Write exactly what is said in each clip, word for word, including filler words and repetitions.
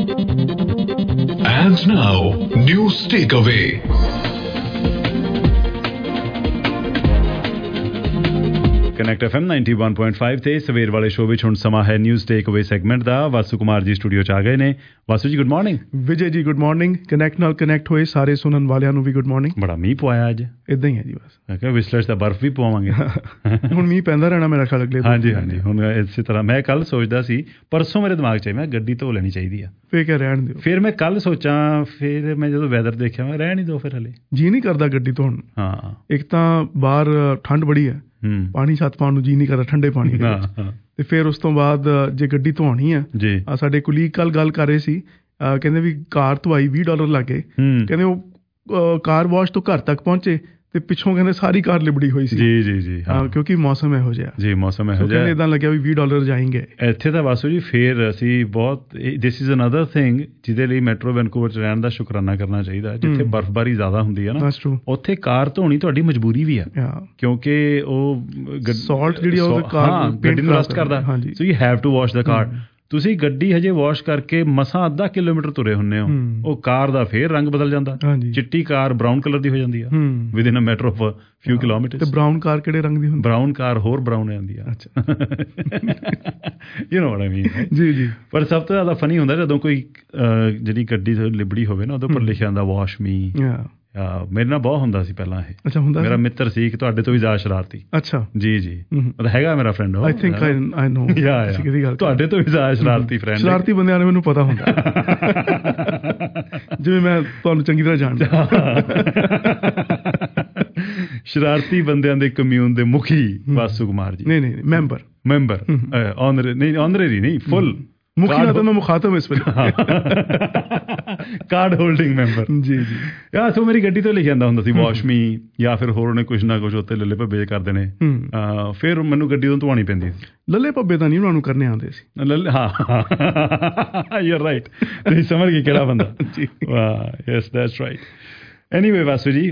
And now, News Takeaway. Connect F M ninety one point five ਤੇ ਸਵੇਰ ਵਾਲੇ show ਵਿੱਚ ਹੁਣ ਸਮਾਂ ਹੈ ਨਿਊਜ਼ ਟੇਕ ਅਵੇ ਸੈਗਮੈਂਟ ਦਾ। ਵਾਸੂ ਕੁਮਾਰ ਜੀ ਸਟੂਡੀਓ 'ਚ ਆ ਗਏ ਨੇ। ਵਾਸੂ ਜੀ good morning. Vijay ji good morning. Connect ਨਾਲ ਕਨੈਕਟ ਹੋਏ ਸਾਰੇ ਸੁਣਨ ਵਾਲਿਆਂ ਨੂੰ ਵੀ ਗੁੱਡ ਮਾਰਨਿੰਗ। ਬੜਾ ਮੀਂਹ ਪਵਾਇਆ ਅੱਜ। ਇਦਾਂ ਹੀ ਹੈ ਜੀ ਬਸ। ਮੈਂ ਕਿਹਾ ਵਿਸਲਰ ਦਾ ਬਰਫ਼ ਵੀ ਪਵਾਵਾਂਗੇ। ਹੁਣ ਮੀਂਹ ਪੈਂਦਾ ਰਹਿਣਾ ਮੇਰਾ ਖਿਆਲ ਅਗਲੇ। ਹਾਂਜੀ ਹਾਂਜੀ ਹੁਣ ਇਸੇ ਤਰ੍ਹਾਂ ਮੈਂ ਕੱਲ ਸੋਚਦਾ ਸੀ, ਪਰਸੋਂ ਮੇਰੇ ਦਿਮਾਗ 'ਚ ਮੈਂ ਗੱਡੀ ਧੋ ਲੈਣੀ ਚਾਹੀਦੀ ਆ। ਫੇਰ ਕਿਆ ਰਹਿਣ ਦਿਓ। ਫਿਰ ਮੈਂ ਕੱਲ ਸੋਚਾਂ, ਫਿਰ ਮੈਂ ਜਦੋਂ ਵੈਦਰ ਦੇਖਿਆ ਮੈਂ ਰਹਿਣ ਹੀ ਦਿਓ ਫਿਰ ਹਲੇ। ਜੀ ਨਹੀਂ ਕਰਦਾ ਗੱਡੀ ਧੋਣ। ਹਾਂ ਇੱਕ ਤਾਂ ਬਾਹਰ ਠੰਡ ਬੜੀ ਹੈ, ਪਾਣੀ ਛੱਤ ਪਾਉਣ ਨੂੰ ਜੀ ਨਹੀਂ ਕਰਦਾ ਠੰਡੇ ਪਾਣੀ ਤੇ ਫਿਰ ਉਸ ਤੋਂ ਬਾਅਦ ਜੇ ਗੱਡੀ ਧੋਣੀ ਆ ਜੀ। ਸਾਡੇ ਕੁਲੀਗ ਕੱਲ ਗੱਲ ਕਰ ਰਹੇ ਸੀ, ਕਹਿੰਦੇ ਵੀ ਕਾਰ ਧਵਾਈ ਵੀਹ ਡਾਲਰ ਲੱਗੇ। ਕਹਿੰਦੇ ਉਹ ਕਾਰ ਵਾਸ਼ ਤੋਂ ਘਰ ਤੱਕ ਪਹੁੰਚੇ ਤੇ ਪਿੱਛੋਂ ਕਹਿੰਦੇ ਸਾਰੀ ਕਾਰ ਲਿਬੜੀ ਹੋਈ ਸੀ। ਜੀ ਜੀ ਜੀ ਹਾਂ, ਕਿਉਂਕਿ ਮੌਸਮ ਇਹੋ ਜਿਹਾ ਜੀ ਮੌਸਮ ਇਹੋ ਜਿਹਾ ਇਦਾਂ ਲੱਗਿਆ ਵੀ ਵੀਹ ਡਾਲਰ ਜਾਏਂਗੇ ਇੱਥੇ ਤਾਂ। ਵਾਸੂ ਜੀ ਫਿਰ ਅਸੀਂ ਬਹੁਤ ਦਿਸ ਇਜ਼ ਅਨਦਰ ਥਿੰਗ ਜਿਹਦੇ ਲਈ ਮੈਟਰੋ ਵੈਨਕੂਵਰ 'ਚ ਰਹਿਣ ਦਾ ਸ਼ੁਕਰਾਨਾ ਕਰਨਾ ਚਾਹੀਦਾ। ਜਿੱਥੇ ਬਰਫ਼ਬਾਰੀ ਜ਼ਿਆਦਾ ਹੁੰਦੀ ਹੈ ਨਾ, ਉੱਥੇ ਕਾਰ ਧੋਣੀ ਤੁਹਾਡੀ ਮਜਬੂਰੀ ਵੀ ਆ, ਕਿਉਂਕਿ ਉਹ ਸਾਲਟ ਜਿਹੜੀ ਗੱਡੀ ਨੂੰ ਰਸਟ ਕਰਦਾ। So you have to wash the car. ਤੁਸੀਂ ਗੱਡੀ ਹਜੇ ਵਾਸ਼ ਕਰਕੇ ਮਸਾਂ ਅੱਧਾ ਕਿਲੋਮੀਟਰ ਤੁਰੇ ਹੁੰਦੇ ਹੋ, ਉਹ ਕਾਰ ਦਾ ਫੇਰ ਰੰਗ ਬਦਲ ਜਾਂਦਾ। ਚਿੱਟੀ ਕਾਰ ਬਰਾਊਨ ਕਲਰ ਦੀ ਹੋ ਜਾਂਦੀ ਆ with in a matter of few kilometre. ਤੇ ਬਰਾਊਨ ਕਾਰ ਕਿਹੜੇ ਰੰਗ ਦੀ ਹੁੰਦੀ? ਬਰਾਊਨ ਕਾਰ ਹੋਰ ਬਰਾਊਨ ਜਾਂਦੀ ਆ। You know what I mean. ਜੀ ਜੀ। ਪਰ ਸਭ ਤੋਂ ਜ਼ਿਆਦਾ ਫਨੀ ਹੁੰਦਾ ਜਦੋਂ ਕੋਈ ਜਿਹੜੀ ਗੱਡੀ ਲਿਬੜੀ ਹੋਵੇ ਨਾ, ਉਹਦੇ ਉੱਪਰ ਲਿਖਿਆ ਹੁੰਦਾ ਵਾਸ਼ ਮੀ। ਮੇਰੇ ਨਾਲ ਬਹੁਤ ਹੁੰਦਾ ਸੀ ਪਹਿਲਾਂ ਇਹ। ਅੱਛਾ ਹੁੰਦਾ? ਮੇਰਾ ਮਿੱਤਰ ਸੀ ਇੱਕ ਤੁਹਾਡੇ ਤੋਂ ਵੀ ਜ਼ਿਆਦਾ ਸ਼ਰਾਰਤੀ। ਅੱਛਾ ਜੀ ਜੀ। ਮਤਲਬ ਹੈਗਾ ਮੇਰਾ ਫਰੈਂਡ। ਆਈ ਥਿੰਕ ਆਈ ਨੋ। ਤੁਹਾਡੇ ਤੋਂ ਵੀ ਜ਼ਿਆਦਾ ਸ਼ਰਾਰਤੀ ਫਰੈਂਡ। ਸ਼ਰਾਰਤੀ ਬੰਦਿਆਂ ਨੂੰ ਮੈਨੂੰ ਪਤਾ ਹੁੰਦਾ, ਜਿਵੇਂ ਮੈਂ ਤੁਹਾਨੂੰ ਚੰਗੀ ਤਰ੍ਹਾਂ ਜਾਣਦਾ। ਸ਼ਰਾਰਤੀ ਬੰਦਿਆਂ ਦੇ ਕਮਿਊਨ ਦੇ ਮੁਖੀ ਵਾਸੂ ਕੁਮਾਰ ਜੀ। ਨਹੀਂ ਨਹੀਂ ਮੈਂਬਰ ਮੈਂਬਰ ਆਨਰ ਨਹੀਂ ਆਨਰੇਰੀ ਨਹੀਂ ਫੁੱਲ ਮੁਖੀ ਦਾ ਤਾਂ ਮੈਂ ਮੁਖਾਤਮ ਇਸ ਵੇਲੇ ਕਾਰਡ ਹੋਲਡਿੰਗ ਮੈਂਬਰ। ਜੀ ਜੀ। ਯਾਰ ਸੋ ਮੇਰੀ ਗੱਡੀ ਤੋਂ ਲਿਖਿਆ ਜਾਂਦਾ ਹੁੰਦਾ ਸੀ ਵਾਸ਼ ਮੀ, ਜਾਂ ਫਿਰ ਹੋਰ ਉਹਨੇ ਕੁਛ ਨਾ ਕੁਛ ਉੱਤੇ ਲੱਲੇ ਭੱਬੇ ਕਰਦੇ ਨੇ। ਫਿਰ ਮੈਨੂੰ ਗੱਡੀ ਤੋਂ ਧਵਾਉਣੀ ਪੈਂਦੀ ਸੀ। ਲੱਲੇ ਭੱਬੇ ਤਾਂ ਨਹੀਂ ਉਹਨਾਂ ਨੂੰ ਕਰਨੇ ਆਉਂਦੇ ਸੀ। ਲੱਲੇ ਹਾਂ ਯੂ ਆਰ ਰਾਈਟ। ਤੁਸੀਂ ਸਮਝ ਗਏ ਕਿਹੜਾ ਬੰਦਾ। ਵਾਹ yes that's right. Anyway Vasu ji,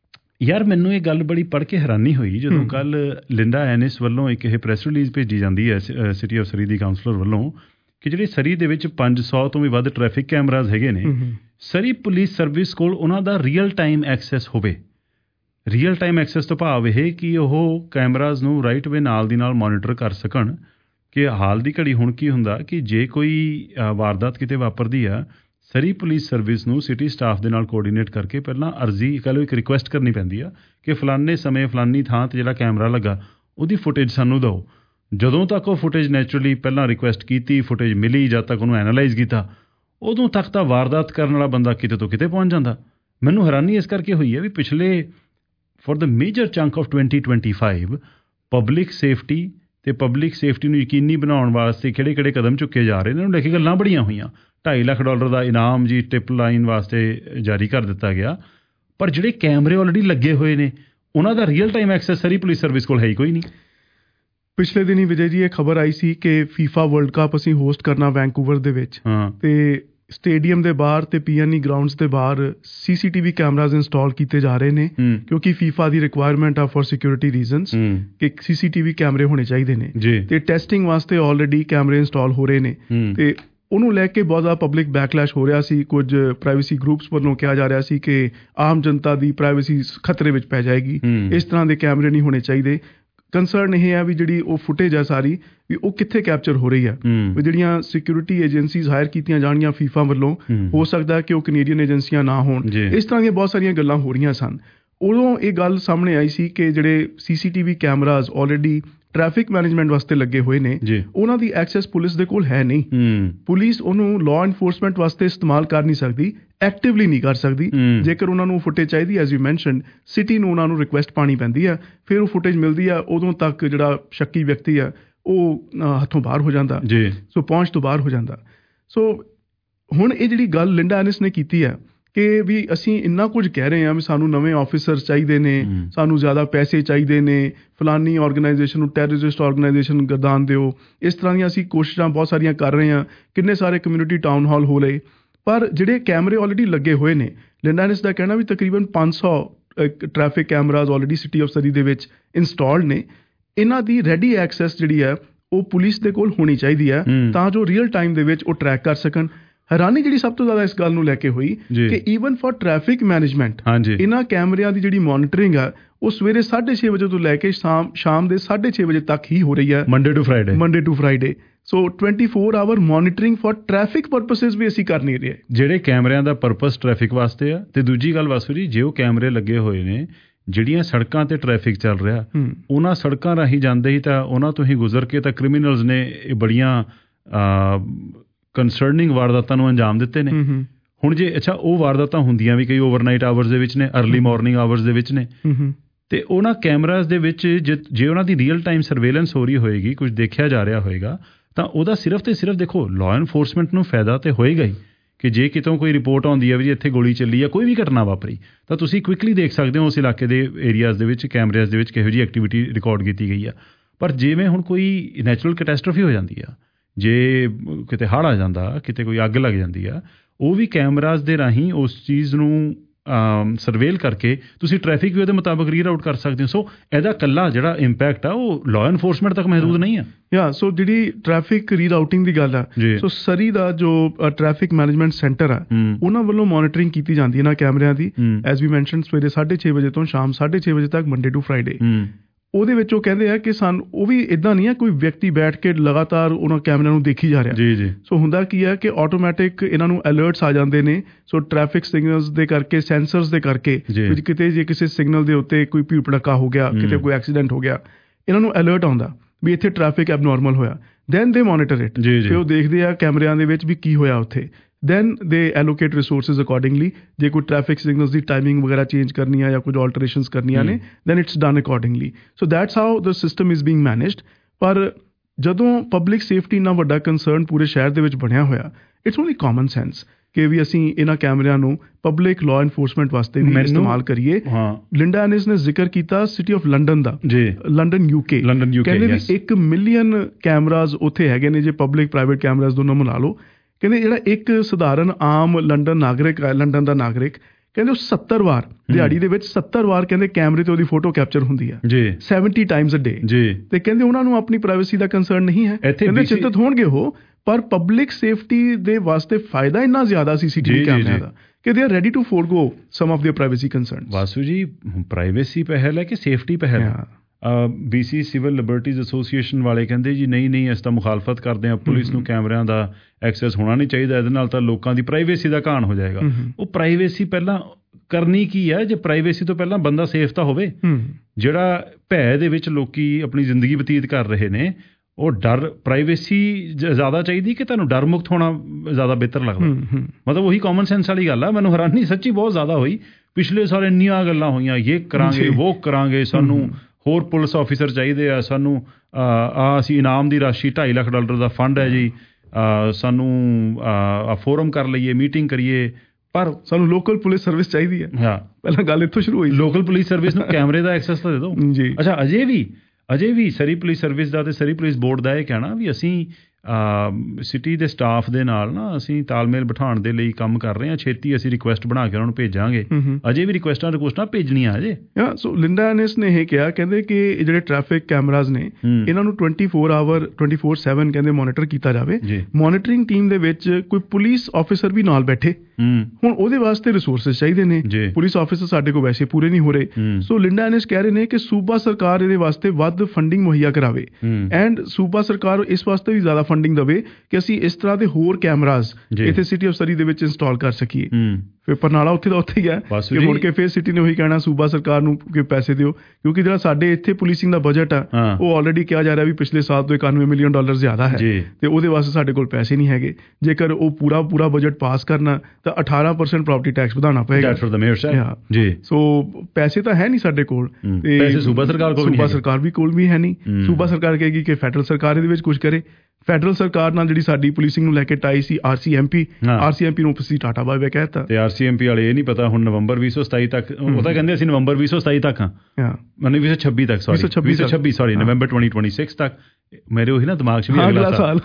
ਯਾਰ ਮੈਨੂੰ ਇਹ ਗੱਲ ਬੜੀ ਪੜ੍ਹ ਕੇ ਹੈਰਾਨੀ ਹੋਈ ਜਦੋਂ ਕੱਲ ਲਿੰਡਾ ਐਨਿਸ ਵੱਲੋਂ ਇੱਕ ਇਹ ਪ੍ਰੈਸ ਰਿਲੀਜ਼ ਭੇਜੀ ਜਾਂਦੀ ਹੈ ਸਿਟੀ ਆਫ ਸਰੀ ਦੀ ਕਾਉਂਸਲਰ ਵੱਲੋਂ, ਕਿ ਜਿਹੜੇ ਸਰੀ ਦੇ ਵਿੱਚ ਪੰਜ ਸੌ ਤੋਂ ਵੀ ਵੱਧ ਟ੍ਰੈਫਿਕ ਕੈਮਰਾਜ਼ ਹੈਗੇ ਨੇ, ਸਰੀ ਪੁਲਿਸ ਸਰਵਿਸ ਕੋਲ ਉਹਨਾਂ ਦਾ ਰੀਅਲ ਟਾਈਮ ਐਕਸੈਸ ਹੋਵੇ। ਰੀਅਲ ਟਾਈਮ ਐਕਸੈਸ ਤੋਂ ਭਾਵ ਇਹ ਕਿ ਉਹ ਕੈਮਰਾਜ਼ ਨੂੰ ਰਾਈਟ ਵੇ ਨਾਲ ਦੀ ਨਾਲ ਮੋਨੀਟਰ ਕਰ ਸਕਣ ਕਿ ਹਾਲ ਦੀ ਘੜੀ ਹੁਣ ਕੀ ਹੁੰਦਾ ਕਿ ਜੇ ਕੋਈ ਵਾਰਦਾਤ ਕਿਤੇ ਵਾਪਰਦੀ ਆ, ਸਰੀ ਪੁਲਿਸ ਸਰਵਿਸ ਨੂੰ ਸਿਟੀ ਸਟਾਫ ਦੇ ਨਾਲ ਕੋਆਰਡੀਨੇਟ ਕਰਕੇ ਪਹਿਲਾਂ ਅਰਜ਼ੀ ਕਹਿ ਲਓ ਇੱਕ ਰਿਕੁਐਸਟ ਕਰਨੀ ਪੈਂਦੀ ਆ ਕਿ ਫਲਾਨੇ ਸਮੇਂ ਫਲਾਨੀ ਥਾਂ 'ਤੇ ਜਿਹੜਾ ਕੈਮਰਾ ਲੱਗਾ ਉਹਦੀ ਫੁਟੇਜ ਸਾਨੂੰ ਦਿਓ। ਜਦੋਂ ਤੱਕ ਉਹ ਫੁਟੇਜ ਨੈਚੁਰਲੀ ਪਹਿਲਾਂ ਰਿਕੁਐਸਟ ਕੀਤੀ, ਫੁਟੇਜ ਮਿਲੀ, ਜਦ ਤੱਕ ਉਹਨੂੰ ਐਨਾਲਾਈਜ਼ ਕੀਤਾ, ਉਦੋਂ ਤੱਕ ਤਾਂ ਵਾਰਦਾਤ ਕਰਨ ਵਾਲਾ ਬੰਦਾ ਕਿਤੇ ਤੋਂ ਕਿਤੇ ਪਹੁੰਚ ਜਾਂਦਾ। ਮੈਨੂੰ ਹੈਰਾਨੀ ਇਸ ਕਰਕੇ ਹੋਈ ਹੈ ਵੀ ਪਿਛਲੇ for the major chunk of twenty twenty five public safety ਅਤੇ ਪਬਲਿਕ ਸੇਫਟੀ ਨੂੰ ਯਕੀਨੀ ਬਣਾਉਣ ਵਾਸਤੇ ਕਿਹੜੇ ਕਿਹੜੇ ਕਦਮ ਚੁੱਕੇ ਜਾ ਰਹੇ ਨੇ ਉਹਨੂੰ ਲੈ ਕੇ ਗੱਲਾਂ ਬੜੀਆਂ ਹੋਈਆਂ। ਢਾਈ ਲੱਖ ਡਾਲਰ ਦਾ ਇਨਾਮ ਜੀ ਟਿਪ ਲਾਈਨ ਵਾਸਤੇ ਜਾਰੀ ਕਰ ਦਿੱਤਾ ਗਿਆ, ਪਰ ਜਿਹੜੇ ਕੈਮਰੇ ਆਲਰੇਡੀ ਲੱਗੇ ਹੋਏ ਨੇ ਉਹਨਾਂ ਦਾ real time access Surrey police service ਕੋਲ ਹੈ ਹੀ ਕੋਈ ਨਹੀਂ। ਪਿਛਲੇ ਦਿਨੀ ਵਿਜੇ ਜੀ ਇਹ ਖਬਰ ਆਈ ਸੀ ਕਿ ਫੀਫਾ ਵਰਲਡ ਕੱਪ ਅਸੀਂ ਹੋਸਟ ਕਰਨਾ ਵੈਨਕੂਵਰ ਦੇ ਵਿੱਚ, ਤੇ ਸਟੇਡੀਅਮ ਦੇ ਬਾਹਰ ਤੇ ਪੀ ਐਨ ਈ ਗਰਾਊਂਡਸ ਦੇ ਬਾਹਰ ਸੀਸੀਟੀਵੀ ਕੈਮਰਾਜ਼ ਇੰਸਟਾਲ ਕੀਤੇ ਜਾ ਰਹੇ ਨੇ, ਕਿਉਂਕਿ ਫੀਫਾ ਦੀ ਰਿਕੁਆਇਰਮੈਂਟ ਆ ਫॉर ਸਿਕਿਉਰਿਟੀ ਰੀਜ਼ਨਸ ਕਿ ਸੀਸੀਟੀਵੀ ਕੈਮਰੇ ਹੋਣੇ ਚਾਹੀਦੇ ਨੇ, ਤੇ ਟੈਸਟਿੰਗ ਵਾਸਤੇ ਆਲਰੇਡੀ ਕੈਮਰੇ ਇੰਸਟਾਲ ਹੋ ਰਹੇ ਨੇ। ਤੇ ਉਹਨੂੰ ਲੈ ਕੇ ਬਹੁਤ ਜ਼ਿਆਦਾ ਪਬਲਿਕ ਬੈਕਲੈਸ਼ ਹੋ ਰਿਹਾ ਸੀ। ਕੁਝ ਪ੍ਰਾਈਵੇਸੀ ਗਰੁੱਪਸ ਵੱਲੋਂ ਕਿਹਾ ਜਾ ਰਿਹਾ ਸੀ ਕਿ ਆਮ ਜਨਤਾ ਦੀ ਪ੍ਰਾਈਵੇਸੀ ਖਤਰੇ ਵਿੱਚ ਪੈ ਜਾਏਗੀ, ਇਸ ਤਰ੍ਹਾਂ ਦੇ ਕੈਮਰੇ ਨਹੀਂ ਹੋਣੇ ਚਾਹੀਦੇ। ਕੰਸਰਨ ਇਹ ਹੈ ਵੀ ਜਿਹੜੀ ਉਹ ਫੁਟੇਜ ਆ ਸਾਰੀ ਵੀ ਉਹ ਕਿੱਥੇ ਕੈਪਚਰ ਹੋ ਰਹੀ ਆ, ਵੀ ਜਿਹੜੀਆਂ ਸਿਕਿਉਰਿਟੀ ਏਜੰਸੀਜ਼ ਹਾਇਰ ਕੀਤੀਆਂ ਜਾਣਗੀਆਂ ਫੀਫਾ ਵੱਲੋਂ, ਹੋ ਸਕਦਾ ਕਿ ਉਹ ਕੈਨੇਡੀਅਨ ਏਜੰਸੀਆਂ ਨਾ ਹੋਣ। ਇਸ ਤਰ੍ਹਾਂ ਦੀਆਂ ਬਹੁਤ ਸਾਰੀਆਂ ਗੱਲਾਂ ਹੋ ਰਹੀਆਂ ਸਨ। ਉਦੋਂ ਇਹ ਗੱਲ ਸਾਹਮਣੇ ਆਈ ਸੀ ਕਿ ਜਿਹੜੇ CCTV cameras already traffic management ਵਾਸਤੇ ਲੱਗੇ ਹੋਏ ਨੇ, ਉਹਨਾਂ ਦੀ ਐਕਸੈਸ ਪੁਲਿਸ ਦੇ ਕੋਲ ਹੈ ਨਹੀਂ। ਪੁਲਿਸ ਉਹਨੂੰ ਲਾਅ ਇਨਫੋਰਸਮੈਂਟ ਵਾਸਤੇ ਇਸਤੇਮਾਲ ਕਰ ਨਹੀਂ ਸਕਦੀ, ਐਕਟਿਵਲੀ ਨਹੀਂ ਕਰ ਸਕਦੀ। ਜੇਕਰ ਉਹਨਾਂ ਨੂੰ ਫੁਟੇਜ ਚਾਹੀਦੀ ਐਜ਼ ਯੂ ਮੈਨਸ਼ਨਡ, ਸਿਟੀ ਨੂੰ ਉਹਨਾਂ ਨੂੰ ਰਿਕੁਐਸਟ ਪਾਉਣੀ ਪੈਂਦੀ ਆ, ਫਿਰ ਉਹ ਫੁਟੇਜ ਮਿਲਦੀ ਆ। ਉਦੋਂ ਤੱਕ ਜਿਹੜਾ ਸ਼ੱਕੀ ਵਿਅਕਤੀ ਆ ਉਹ ਹੱਥੋਂ ਬਾਹਰ ਹੋ ਜਾਂਦਾ, ਸੋ ਪਹੁੰਚ ਤੋਂ ਬਾਹਰ ਹੋ ਜਾਂਦਾ। ਸੋ ਹੁਣ ਇਹ ਜਿਹੜੀ ਗੱਲ ਲਿੰਡਾ ਐਨਿਸ ਨੇ ਕੀਤੀ ਆ ਕਿ ਵੀ ਅਸੀਂ ਇੰਨਾ ਕੁਝ ਕਹਿ ਰਹੇ ਹਾਂ ਵੀ ਸਾਨੂੰ ਨਵੇਂ ਆਫਿਸਰਸ ਚਾਹੀਦੇ ਨੇ, ਸਾਨੂੰ ਜ਼ਿਆਦਾ ਪੈਸੇ ਚਾਹੀਦੇ ਨੇ, ਫਲਾਨੀ ਔਰਗਨਾਈਜੇਸ਼ਨ ਨੂੰ ਟੈਰਰਿਸਟ ਔਰਗਨਾਈਜੇਸ਼ਨ ਗਰਦਾਨ ਦਿਓ, ਇਸ ਤਰ੍ਹਾਂ ਦੀਆਂ ਅਸੀਂ ਕੋਸ਼ਿਸ਼ਾਂ ਬਹੁਤ ਸਾਰੀਆਂ ਕਰ ਰਹੇ ਹਾਂ। ਕਿੰਨੇ ਸਾਰੇ ਕਮਿਊਨਿਟੀ ਟਾਊਨ ਹਾਲ ਹੋ ਲਏ, ਪਰ ਜਿਹੜੇ ਕੈਮਰੇ ਆਲਰੇਡੀ ਲੱਗੇ ਹੋਏ ਨੇ, ਲਿੰਡਾ ਐਨਿਸ ਦਾ ਕਹਿਣਾ ਵੀ ਤਕਰੀਬਨ ਪੰਜ ਸੌ traffic cameras already city of Surrey ਦੇ ਵਿੱਚ ਇੰਸਟਾਲਡ ਨੇ। ਇਹਨਾਂ ਦੀ ਰੈਡੀ ਐਕਸੈਸ ਜਿਹੜੀ ਹੈ ਉਹ ਪੁਲਿਸ ਦੇ ਕੋਲ ਹੋਣੀ ਚਾਹੀਦੀ ਹੈ, ਤਾਂ ਜੋ ਰੀਅਲ ਟਾਈਮ ਦੇ ਵਿੱਚ ਉਹ ਟਰੈਕ ਕਰ ਸਕਣ। ਹੈਰਾਨੀ ਜਿਹੜੀ ਸਭ ਤੋਂ ਜ਼ਿਆਦਾ ਇਸ ਗੱਲ ਨੂੰ ਲੈ ਕੇ ਹੋਈ ਕਿ ਈਵਨ ਫॉर ਟ੍ਰੈਫਿਕ ਮੈਨੇਜਮੈਂਟ ਇਹਨਾਂ ਕੈਮਰਿਆਂ ਦੀ ਜਿਹੜੀ ਮੋਨੀਟਰਿੰਗ ਆ ਉਹ ਸਵੇਰੇ ਸਾਢੇ ਛੇ ਵਜੇ ਤੋਂ ਲੈ ਕੇ ਸ਼ਾਮ ਸ਼ਾਮ ਦੇ ਸਾਢੇ ਛੇ ਵਜੇ ਤੱਕ ਹੀ ਹੋ ਰਹੀ ਹੈ, Monday to Friday Monday to Friday so twenty four hour monitoring for traffic purposes ਵੀ ਅਸੀਂ ਕਰ ਨਹੀਂ ਰਹੇ। ਜਿਹੜੇ ਕੈਮਰਿਆਂ ਦਾ ਪਰਪਸ ਟ੍ਰੈਫਿਕ ਵਾਸਤੇ ਆ, ਤੇ ਦੂਜੀ ਗੱਲ ਵਾਸੂ ਜੀ ਜੇ ਉਹ ਕੈਮਰੇ ਲੱਗੇ ਹੋਏ ਨੇ ਜਿਹੜੀਆਂ ਸੜਕਾਂ ਤੇ ਟ੍ਰੈਫਿਕ ਚੱਲ ਰਿਹਾ ਉਹਨਾਂ ਸੜਕਾਂ ਰਾਹੀਂ ਜਾਂਦੇ ਹੀ ਤਾਂ ਉਹਨਾਂ ਤੋਂ ਹੀ ਗੁਜ਼ਰ ਕੇ ਤਾਂ ਕ੍ਰਿਮੀਨਲਸ ਨੇ ਇਹ ਬੜੀਆਂ ਕੰਸਰਨਿੰਗ ਵਾਰਦਾਤਾਂ ਨੂੰ ਅੰਜਾਮ ਦਿੱਤੇ ਨੇ। ਹੁਣ ਜੇ ਅੱਛਾ ਉਹ ਵਾਰਦਾਤਾਂ ਹੁੰਦੀਆਂ ਵੀ ਕਈ ਓਵਰਨਾਈਟ ਆਵਰਸ ਦੇ ਵਿੱਚ ਨੇ, ਅਰਲੀ ਮਾਰਨਿੰਗ ਆਵਰਸ ਦੇ ਵਿੱਚ ਨੇ, ਤੇ ਉਹਨਾਂ ਕੈਮਰਾਜ਼ ਦੇ ਵਿੱਚ ਜੇ ਉਹਨਾਂ ਦੀ ਰੀਅਲ ਟਾਈਮ ਸਰਵੇਲੈਂਸ ਹੋ ਰਹੀ ਹੋਏਗੀ, ਕੁਝ ਦੇਖਿਆ ਜਾ ਰਿਹਾ ਹੋਏਗਾ, ਤਾਂ ਉਹਦਾ ਸਿਰਫ ਤੇ ਸਿਰਫ ਦੇਖੋ ਲਾਅ ਐਨਫੋਰਸਮੈਂਟ ਨੂੰ ਫਾਇਦਾ ਤੇ ਹੋਏਗਾ ਹੀ ਕਿ ਜੇ ਕਿਤੋਂ ਕੋਈ ਰਿਪੋਰਟ ਆਉਂਦੀ ਹੈ ਵੀ ਇੱਥੇ ਗੋਲੀ ਚੱਲੀ ਆ, ਕੋਈ ਵੀ ਘਟਨਾ ਵਾਪਰੀ, ਤਾਂ ਤੁਸੀਂ ਕੁਇਕਲੀ ਦੇਖ ਸਕਦੇ ਹੋ ਉਸ ਇਲਾਕੇ ਦੇ ਏਰੀਆਜ਼ ਦੇ ਵਿੱਚ ਕੈਮਰਿਆਂ ਦੇ ਵਿੱਚ ਕਿਹੋ ਜਿਹੀ ਐਕਟੀਵਿਟੀ ਰਿਕਾਰਡ ਕੀਤੀ ਗਈ ਆ। ਪਰ ਜਿਵੇਂ ਹੁਣ ਕੋਈ ਨੈਚੁਰਲ ਕੈਟੈਸਟਰੋਫੀ ਹੋ ਜਾਂਦੀ ਆ, ਜੇ ਕਿਤੇ ਹੜ੍ਹ ਆ ਜਾਂਦਾ, ਕਿਤੇ ਕੋਈ ਅੱਗ ਲੱਗ ਜਾਂਦੀ ਆ, ਉਹ ਵੀ ਕੈਮਰਾਜ਼ ਦੇ ਰਾਹੀਂ ਉਸ ਚੀਜ਼ ਨੂੰ ਸਰਵੇਲ ਕਰਕੇ ਤੁਸੀਂ ਟ੍ਰੈਫਿਕ ਵੀ ਉਹਦੇ ਮੁਤਾਬਕ ਰੀਰਾਊਟ ਕਰ ਸਕਦੇ ਹੋ। ਸੋ ਇਹਦਾ ਇਕੱਲਾ ਜਿਹੜਾ ਇੰਪੈਕਟ ਆ ਉਹ ਲਾਅ ਐਨਫੋਰਸਮੈਂਟ ਤੱਕ ਮਹਿਦੂਦ ਨਹੀਂ ਆ। ਯਾ ਸੋ ਜਿਹੜੀ ਟ੍ਰੈਫਿਕ ਰੀਰਾਊਟਿੰਗ ਦੀ ਗੱਲ ਆ, ਸੋ ਸਰੀ ਦਾ ਜੋ ਟ੍ਰੈਫਿਕ ਮੈਨੇਜਮੈਂਟ ਸੈਂਟਰ ਆ ਉਹਨਾਂ ਵੱਲੋਂ ਮੋਨੀਟਰਿੰਗ ਕੀਤੀ ਜਾਂਦੀ ਹੈ ਨਾ ਕੈਮਰਿਆਂ ਦੀ, ਐਜ਼ ਵੀ ਮੈਂਸ਼ਨ ਸਵੇਰੇ ਸਾਢੇ ਛੇ ਵਜੇ ਤੋਂ ਸ਼ਾਮ ਸਾਢੇ ਛੇ ਵਜੇ ਤੱਕ ਮੰਡੇ ਟੂ ਫਰਾਈਡੇ। ਉਹਦੇ ਵਿੱਚ ਉਹ ਕਹਿੰਦੇ ਆ ਕਿ ਸਾਨੂੰ ਉਹ ਵੀ ਇੱਦਾਂ ਨਹੀਂ ਹੈ ਕੋਈ ਵਿਅਕਤੀ ਬੈਠ ਕੇ ਲਗਾਤਾਰ ਉਹਨਾਂ ਕੈਮਰਿਆਂ ਨੂੰ ਦੇਖੀ ਜਾ ਰਿਹਾ। ਜੀ ਜੀ ਸੋ ਹੁੰਦਾ ਕੀ ਹੈ ਕਿ ਆਟੋਮੈਟਿਕ ਇਹਨਾਂ ਨੂੰ ਅਲਰਟਸ ਆ ਜਾਂਦੇ ਨੇ। ਸੋ ਟ੍ਰੈਫਿਕ ਸਿਗਨਲਸ ਦੇ ਕਰਕੇ, ਸੈਂਸਰਸ ਦੇ ਕਰਕੇ, ਵਿੱਚ ਕਿਤੇ ਜੇ ਕਿਸੇ ਸਿਗਨਲ ਦੇ ਉੱਤੇ ਕੋਈ ਭੀੜ ਭੜੱਕਾ ਹੋ ਗਿਆ, ਕਿਤੇ ਕੋਈ ਐਕਸੀਡੈਂਟ ਹੋ ਗਿਆ, ਇਹਨਾਂ ਨੂੰ ਅਲਰਟ ਆਉਂਦਾ ਵੀ ਇੱਥੇ ਟ੍ਰੈਫਿਕ ਐਬਨੋਰਮਲ ਹੋਇਆ। ਦੈਨ ਦੇ ਮੋਨੀਟਰ ਇਟ, ਤੇ ਉਹ ਦੇਖਦੇ ਆ ਕੈਮਰਿਆਂ ਦੇ ਵਿੱਚ ਵੀ ਕੀ ਹੋਇਆ ਉੱਥੇ। then they allocate resources accordingly। ਜੇ ਕੋਈ ਟ੍ਰੈਫਿਕ ਸਿਗਨਲਸ ਦੀ ਟਾਈਮਿੰਗ ਵਗੈਰਾ ਚੇਂਜ ਕਰਨੀ ਆ ਜਾਂ ਕੁਝ ਆਲਟਰੇਸ਼ਨਸ ਕਰਨੀਆਂ ਨੇ, then it's done accordingly। so that's how the system is being managed। ਪਰ ਜਦੋਂ ਪਬਲਿਕ ਸੇਫਟੀ ਇੰਨਾ ਵੱਡਾ ਕੰਸਰਨ ਪੂਰੇ ਸ਼ਹਿਰ ਦੇ ਵਿੱਚ ਬਣਿਆ ਹੋਇਆ, ਇਟਸ ਓਨਲੀ ਕਾਮਨ ਸੈਂਸ ਕਿ ਵੀ ਅਸੀਂ ਇਹਨਾਂ ਕੈਮਰਿਆਂ ਨੂੰ ਪਬਲਿਕ ਲਾਅ ਐਨਫੋਰਸਮੈਂਟ ਵਾਸਤੇ ਵੀ ਇਸਤੇਮਾਲ ਕਰੀਏ। ਲਿੰਡਾ ਐਨਿਸ ਨੇ ਜ਼ਿਕਰ ਕੀਤਾ ਸਿਟੀ ਆਫ ਲੰਡਨ ਦਾ, ਲੰਡਨ ਯੂਕੇ, ਕਹਿੰਦੇ ਵੀ ਇੱਕ ਮਿਲੀਅਨ ਕੈਮਰਾਜ਼ ਉੱਥੇ ਹੈਗੇ ਨੇ ਜੇ ਪਬਲਿਕ ਪ੍ਰਾਈਵੇਟ ਕੈਮਰਾਜ਼ ਦੋਨੋਂ ਮਿਲਾ ਲਓ। ਕਹਿੰਦੇ ਜਿਹੜਾ ਇੱਕ ਸਧਾਰਨ ਆਮ ਲੰਡਨ ਨਾਗਰਿਕ ਹੈ, ਲੰਡਨ ਦਾ ਨਾਗਰਿਕ, ਕਹਿੰਦੇ ਉਹ ਸੱਤਰ ਵਾਰ ਦਿਹਾੜੀ ਦੇ ਵਿੱਚ ਸੱਤਰ ਵਾਰ ਕਹਿੰਦੇ ਕੈਮਰੇ ਤੇ ਉਹਦੀ ਫੋਟੋ ਕੈਪਚਰ ਹੁੰਦੀ ਹੈ ਜੀ, ਸੈਵਨਟੀ ਟਾਈਮਸ ਅ ਡੇ ਜੀ। ਤੇ ਕਹਿੰਦੇ ਉਹਨਾਂ ਨੂੰ ਆਪਣੀ ਪ੍ਰਾਈਵੇਸੀ ਦਾ ਕੰਸਰਨ ਨਹੀਂ ਹੈ, ਕਹਿੰਦੇ ਚਿੰਤਤ ਹੋਣਗੇ ਉਹ, ਪਰ ਪਬਲਿਕ ਸੇਫਟੀ ਦੇ ਵਾਸਤੇ ਫਾਇਦਾ ਇੰਨਾ ਜ਼ਿਆਦਾ ਸੀ ਸੀਸੀਟੀਵੀ ਕੈਮਰਿਆਂ ਦਾ ਕਿ they are ready to forgo some of their privacy concerns. Vasu ji privacy ਪਹਿਲ ਹੈ ਕਿ ਸੇਫਟੀ ਪਹਿਲ ਹੈ? B C civil liberties association ਵਾਲੇ ਕਹਿੰਦੇ ਜੀ ਨਹੀਂ ਨਹੀਂ ਅਸੀਂ ਤਾਂ ਮੁਖਾਲਫਤ ਕਰਦੇ ਹਾਂ, ਪੁਲਿਸ ਨੂੰ ਕੈਮਰਿਆਂ ਦਾ ਐਕਸੈਸ ਹੋਣਾ ਨਹੀਂ ਚਾਹੀਦਾ, ਇਹਦੇ ਨਾਲ ਤਾਂ ਲੋਕਾਂ ਦੀ ਪ੍ਰਾਈਵੇਸੀ ਦਾ ਘਾਣ ਹੋ ਜਾਏਗਾ। ਉਹ ਪ੍ਰਾਈਵੇਸੀ ਪਹਿਲਾਂ ਕਰਨੀ ਕੀ ਹੈ ਜੇ ਪ੍ਰਾਈਵੇਸੀ ਤੋਂ ਪਹਿਲਾਂ ਬੰਦਾ ਸੇਫ ਤਾਂ ਹੋਵੇ। ਜਿਹੜਾ ਭੈ ਦੇ ਵਿੱਚ ਲੋਕੀ ਆਪਣੀ ਜ਼ਿੰਦਗੀ ਬਤੀਤ ਕਰ ਰਹੇ ਨੇ, ਉਹ ਡਰ, ਪ੍ਰਾਈਵੇਸੀ ਜ਼ਿਆਦਾ ਚਾਹੀਦੀ ਕਿ ਤੁਹਾਨੂੰ ਡਰ ਮੁਕਤ ਹੋਣਾ ਜ਼ਿਆਦਾ ਬਿਹਤਰ ਲੱਗਦਾ? ਮਤਲਬ ਉਹੀ ਕਾਮਨ ਸੈਂਸ ਵਾਲੀ ਗੱਲ ਆ। ਮੈਨੂੰ ਹੈਰਾਨੀ ਸੱਚੀ ਬਹੁਤ ਜ਼ਿਆਦਾ ਹੋਈ, ਪਿਛਲੇ ਸਾਲ ਇੰਨੀਆਂ ਗੱਲਾਂ ਹੋਈਆਂ, ਇਹ ਕਰਾਂਗੇ ਉਹ ਕਰਾਂਗੇ, ਸਾਨੂੰ ਹੋਰ ਪੁਲਿਸ ਆਫੀਸਰ ਚਾਹੀਦੇ ਆ, ਸਾਨੂੰ ਆ ਅਸੀਂ ਇਨਾਮ ਦੀ ਰਾਸ਼ੀ ਢਾਈ ਲੱਖ ਡਾਲਰ ਦਾ ਫੰਡ ਹੈ ਜੀ, ਸਾਨੂੰ ਫੋਰਮ ਕਰ ਲਈਏ, ਮੀਟਿੰਗ ਕਰੀਏ, ਪਰ ਸਾਨੂੰ ਲੋਕਲ ਪੁਲਿਸ ਸਰਵਿਸ ਚਾਹੀਦੀ ਹੈ। ਹਾਂ, ਪਹਿਲਾਂ ਗੱਲ ਇੱਥੋਂ ਸ਼ੁਰੂ ਹੋਈ, ਲੋਕਲ ਪੁਲਿਸ ਸਰਵਿਸ ਨੂੰ ਕੈਮਰੇ ਦਾ ਐਕਸੈਸ ਤਾਂ ਦੇ ਦਿਓ ਜੀ। ਅੱਛਾ, ਅਜੇ ਵੀ ਅਜੇ ਵੀ ਸਰੀ ਪੁਲਿਸ ਸਰਵਿਸ ਦਾ ਤੇ ਸਰੀ ਪੁਲਿਸ ਬੋਰਡ ਦਾ ਇਹ ਕਹਿਣਾ ਵੀ ਅਸੀਂ ਸਿਟੀ ਦੇ ਸਟਾਫ ਦੇ ਨਾਲ ਨਾ ਅਸੀਂ ਤਾਲਮੇਲ ਬਿਠਾਉਣ ਦੇ ਲਈ ਕੰਮ ਕਰ ਰਹੇ ਹਾਂ, ਛੇਤੀ ਅਸੀਂ ਰਿਕੁਐਸਟ ਬਣਾ ਕੇ ਉਹਨਾਂ ਨੂੰ ਭੇਜਾਂਗੇ। ਅਜੇ ਵੀ ਰਿਕੁਐਸਟਾਂ ਰਿਕੁਐਸਟਾਂ ਭੇਜਣੀਆਂ ਅਜੇ। ਸੋ ਲਿੰਡਾ ਐਨਿਸ ਨੇ ਇਹ ਕਿਹਾ, ਕਹਿੰਦੇ ਕਿ ਜਿਹੜੇ ਟ੍ਰੈਫਿਕ ਕੈਮਰਾਜ਼ ਨੇ ਇਹਨਾਂ ਨੂੰ twenty four hour twenty four seven ਕਹਿੰਦੇ ਮੋਨੀਟਰ ਕੀਤਾ ਜਾਵੇ। ਮੋਨੀਟਰਿੰਗ ਟੀਮ ਦੇ ਵਿੱਚ ਕੋਈ ਪੁਲਿਸ ਆਫਿਸਰ ਵੀ ਨਾਲ ਬੈਠੇ। ਹੁਣ ਉਹਦੇ ਵਾਸਤੇ ਰਿਸੋਰਸਿਸ ਚਾਹੀਦੇ ਨੇ, ਪੁਲਿਸ ਆਫਿਸਰ ਸਾਡੇ ਕੋਲ ਵੈਸੇ ਪੂਰੇ ਨਹੀਂ ਹੋ ਰਹੇ। ਸੋ ਲਿੰਡਾ ਐਨਿਸ ਕਹਿ ਰਹੇ ਨੇ ਕਿ ਸੂਬਾ ਸਰਕਾਰ ਇਹਦੇ ਵਾਸਤੇ ਵੱਧ ਫੰਡਿੰਗ ਮੁਹੱਈਆ ਕਰਾਵੇ ਐਂਡ ਸੂਬਾ ਸਰਕਾਰ ਇਸ ਵਾਸਤੇ ਵੀ ਜ਼ਿਆਦਾ ਫੰਡਿੰਗ ਦੇਵੇ ਕਿ ਅਸੀਂ ਇਸ ਤਰ੍ਹਾਂ ਦੇ ਹੋਰ ਕੈਮਰਾਜ਼ ਇੱਥੇ ਸਿਟੀ ਆਫ ਸਰੀ ਦੇ ਵਿੱਚ ਇੰਸਟਾਲ ਕਰ ਸਕੀਏ। ਫਿਰ ਪਰਨਾਲਾ ਉੱਥੇ ਦਾ ਉੱਥੇ ਹੀ ਹੈ ਕਿ ਮੁੜ ਕੇ ਫਿਰ ਸਿਟੀ ਨੇ ਉਹੀ ਕਹਿਣਾ ਸੂਬਾ ਸਰਕਾਰ ਨੂੰ ਕਿ ਪੈਸੇ ਦਿਓ, ਕਿਉਂਕਿ ਜਿਹੜਾ ਸਾਡੇ ਇੱਥੇ ਪੁਲਿਸਿੰਗ ਦਾ ਬਜਟ ਆ ਉਹ ਆਲਰੇਡੀ ਕਿਹਾ ਜਾ ਰਿਹਾ ਵੀ ਪਿਛਲੇ ਸਾਲ ਤੋਂ ਇਕਾਨਵੇਂ ਮਿਲੀਅਨ ਡਾਲਰ ਜ਼ਿਆਦਾ ਹੈ ਤੇ ਉਹਦੇ ਵਾਸਤੇ ਸਾਡੇ ਕੋਲ ਪੈਸੇ ਨਹੀਂ ਹੈਗੇ। ਜੇਕਰ ਉਹ ਪੂਰਾ ਪੂਰਾ ਬਜਟ ਪਾਸ ਕਰਨਾ ਤਾਂ ਅਠਾਰਾਂ ਪਰਸੈਂਟ ਪ੍ਰੋਪਰਟੀ ਟੈਕਸ ਵਧਾਉਣਾ ਪਏਗਾ। ਸੋ ਪੈਸੇ ਤਾਂ ਹੈ ਨਹੀਂ ਸਾਡੇ ਕੋਲ, ਤੇ ਸੂਬਾ ਸਰਕਾਰ ਕੋਲ ਸੂਬਾ ਸਰਕਾਰ ਵੀ ਕੋਲ ਵੀ ਹੈ ਨਹੀਂ। ਸੂਬਾ ਸਰਕਾਰ ਕਹੇਗੀ ਕਿ ਫੈਡਰਲ ਸਰਕਾਰ ਇਹਦੇ ਵਿੱਚ ਕੁਝ ਕਰੇ। ਫੈਡਰਲ ਸਰਕਾਰ ਨਾਲ ਜਿਹੜੀ ਸਾਡੀ ਪੁਲਿਸਿੰਗ ਨੂੰ ਲੈ ਕੇ ਟਾਈ C R C M P, R C M P ਨੂੰ ਅਸੀਂ ਟਾਟਾ ਬਾਏ ਬਾਏ ਕਹਿਤਾ, ਤੇ ਆਰ ਸੀ ਐਮ ਪੀ ਵਾਲੇ ਇਹ ਨਹੀਂ ਪਤਾ ਹੁਣ ਨਵੰਬਰ ਵੀਹ ਸੌ ਸਤਾਈ ਤੱਕ, ਉਹ ਤਾਂ ਕਹਿੰਦੇ ਅਸੀਂ ਨਵੰਬਰ ਵੀਹ ਸੌ ਸਤਾਈ ਤੱਕ ਹਾਂ, ਮੈਨੂੰ ਵੀਹ ਸੌ ਛੱਬੀ ਤੱਕ ਸੌਰੀ ਵੀਹ ਸੌ ਛੱਬੀ sorry November twenty twenty six ਤੱਕ। ਮੇਰੇ ਉਹੀ ਨਾ ਦਿਮਾਗ 'ਚ ਵੀ ਅਗਲਾ ਸਾਲ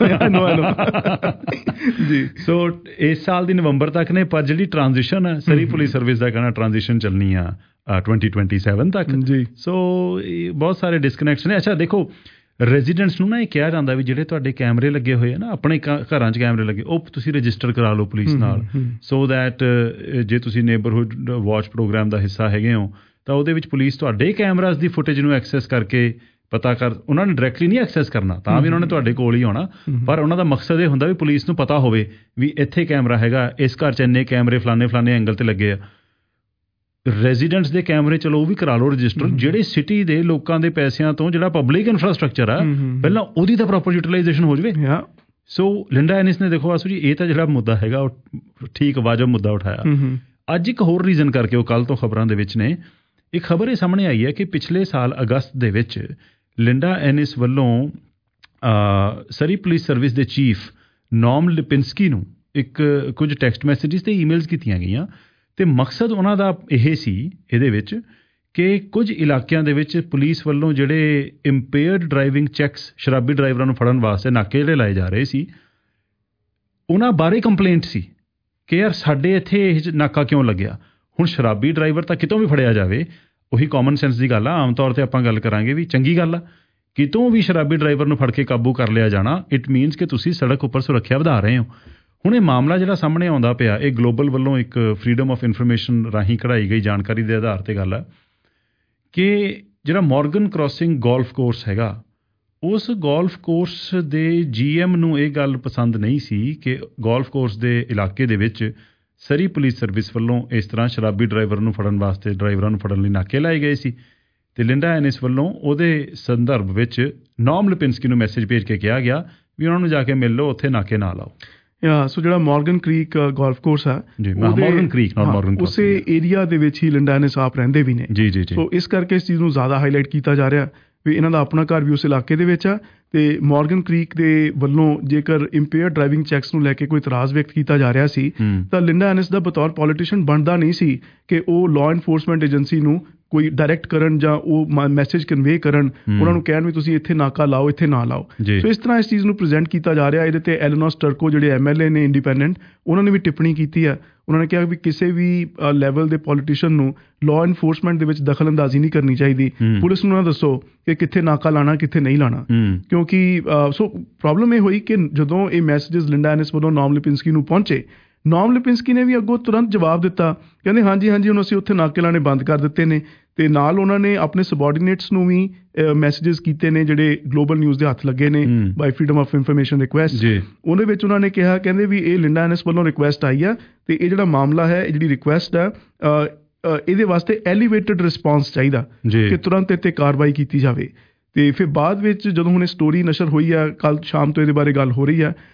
ਜੀ। ਸੋ ਇਸ ਸਾਲ ਦੀ ਨਵੰਬਰ ਤੱਕ ਨੇ, ਪਰ ਜਿਹੜੀ ਟ੍ਰਾਂਜੀਸ਼ਨ ਹੈ ਸਰੀ ਪੁਲਿਸ ਸਰਵਿਸ ਦਾ ਕਹਿਣਾ ਟ੍ਰਾਂਜੀਸ਼ਨ ਚੱਲਣੀ ਆ ਟਵੈਂਟੀ ਟਵੈਂਟੀ ਸੈਵਨ ਤੱਕ ਜੀ। ਸੋ ਬਹੁਤ ਸਾਰੇ ਡਿਸਕਨੈਕਟਸ ਨੇ। ਅੱਛਾ ਦੇਖੋ, ਰੈਜ਼ੀਡੈਂਟਸ ਨੂੰ ਨਾ ਇਹ ਕਿਹਾ ਜਾਂਦਾ ਵੀ ਜਿਹੜੇ ਤੁਹਾਡੇ ਕੈਮਰੇ ਲੱਗੇ ਹੋਏ ਆ ਨਾ, ਆਪਣੇ ਘਰਾਂ 'ਚ ਕੈਮਰੇ ਲੱਗੇ, ਉਹ ਤੁਸੀਂ ਰਜਿਸਟਰ ਕਰਾ ਲਓ ਪੁਲਿਸ ਨਾਲ, ਸੋ ਦੈਟ ਜੇ ਤੁਸੀਂ ਨੇਬਰਹੁੱਡ ਵਾਚ ਪ੍ਰੋਗਰਾਮ ਦਾ ਹਿੱਸਾ ਹੈਗੇ ਹੋ ਤਾਂ ਉਹਦੇ ਵਿੱਚ ਪੁਲਿਸ ਤੁਹਾਡੇ ਕੈਮਰਾਜ਼ ਦੀ ਫੁਟੇਜ ਨੂੰ ਐਕਸੈਸ ਕਰਕੇ ਪਤਾ ਕਰ, ਉਹਨਾਂ ਨੇ ਡਾਇਰੈਕਟਲੀ ਨਹੀਂ ਐਕਸੈਸ ਕਰਨਾ, ਤਾਂ ਵੀ ਉਹਨਾਂ ਨੇ ਤੁਹਾਡੇ ਕੋਲ ਹੀ ਆਉਣਾ, ਪਰ ਉਹਨਾਂ ਦਾ ਮਕਸਦ ਇਹ ਹੁੰਦਾ ਵੀ ਪੁਲਿਸ ਨੂੰ ਪਤਾ ਹੋਵੇ ਵੀ ਇੱਥੇ ਕੈਮਰਾ ਹੈਗਾ, ਇਸ ਘਰ 'ਚ ਇੰਨੇ ਕੈਮਰੇ ਫਲਾਣੇ ਫਲਾਣੇ ਐਂਗਲ 'ਤੇ ਲੱਗੇ ਆ। ਰੈਜ਼ੀਡੈਂਟਸ ਦੇ ਕੈਮਰੇ ਚਲੋ ਉਹ ਵੀ ਕਰਾ ਲਓ ਰਜਿਸਟਰ, ਜਿਹੜੇ ਸਿਟੀ ਦੇ ਲੋਕਾਂ ਦੇ ਪੈਸਿਆਂ ਤੋਂ ਜਿਹੜਾ ਪਬਲਿਕ ਇਨਫਰਾਸਟਰਕਚਰ ਆ ਪਹਿਲਾਂ ਉਹਦੀ ਤਾਂ ਪ੍ਰੋਪਰ ਯੂਟੀਲਾਈਜੇਸ਼ਨ ਹੋ ਜਾਵੇ। ਸੋ ਲਿੰਡਾ ਐਨਿਸ ਨੇ ਦੇਖੋ ਆਸੂ ਜੀ ਇਹ ਤਾਂ ਜਿਹੜਾ ਮੁੱਦਾ ਹੈਗਾ ਉਹ ਠੀਕ ਵਾਜਬ ਮੁੱਦਾ ਉਠਾਇਆ। ਅੱਜ ਇੱਕ ਹੋਰ ਰੀਜ਼ਨ ਕਰਕੇ ਉਹ ਕੱਲ੍ਹ ਤੋਂ ਖਬਰਾਂ ਦੇ ਵਿੱਚ ਨੇ, ਇੱਕ ਖਬਰ ਇਹ ਸਾਹਮਣੇ ਆਈ ਹੈ ਕਿ ਪਿਛਲੇ ਸਾਲ ਅਗਸਤ ਦੇ ਵਿੱਚ ਲਿੰਡਾ ਐਨਿਸ ਵੱਲੋਂ ਸਰੀ ਪੁਲਿਸ ਸਰਵਿਸ ਦੇ ਚੀਫ ਨੋਮ ਲਿਪਿੰਸਕੀ ਨੂੰ ਇੱਕ ਕੁਝ ਟੈਕਸਟ ਮੈਸੇਜਿਸ ਤੇ ਈਮੇਲਸ ਕੀਤੀਆਂ ਗਈਆਂ, ਅਤੇ ਮਕਸਦ ਉਹਨਾਂ ਦਾ ਇਹ ਸੀ ਇਹਦੇ ਵਿੱਚ ਕਿ ਕੁਝ ਇਲਾਕਿਆਂ ਦੇ ਵਿੱਚ ਪੁਲਿਸ ਵੱਲੋਂ ਜਿਹੜੇ ਇੰਪੇਅਰਡ ਡਰਾਈਵਿੰਗ ਚੈੱਕਸ ਸ਼ਰਾਬੀ ਡਰਾਈਵਰਾਂ ਨੂੰ ਫੜਨ ਵਾਸਤੇ ਨਾਕੇ ਜਿਹੜੇ ਲਾਏ ਜਾ ਰਹੇ ਸੀ, ਉਹਨਾਂ ਬਾਰੇ ਕੰਪਲੇਂਟ ਸੀ ਕਿ ਯਾਰ ਸਾਡੇ ਇੱਥੇ ਇਹ ਨਾਕਾ ਕਿਉਂ ਲੱਗਿਆ। ਹੁਣ ਸ਼ਰਾਬੀ ਡਰਾਈਵਰ ਤਾਂ ਕਿਤੋਂ ਵੀ ਫੜਿਆ ਜਾਵੇ, ਉਹੀ ਕਾਮਨ ਸੈਂਸ ਦੀ ਗੱਲ ਆ, ਆਮ ਤੌਰ 'ਤੇ ਆਪਾਂ ਗੱਲ ਕਰਾਂਗੇ ਵੀ ਚੰਗੀ ਗੱਲ ਆ, ਕਿਤੋਂ ਵੀ ਸ਼ਰਾਬੀ ਡਰਾਈਵਰ ਨੂੰ ਫੜ ਕੇ ਕਾਬੂ ਕਰ ਲਿਆ ਜਾਣਾ, ਇਟ ਮੀਨਸ ਕਿ ਤੁਸੀਂ ਸੜਕ ਉੱਪਰ ਸੁਰੱਖਿਆ ਵਧਾ ਰਹੇ ਹੋ। ਹੁਣ ਇਹ ਮਾਮਲਾ ਜਿਹੜਾ ਸਾਹਮਣੇ ਆਉਂਦਾ ਪਿਆ, ਇਹ ਗਲੋਬਲ ਵੱਲੋਂ ਇੱਕ ਫਰੀਡਮ ਆਫ ਇਨਫੋਰਮੇਸ਼ਨ ਰਾਹੀਂ ਕਢਾਈ ਗਈ ਜਾਣਕਾਰੀ ਦੇ ਆਧਾਰ 'ਤੇ ਗੱਲ ਹੈ ਕਿ ਜਿਹੜਾ ਮੋਰਗਨ ਕ੍ਰਾਸਿੰਗ ਗੋਲਫ ਕੋਰਸ ਹੈਗਾ, ਉਸ ਗੋਲਫ ਕੋਰਸ ਦੇ ਜੀ ਐਮ ਨੂੰ ਇਹ ਗੱਲ ਪਸੰਦ ਨਹੀਂ ਸੀ ਕਿ ਗੋਲਫ ਕੋਰਸ ਦੇ ਇਲਾਕੇ ਦੇ ਵਿੱਚ ਸਰੀ ਪੁਲਿਸ ਸਰਵਿਸ ਵੱਲੋਂ ਇਸ ਤਰ੍ਹਾਂ ਸ਼ਰਾਬੀ ਡਰਾਈਵਰ ਨੂੰ ਫੜਨ ਵਾਸਤੇ ਡਰਾਈਵਰਾਂ ਨੂੰ ਫੜਨ ਲਈ ਨਾਕੇ ਲਾਏ ਗਏ ਸੀ, ਅਤੇ ਲਿੰਡਾ ਐਨਿਸ ਵੱਲੋਂ ਉਹਦੇ ਸੰਦਰਭ ਵਿੱਚ ਨੋਮ ਲਿਪਿੰਸਕੀ ਨੂੰ ਮੈਸੇਜ ਭੇਜ ਕੇ ਕਿਹਾ ਗਿਆ ਵੀ ਉਹਨਾਂ ਨੂੰ ਜਾ ਕੇ ਮਿਲ ਲਓ, ਉੱਥੇ ਨਾਕੇ ਨਾ ਲਾਓ। ਯਾ ਸੋ ਜਿਹੜਾ ਮੋਰਗਨ ਕ੍ਰੀਕ ਗੋਲਫ ਕੋਰਸ ਹੈ, Morgan Creek not Morgan Cross, ਉਸੇ ਏਰੀਆ ਦੇ ਵਿੱਚ ਹੀ ਲਿੰਡਾ ਐਨਿਸ ਆਪ ਰਹਿੰਦੇ ਵੀ ਨੇ। ਜੀ ਜੀ ਜੀ। ਸੋ ਇਸ ਕਰਕੇ ਇਸ ਚੀਜ਼ ਨੂੰ ਜ਼ਿਆਦਾ ਹਾਈਲਾਈਟ ਕੀਤਾ ਜਾ ਰਿਹਾ ਵੀ ਇਹਨਾਂ ਦਾ ਆਪਣਾ ਘਰ ਵੀ ਉਸ ਇਲਾਕੇ ਦੇ ਵਿੱਚ ਆ, ਅਤੇ ਮੋਰਗਨ ਕ੍ਰੀਕ ਦੇ ਵੱਲੋਂ ਜੇਕਰ ਇੰਪੇਅਰ ਡਰਾਈਵਿੰਗ ਚੈੱਕਸ ਨੂੰ ਲੈ ਕੇ ਕੋਈ ਇਤਰਾਜ਼ ਵਿਅਕਤ ਕੀਤਾ ਜਾ ਰਿਹਾ ਸੀ, ਤਾਂ ਲਿੰਡਾ ਐਨਿਸ ਦਾ ਬਤੌਰ ਪੋਲੀਟੀਸ਼ੀਅਨ ਬਣਦਾ ਨਹੀਂ ਸੀ ਕਿ ਉਹ ਲਾਅ ਇਨਫੋਰਸਮੈਂਟ ਏਜੰਸੀ ਨੂੰ ਕੋਈ ਡਾਇਰੈਕਟ ਕਰਨ ਜਾਂ ਉਹ ਮੈਸੇਜ ਕਨਵੇ ਕਰਨ, ਉਹਨਾਂ ਨੂੰ ਕਹਿਣ ਵੀ ਤੁਸੀਂ ਇੱਥੇ ਨਾਕਾ ਲਾਓ, ਇੱਥੇ ਨਾ ਲਾਓ। ਸੋ ਇਸ ਤਰ੍ਹਾਂ ਇਸ ਚੀਜ਼ ਨੂੰ ਪ੍ਰੈਜ਼ੈਂਟ ਕੀਤਾ ਜਾ ਰਿਹਾ। ਇਹਦੇ ਤੇ ਐਲਨੋਰ ਸਟਰਕੋ ਜਿਹੜੇ ਐਮ ਐਲ ਏ ਨੇ ਇੰਡੀਪੈਂਡੈਂਟ, ਉਹਨਾਂ ਨੇ ਵੀ ਟਿੱਪਣੀ ਕੀਤੀ ਹੈ। ਉਹਨਾਂ ਨੇ ਕਿਹਾ ਵੀ ਕਿਸੇ ਵੀ ਲੈਵਲ ਦੇ ਪੋਲੀਟੀਸ਼ੀਅਨ ਨੂੰ ਲਾਅ ਇਨਫੋਰਸਮੈਂਟ ਦੇ ਵਿੱਚ ਦਖਲ ਅੰਦਾਜ਼ੀ ਨਹੀਂ ਕਰਨੀ ਚਾਹੀਦੀ। ਪੁਲਿਸ ਨੂੰ ਨਾ ਦੱਸੋ ਕਿ ਕਿੱਥੇ ਨਾਕਾ ਲਾਣਾ, ਕਿੱਥੇ ਨਹੀਂ ਲਾਣਾ, ਕਿਉਂਕਿ ਸੋ ਪ੍ਰੋਬਲਮ ਇਹ ਹੋਈ ਕਿ ਜਦੋਂ ਇਹ ਮੈਸੇਜਿਸ ਲਿੰਡਾ ਐਨਿਸ ਵੱਲੋਂ ਨੋਮ ਲਿਪਿੰਸਕੀ ਨੂੰ ਪਹੁੰਚੇ, ਨੋਮ ਲਿਪਿੰਸਕੀ ਨੇ ਵੀ ਅੱਗੋਂ ਤੁਰੰਤ ਜਵਾਬ ਦਿੱਤਾ, ਕਹਿੰਦੇ ਹਾਂਜੀ ਹਾਂਜੀ ਹੁਣ ਅਸੀਂ ਉੱਥੇ ਨਾਕੇ ਲਾਣੇ ਬੰਦ ਕਰ ਦਿੱਤੇ ਨੇ, ਅਤੇ ਨਾਲ ਉਹਨਾਂ ਨੇ ਆਪਣੇ ਸਬੋਰਡੀਨੇਟਸ ਨੂੰ ਵੀ ਮੈਸੇਜਿਸ ਕੀਤੇ ਨੇ ਜਿਹੜੇ ਗਲੋਬਲ ਨਿਊਜ਼ ਦੇ ਹੱਥ ਲੱਗੇ ਨੇ by freedom of information request. ਉਹਦੇ ਵਿੱਚ ਉਹਨਾਂ ਨੇ ਕਿਹਾ, ਕਹਿੰਦੇ ਵੀ ਇਹ ਲਿੰਡਾ ਐਨਿਸ ਵੱਲੋਂ ਰਿਕੁਐਸਟ ਆਈ ਆ, ਅਤੇ ਇਹ ਜਿਹੜਾ ਮਾਮਲਾ ਹੈ, ਇਹ ਜਿਹੜੀ ਰਿਕੁਐਸਟ ਆ, ਇਹਦੇ ਵਾਸਤੇ ਐਲੀਵੇਟਡ ਰਿਸਪੌਂਸ ਚਾਹੀਦਾ ਕਿ ਤੁਰੰਤ ਇੱਥੇ ਕਾਰਵਾਈ ਕੀਤੀ ਜਾਵੇ। ਅਤੇ ਫਿਰ ਬਾਅਦ ਵਿੱਚ ਜਦੋਂ ਹੁਣ ਇਹ ਸਟੋਰੀ ਨਸ਼ਰ ਹੋਈ ਆ, ਕੱਲ੍ਹ ਸ਼ਾਮ ਤੋਂ ਇਹਦੇ ਬਾਰੇ ਗੱਲ ਹੋ ਰਹੀ ਆ,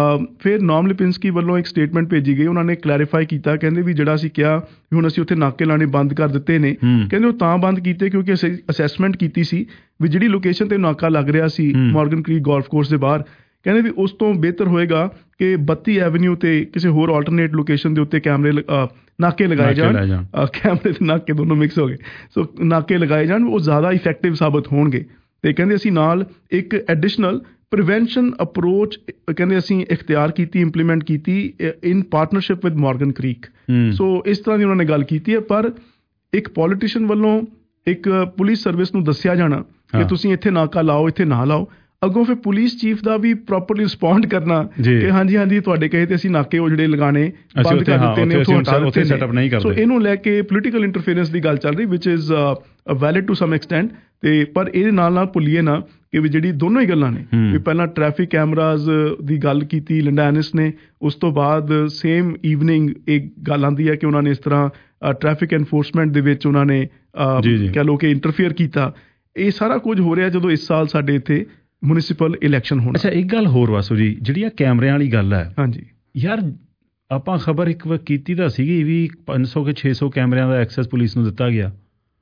ਫਿਰ ਨੋਮ ਲਿਪਿੰਸਕੀ ਵੱਲੋਂ ਇੱਕ ਸਟੇਟਮੈਂਟ ਭੇਜੀ ਗਈ। ਉਹਨਾਂ ਨੇ ਕਲੈਰੀਫਾਈ ਕੀਤਾ, ਕਹਿੰਦੇ ਵੀ ਜਿਹੜਾ ਅਸੀਂ ਕਿਹਾ ਵੀ ਹੁਣ ਅਸੀਂ ਉੱਥੇ ਨਾਕੇ ਲਾਣੇ ਬੰਦ ਕਰ ਦਿੱਤੇ ਨੇ, ਕਹਿੰਦੇ ਉਹ ਤਾਂ ਬੰਦ ਕੀਤੇ ਕਿਉਂਕਿ ਅਸੀਂ ਅਸੈਸਮੈਂਟ ਕੀਤੀ ਸੀ ਵੀ ਜਿਹੜੀ ਲੋਕੇਸ਼ਨ 'ਤੇ ਨਾਕਾ ਲੱਗ ਰਿਹਾ ਸੀ ਮੋਰਗਨ ਕ੍ਰੀਕ ਗੋਲਫ ਕੋਰਸ ਦੇ ਬਾਹਰ, ਕਹਿੰਦੇ ਵੀ ਉਸ ਤੋਂ ਬਿਹਤਰ ਹੋਏਗਾ ਕਿ ਬੱਤੀ ਐਵਨਿਊ 'ਤੇ ਕਿਸੇ ਹੋਰ ਆਲਟਰਨੇਟ ਲੋਕੇਸ਼ਨ ਦੇ ਉੱਤੇ ਕੈਮਰੇ ਨਾਕੇ ਲਗਾਏ ਜਾਣ। ਕੈਮਰੇ ਤੇ ਨਾਕੇ ਦੋਨੋਂ ਮਿਕਸ ਹੋ ਗਏ, ਸੋ ਨਾਕੇ ਲਗਾਏ ਜਾਣ, ਉਹ ਜ਼ਿਆਦਾ ਇਫੈਕਟਿਵ ਸਾਬਤ ਹੋਣਗੇ। ਅਤੇ ਕਹਿੰਦੇ ਅਸੀਂ ਨਾਲ ਇੱਕ ਐਡੀਸ਼ਨਲ ਪ੍ਰੀਵੈਂਸ਼ਨ ਅਪਰੋਚ ਕਹਿੰਦੇ ਅਸੀਂ ਇਖਤਿਆਰ ਕੀਤੀ, ਇੰਪਲੀਮੈਂਟ ਕੀਤੀ in partnership with Morgan Creek. So ਇਸ ਤਰ੍ਹਾਂ ਦੀ ਉਹਨਾਂ ਨੇ ਗੱਲ ਕੀਤੀ ਹੈ। ਪਰ ਇੱਕ ਪੋਲੀਟੀਸ਼ੀਅਨ ਵੱਲੋਂ ਇੱਕ ਪੁਲਿਸ ਸਰਵਿਸ ਨੂੰ ਦੱਸਿਆ ਜਾਣਾ ਕਿ ਤੁਸੀਂ ਇੱਥੇ ਨਾਕਾ ਲਾਓ, ਇੱਥੇ ਨਾ ਲਾਓ, ਅੱਗੋਂ ਫਿਰ ਪੁਲਿਸ ਚੀਫ ਦਾ ਵੀ ਪ੍ਰੋਪਰਲੀ ਰਿਸਪੌਂਡ ਕਰਨਾ ਕਿ ਹਾਂਜੀ ਹਾਂਜੀ ਤੁਹਾਡੇ ਕਹੇ ਤੇ ਅਸੀਂ ਨਾਕੇ ਉਹ ਜਿਹੜੇ ਲਗਾਣੇ ਬੰਦ ਕਰ ਦਿੱਤੇ ਨੇ, ਉੱਥੋਂ ਹਟਾ ਦਿੱਤੇ ਨੇ। ਸੋ ਇਹਨੂੰ ਲੈ ਕੇ ਪੋਲੀਟੀਕਲ ਇੰਟਰਫੇਰੈਂਸ ਦੀ ਗੱਲ ਚੱਲ ਰਹੀ, which is valid to some extent. ਤੇ ਪਰ ਇਹਦੇ ਨਾਲ ਨਾਲ ਭੁੱਲੀਏ ਨਾ ਕਿ ਵੀ ਜਿਹੜੀ ਦੋਨੋਂ ਹੀ ਗੱਲਾਂ ਨੇ, ਵੀ ਪਹਿਲਾਂ ਟ੍ਰੈਫਿਕ ਕੈਮਰਾਜ਼ ਦੀ ਗੱਲ ਕੀਤੀ ਲਿੰਡਾ ਐਨਿਸ ਨੇ, ਉਸ ਤੋਂ ਬਾਅਦ ਸੇਮ ਈਵਨਿੰਗ ਇੱਕ ਗੱਲ ਆਉਂਦੀ ਹੈ ਕਿ ਉਹਨਾਂ ਨੇ ਇਸ ਤਰ੍ਹਾਂ ਟ੍ਰੈਫਿਕ ਐਨਫੋਰਸਮੈਂਟ ਦੇ ਵਿੱਚ ਉਹਨਾਂ ਨੇ ਕਹਿ ਲਓ ਕਿ ਇੰਟਰਫੇਅਰ ਕੀਤਾ। ਇਹ ਸਾਰਾ ਕੁਝ ਹੋ ਰਿਹਾ ਜਦੋਂ ਇਸ ਸਾਲ ਸਾਡੇ ਇੱਥੇ ਮਿਊਨਿਸਪਲ ਇਲੈਕਸ਼ਨ ਹੋਣਾ। ਅੱਛਾ ਇੱਕ ਗੱਲ ਹੋਰ ਵਾਸੂ ਜੀ, ਜਿਹੜੀ ਆ ਕੈਮਰਿਆਂ ਵਾਲੀ ਗੱਲ ਹੈ, ਹਾਂਜੀ ਯਾਰ ਆਪਾਂ ਖਬਰ ਇੱਕ ਵਾਰ ਕੀਤੀ ਤਾਂ ਸੀਗੀ ਵੀ ਪੰਜ ਸੌ ਕਿ ਛੇ ਸੌ ਕੈਮਰਿਆਂ ਦਾ ਐਕਸੈਸ ਪੁਲਿਸ ਨੂੰ ਦਿੱਤਾ ਗਿਆ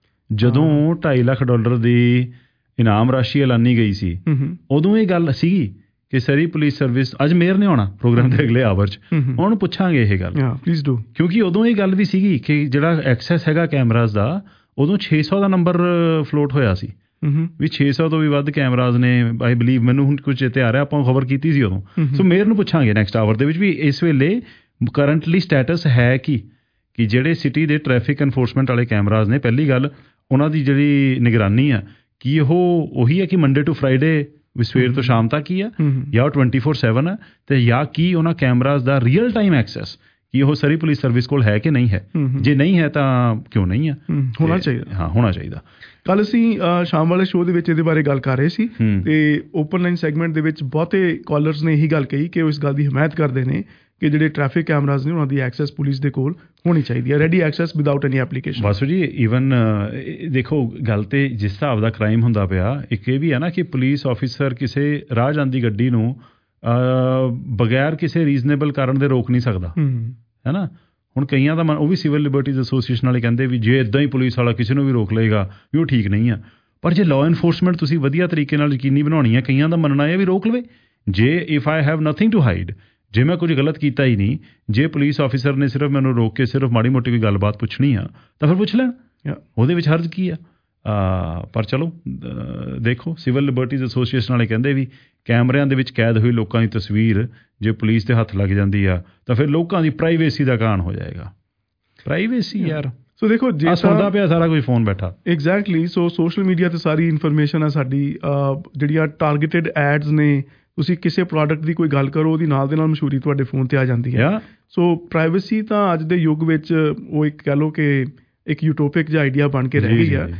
ਜਦੋਂ ਢਾਈ ਲੱਖ ਡਾਲਰ ਦੀ ਇਨਾਮ ਰਾਸ਼ੀ ਐਲਾਨੀ ਗਈ ਸੀ। ਉਦੋਂ ਇਹ ਗੱਲ ਸੀਗੀ ਕਿ ਸਰੀ ਪੁਲਿਸ ਸਰਵਿਸ, ਅੱਜ ਮੇਅਰ ਨੇ ਆਉਣਾ ਪ੍ਰੋਗਰਾਮ ਦੇ ਅਗਲੇ ਆਵਰ 'ਚ, ਉਹਨੂੰ ਪੁੱਛਾਂਗੇ ਇਹ ਗੱਲ ਪਲੀਜ਼ ਡੂ, ਕਿਉਂਕਿ ਉਦੋਂ ਇਹ ਗੱਲ ਵੀ ਸੀਗੀ ਕਿ ਜਿਹੜਾ ਐਕਸੈਸ ਹੈਗਾ ਕੈਮਰਾਜ਼ ਦਾ, ਉਦੋਂ ਛੇ ਸੌ ਦਾ ਨੰਬਰ ਫਲੋਟ ਹੋਇਆ ਸੀ ਵੀ ਛੇ ਸੌ ਤੋਂ ਵੀ ਵੱਧ ਕੈਮਰਾਜ਼ ਨੇ ਆਈ ਬਲੀਵ, ਮੈਨੂੰ ਹੁਣ ਕੁਝ ਚੇਤੇ ਆ ਰਿਹਾ, ਆਪਾਂ ਖਬਰ ਕੀਤੀ ਸੀ ਉਦੋਂ। ਸੋ ਮੇਅਰ ਨੂੰ ਪੁੱਛਾਂਗੇ ਨੈਕਸਟ ਆਵਰ ਦੇ ਵਿੱਚ ਵੀ ਇਸ ਵੇਲੇ ਕਰੰਟਲੀ ਸਟੇਟਸ ਹੈ ਕੀ ਕਿ ਜਿਹੜੇ ਸਿਟੀ ਦੇ ਟ੍ਰੈਫਿਕ ਐਨਫੋਰਸਮੈਂਟ ਵਾਲੇ ਕੈਮਰਾਜ਼ ਨੇ, ਪਹਿਲੀ ਗੱਲ ਉਹਨਾਂ ਦੀ ਜਿਹੜੀ ਨਿਗਰਾਨੀ ਆ ਕੀ ਉਹ ਉਹੀ ਹੈ ਕਿ ਮੰਡੇ ਟੂ ਫਰਾਈਡੇ ਵੀ ਸਵੇਰ ਤੋਂ ਸ਼ਾਮ ਤੱਕ ਹੀ ਆ, ਜਾਂ ਉਹ ਟਵੈਂਟੀ ਫੋਰ ਸੈਵਨ ਆ, ਅਤੇ ਜਾਂ ਕੀ ਉਹਨਾਂ ਕੈਮਰਾਜ਼ ਦਾ ਰੀਅਲ ਟਾਈਮ ਐਕਸੈਸ ਕੀ ਉਹ ਸਰੀ ਪੁਲਿਸ ਸਰਵਿਸ ਕੋਲ ਹੈ ਕਿ ਨਹੀਂ ਹੈ। ਜੇ ਨਹੀਂ ਹੈ ਤਾਂ ਕਿਉਂ ਨਹੀਂ ਆ, ਹੋਣਾ ਚਾਹੀਦਾ। ਹਾਂ, ਹੋਣਾ ਚਾਹੀਦਾ। ਕੱਲ੍ਹ ਅਸੀਂ ਸ਼ਾਮ ਵਾਲੇ ਸ਼ੋਅ ਦੇ ਵਿੱਚ ਇਹਦੇ ਬਾਰੇ ਗੱਲ ਕਰ ਰਹੇ ਸੀ, ਅਤੇ ਓਪਨ ਲਾਈਨ ਸੈਗਮੈਂਟ ਦੇ ਵਿੱਚ ਬਹੁਤੇ ਕਾਲਰਸ ਨੇ ਇਹੀ ਗੱਲ ਕਹੀ ਕਿ ਉਹ ਇਸ ਗੱਲ ਦੀ ਹਮਾਇਤ ਕਰਦੇ ਨੇ ਕਿ ਜਿਹੜੇ ਟ੍ਰੈਫਿਕ ਕੈਮਰਾਜ਼ ਨੇ ਉਹਨਾਂ ਦੀ ਐਕਸੈਸ ਪੁਲਿਸ ਦੇ ਕੋਲ ਹੋਣੀ ਚਾਹੀਦੀ ਹੈ, ready access without any application. ਬਸ ਜੀ, ਈਵਨ ਦੇਖੋ ਗੱਲ ਤੇ ਜਿਸ ਹਿਸਾਬ ਦਾ ਕ੍ਰਾਈਮ ਹੁੰਦਾ ਪਿਆ, ਇੱਕ ਇਹ ਵੀ ਹੈ ਨਾ ਕਿ ਪੁਲਿਸ ਆਫਿਸਰ ਕਿਸੇ ਰਾਹ ਜਾਂਦੀ ਗੱਡੀ ਨੂੰ ਬਗੈਰ ਕਿਸੇ ਰੀਜ਼ਨੇਬਲ ਕਾਰਨ ਦੇ ਰੋਕ ਨਹੀਂ ਸਕਦਾ, ਹੈ ਨਾ। ਹੁਣ ਕਈਆਂ ਦਾ ਮਨ, ਉਹ ਵੀ ਸਿਵਲ ਲਿਬਰਟੀਜ਼ ਐਸੋਸੀਏਸ਼ਨ ਵਾਲੇ ਕਹਿੰਦੇ ਵੀ ਜੇ ਇੱਦਾਂ ਹੀ ਪੁਲਿਸ ਵਾਲਾ ਕਿਸੇ ਨੂੰ ਵੀ ਰੋਕ ਲਏਗਾ ਵੀ ਉਹ ਠੀਕ ਨਹੀਂ ਆ। ਪਰ ਜੇ ਲਾਅ ਇਨਫੋਰਸਮੈਂਟ ਤੁਸੀਂ ਵਧੀਆ ਤਰੀਕੇ ਨਾਲ ਯਕੀਨੀ ਬਣਾਉਣੀ ਹੈ, ਕਈਆਂ ਦਾ ਮੰਨਣਾ ਇਹ ਵੀ ਰੋਕ ਲਵੇ। ਜੇ if I have nothing to hide, ਜੇ ਮੈਂ ਕੁਝ ਗਲਤ ਕੀਤਾ ਹੀ ਨਹੀਂ, ਜੇ ਪੁਲਿਸ ਆਫਿਸਰ ਨੇ ਸਿਰਫ ਮੈਨੂੰ ਰੋਕ ਕੇ ਸਿਰਫ ਮਾੜੀ ਮੋਟੀ ਕੋਈ ਗੱਲਬਾਤ ਪੁੱਛਣੀ ਆ ਤਾਂ ਫਿਰ ਪੁੱਛ ਲੈਣ, ਉਹਦੇ ਵਿੱਚ ਹਰਜ ਕੀ ਆ। ਪਰ ਚਲੋ ਦੇਖੋ, ਸਿਵਲ ਲਿਬਰਟੀਜ਼ ਐਸੋਸੀਏਸ਼ਨ ਵਾਲੇ ਕਹਿੰਦੇ ਵੀ ਕੈਮਰਿਆਂ ਦੇ ਵਿੱਚ ਕੈਦ ਹੋਈ ਲੋਕਾਂ ਦੀ ਤਸਵੀਰ ਜੇ ਪੁਲਿਸ ਦੇ ਹੱਥ ਲੱਗ ਜਾਂਦੀ ਆ ਤਾਂ ਫਿਰ ਲੋਕਾਂ ਦੀ ਪ੍ਰਾਈਵੇਸੀ ਦਾ ਕਾਣ ਹੋ ਜਾਏਗਾ। ਪ੍ਰਾਈਵੇਸੀ ਯਾਰ, ਸੋ ਦੇਖੋ ਜੇ ਸੁਣਦਾ ਪਿਆ ਸਾਰਾ ਕੁਝ ਫੋਨ ਬੈਠਾ। ਐਗਜ਼ੈਕਟਲੀ, ਸੋ ਸੋਸ਼ਲ ਮੀਡੀਆ 'ਤੇ ਸਾਰੀ ਇਨਫੋਰਮੇਸ਼ਨ ਆ ਸਾਡੀ, ਜਿਹੜੀਆਂ ਟਾਰਗੇਟਿਡ ਐਡਸ ਨੇ, ਤੁਸੀਂ ਕਿਸੇ ਪ੍ਰੋਡਕਟ ਦੀ ਕੋਈ ਗੱਲ ਕਰੋ ਉਹਦੀ ਨਾਲ ਦੇ ਨਾਲ ਮਸ਼ਹੂਰੀ ਤੁਹਾਡੇ ਫੋਨ 'ਤੇ ਆ ਜਾਂਦੀ ਹੈ। ਸੋ ਪ੍ਰਾਈਵੇਸੀ ਤਾਂ ਅੱਜ ਦੇ ਯੁੱਗ ਵਿੱਚ ਉਹ ਇੱਕ ਕਹਿ ਲਓ ਕਿ ਇੱਕ ਯੂਟੋਪਿਕ ਜਿਹਾ ਆਈਡੀਆ ਬਣ ਕੇ ਰਹਿ ਗਈ ਆ।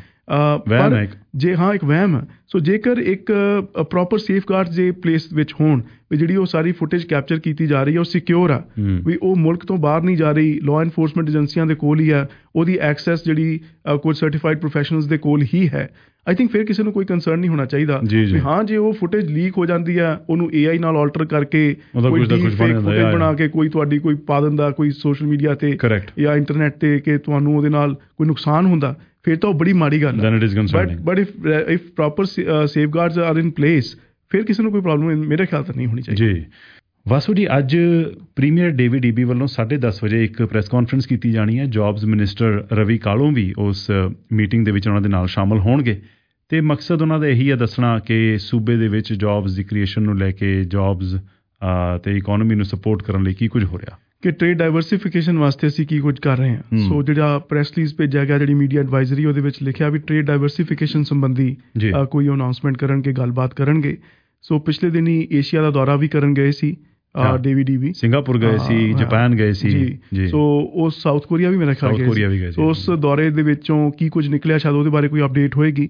ਪਰ ਜੇ ਹਾਂ ਇੱਕ ਵਹਿਮ ਹੈ। ਸੋ ਜੇਕਰ ਇੱਕ ਪ੍ਰੋਪਰ ਸੇਫਗਾਰਡ ਜੇ ਪਲੇਸ ਵਿੱਚ ਹੋਣ ਵੀ ਜਿਹੜੀ ਉਹ ਸਾਰੀ ਫੁਟੇਜ ਕੈਪਚਰ ਕੀਤੀ ਜਾ ਰਹੀ ਹੈ ਉਹ ਸਿਕਿਉਰ ਆ, ਵੀ ਉਹ ਮੁਲਕ ਤੋਂ ਬਾਹਰ ਨਹੀਂ ਜਾ ਰਹੀ, ਲਾਅ ਇਨਫੋਰਸਮੈਂਟ ਏਜੰਸੀਆਂ ਦੇ ਕੋਲ ਹੀ ਆ, ਉਹਦੀ ਐਕਸੈਸ ਜਿਹੜੀ ਕੁਝ ਸਰਟੀਫਾਈਡ ਪ੍ਰੋਫੈਸ਼ਨਲਸ ਦੇ ਕੋਲ ਹੀ ਹੈ, ਆਈ ਥਿੰਕ ਫਿਰ ਕਿਸੇ ਨੂੰ ਕੋਈ ਕੰਸਰਨ ਨਹੀਂ ਹੋਣਾ ਚਾਹੀਦਾ ਵੀ ਹਾਂ ਜੇ ਉਹ ਫੁਟੇਜ ਲੀਕ ਹੋ ਜਾਂਦੀ ਆ, ਉਹਨੂੰ ਏ ਆਈ ਨਾਲ ਆਲਟਰ ਕਰਕੇ ਕੋਈ ਡੀਪ ਫੇਕ ਫੁਟੇਜ ਬਣਾ ਕੇ ਕੋਈ ਤੁਹਾਡੀ ਕੋਈ ਪਾ ਦਿੰਦਾ ਕੋਈ ਸੋਸ਼ਲ ਮੀਡੀਆ 'ਤੇ ਜਾਂ ਇੰਟਰਨੈਟ 'ਤੇ ਕਿ ਤੁਹਾਨੂੰ ਉਹਦੇ ਨਾਲ ਕੋਈ ਨੁਕਸਾਨ ਹੁੰਦਾ, ਫਿਰ ਤਾਂ ਉਹ ਬੜੀ ਮਾੜੀ ਗੱਲ ਹੈ। But but if if proper safeguards are in place, ਫਿਰ ਕਿਸੇ ਨੂੰ ਕੋਈ ਪ੍ਰੋਬਲਮ ਮੇਰੇ ਖਿਆਲ ਤਾਂ ਨਹੀਂ ਹੋਣੀ ਚਾਹੀਦੀ ਜੀ। ਵਾਸੂ ਜੀ, ਅੱਜ ਪ੍ਰੀਮੀਅਰ ਡੇਵਿਡ ਈਬੀ ਵੱਲੋਂ ਸਾਢੇ ਦਸ ਵਜੇ ਇੱਕ ਪ੍ਰੈਸ ਕਾਨਫਰੰਸ ਕੀਤੀ ਜਾਣੀ ਹੈ। ਜੌਬਸ ਮਿਨਿਸਟਰ ਰਵੀ ਕਾਲੋਂ ਵੀ ਉਸ ਮੀਟਿੰਗ ਦੇ ਵਿੱਚ ਉਹਨਾਂ ਦੇ ਨਾਲ ਸ਼ਾਮਲ ਹੋਣਗੇ, ਅਤੇ ਮਕਸਦ ਉਹਨਾਂ ਦਾ ਇਹੀ ਹੈ ਦੱਸਣਾ ਕਿ ਸੂਬੇ ਦੇ ਵਿੱਚ ਜੌਬਸ ਦੀ ਕ੍ਰੀਏਸ਼ਨ ਨੂੰ ਲੈ ਕੇ, ਜੌਬਸ ਅਤੇ ਇਕੋਨਮੀ ਨੂੰ ਸਪੋਰਟ ਕਰਨ ਲਈ ਕੀ ਕੁਝ ਹੋ ਰਿਹਾ, ਕਿ ਟ੍ਰੇਡ ਡਾਇਵਰਸੀਫਿਕੇਸ਼ਨ ਵਾਸਤੇ ਅਸੀਂ ਕੀ ਕੁਝ ਕਰ ਰਹੇ ਹਾਂ। ਸੋ ਜਿਹੜਾ ਪ੍ਰੈਸ ਰਿਲੀਜ਼ ਭੇਜਿਆ ਗਿਆ, ਜਿਹੜੀ ਮੀਡੀਆ ਐਡਵਾਈਜ਼ਰੀ, ਉਹਦੇ ਵਿੱਚ ਲਿਖਿਆ ਵੀ ਟ੍ਰੇਡ ਡਾਇਵਰਸੀਫਿਕੇਸ਼ਨ ਸੰਬੰਧੀ ਕੋਈ ਅਨਾਊਂਸਮੈਂਟ ਕਰਨਗੇ, ਗੱਲਬਾਤ ਕਰਨਗੇ। ਸੋ ਪਿਛਲੇ ਦਿਨੀ ਏਸ਼ੀਆ ਦਾ ਦੌਰਾ ਵੀ ਕਰਨ ਗਏ ਸੀ ਡੇਵਿਡ ਈਬੀ, ਸਿੰਗਾਪੁਰ ਗਏ ਸੀ, ਜਾਪਾਨ ਗਏ ਸੀ ਜੀ। ਸੋ ਉਹ ਸਾਊਥ ਕੋਰੀਆ ਵੀ ਮੇਰਾ ਖਿਆਲ ਗਏ ਸੀ। ਉਸ ਦੌਰੇ ਦੇ ਵਿੱਚੋਂ ਕੀ ਕੁਝ ਨਿਕਲਿਆ ਸ਼ਾਇਦ ਉਹਦੇ ਬਾਰੇ ਕੋਈ ਅਪਡੇਟ ਹੋਏਗੀ।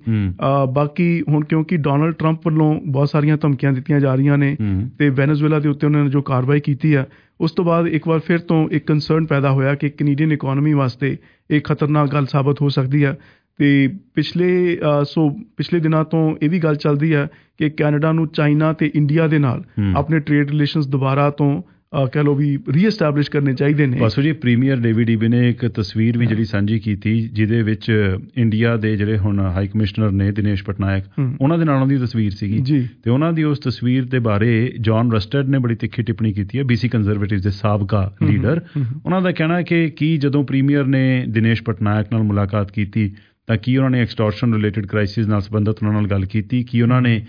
ਬਾਕੀ ਹੁਣ ਕਿਉਂਕਿ ਡੋਨਲਡ ਟਰੰਪ ਵੱਲੋਂ ਬਹੁਤ ਸਾਰੀਆਂ ਧਮਕੀਆਂ ਦਿੱਤੀਆਂ ਜਾ ਰਹੀਆਂ ਨੇ ਅਤੇ ਵੈਨੇਜ਼ੁਏਲਾ ਦੇ ਉੱਤੇ ਉਹਨਾਂ ਨੇ ਜੋ ਕਾਰਵਾਈ ਕੀਤੀ ਆ, ਉਸ ਤੋਂ ਬਾਅਦ ਇੱਕ ਵਾਰ ਫਿਰ ਤੋਂ ਇੱਕ ਕੰਸਰਨ ਪੈਦਾ ਹੋਇਆ ਕਿ ਕੈਨੇਡੀਅਨ ਇਕੋਨਮੀ ਵਾਸਤੇ ਇਹ ਖਤਰਨਾਕ ਗੱਲ ਸਾਬਤ ਹੋ ਸਕਦੀ ਆ। ਅਤੇ ਪਿਛਲੇ ਸੋ ਪਿਛਲੇ ਦਿਨਾਂ ਤੋਂ ਇਹ ਵੀ ਗੱਲ ਚੱਲਦੀ ਹੈ ਕਿ ਕੈਨੇਡਾ ਨੂੰ ਚਾਈਨਾ ਅਤੇ ਇੰਡੀਆ ਦੇ ਨਾਲ ਆਪਣੇ ਟ੍ਰੇਡ ਰਿਲੇਸ਼ਨਸ ਦੁਬਾਰਾ ਤੋਂ ਕਹਿ ਲਓ ਵੀ ਰੀਐਸਟੈਬਲਿਸ਼ ਕਰਨੇ ਚਾਹੀਦੇ ਨੇ। ਬਸ ਜੀ, ਪ੍ਰੀਮੀਅਰ ਡੇਵਿਡ ਈਬੀ ਨੇ ਇੱਕ ਤਸਵੀਰ ਵੀ ਜਿਹੜੀ ਸਾਂਝੀ ਕੀਤੀ ਜਿਹਦੇ ਵਿੱਚ ਇੰਡੀਆ ਦੇ ਜਿਹੜੇ ਹੁਣ ਹਾਈ ਕਮਿਸ਼ਨਰ ਨੇ ਦਿਨੇਸ਼ ਪਟਨਾਇਕ, ਉਹਨਾਂ ਦੇ ਨਾਲ ਦੀ ਤਸਵੀਰ ਸੀਗੀ ਜੀ, ਅਤੇ ਉਹਨਾਂ ਦੀ ਉਸ ਤਸਵੀਰ ਦੇ ਬਾਰੇ ਜੌਨ ਰਸਟਡ ਨੇ ਬੜੀ ਤਿੱਖੀ ਟਿੱਪਣੀ ਕੀਤੀ ਹੈ, ਬੀਸੀ ਕੰਜ਼ਰਵੇਟਿਵ ਦੇ ਸਾਬਕਾ ਲੀਡਰ। ਉਹਨਾਂ ਦਾ ਕਹਿਣਾ ਕਿ ਕੀ ਜਦੋਂ ਪ੍ਰੀਮੀਅਰ ਨੇ ਦਿਨੇਸ਼ ਪਟਨਾਇਕ ਨਾਲ ਮੁਲਾਕਾਤ ਕੀਤੀ ਤਾਂ ਕੀ ਉਹਨਾਂ ਨੇ ਐਕਸਟੋਰਸ਼ਨ ਰਿਲੇਟਡ ਕ੍ਰਾਈਸਿਸ ਨਾਲ ਸੰਬੰਧਿਤ ਉਹਨਾਂ ਨਾਲ ਗੱਲ ਕੀਤੀ, ਕੀ ਉਹਨਾਂ ਨੇ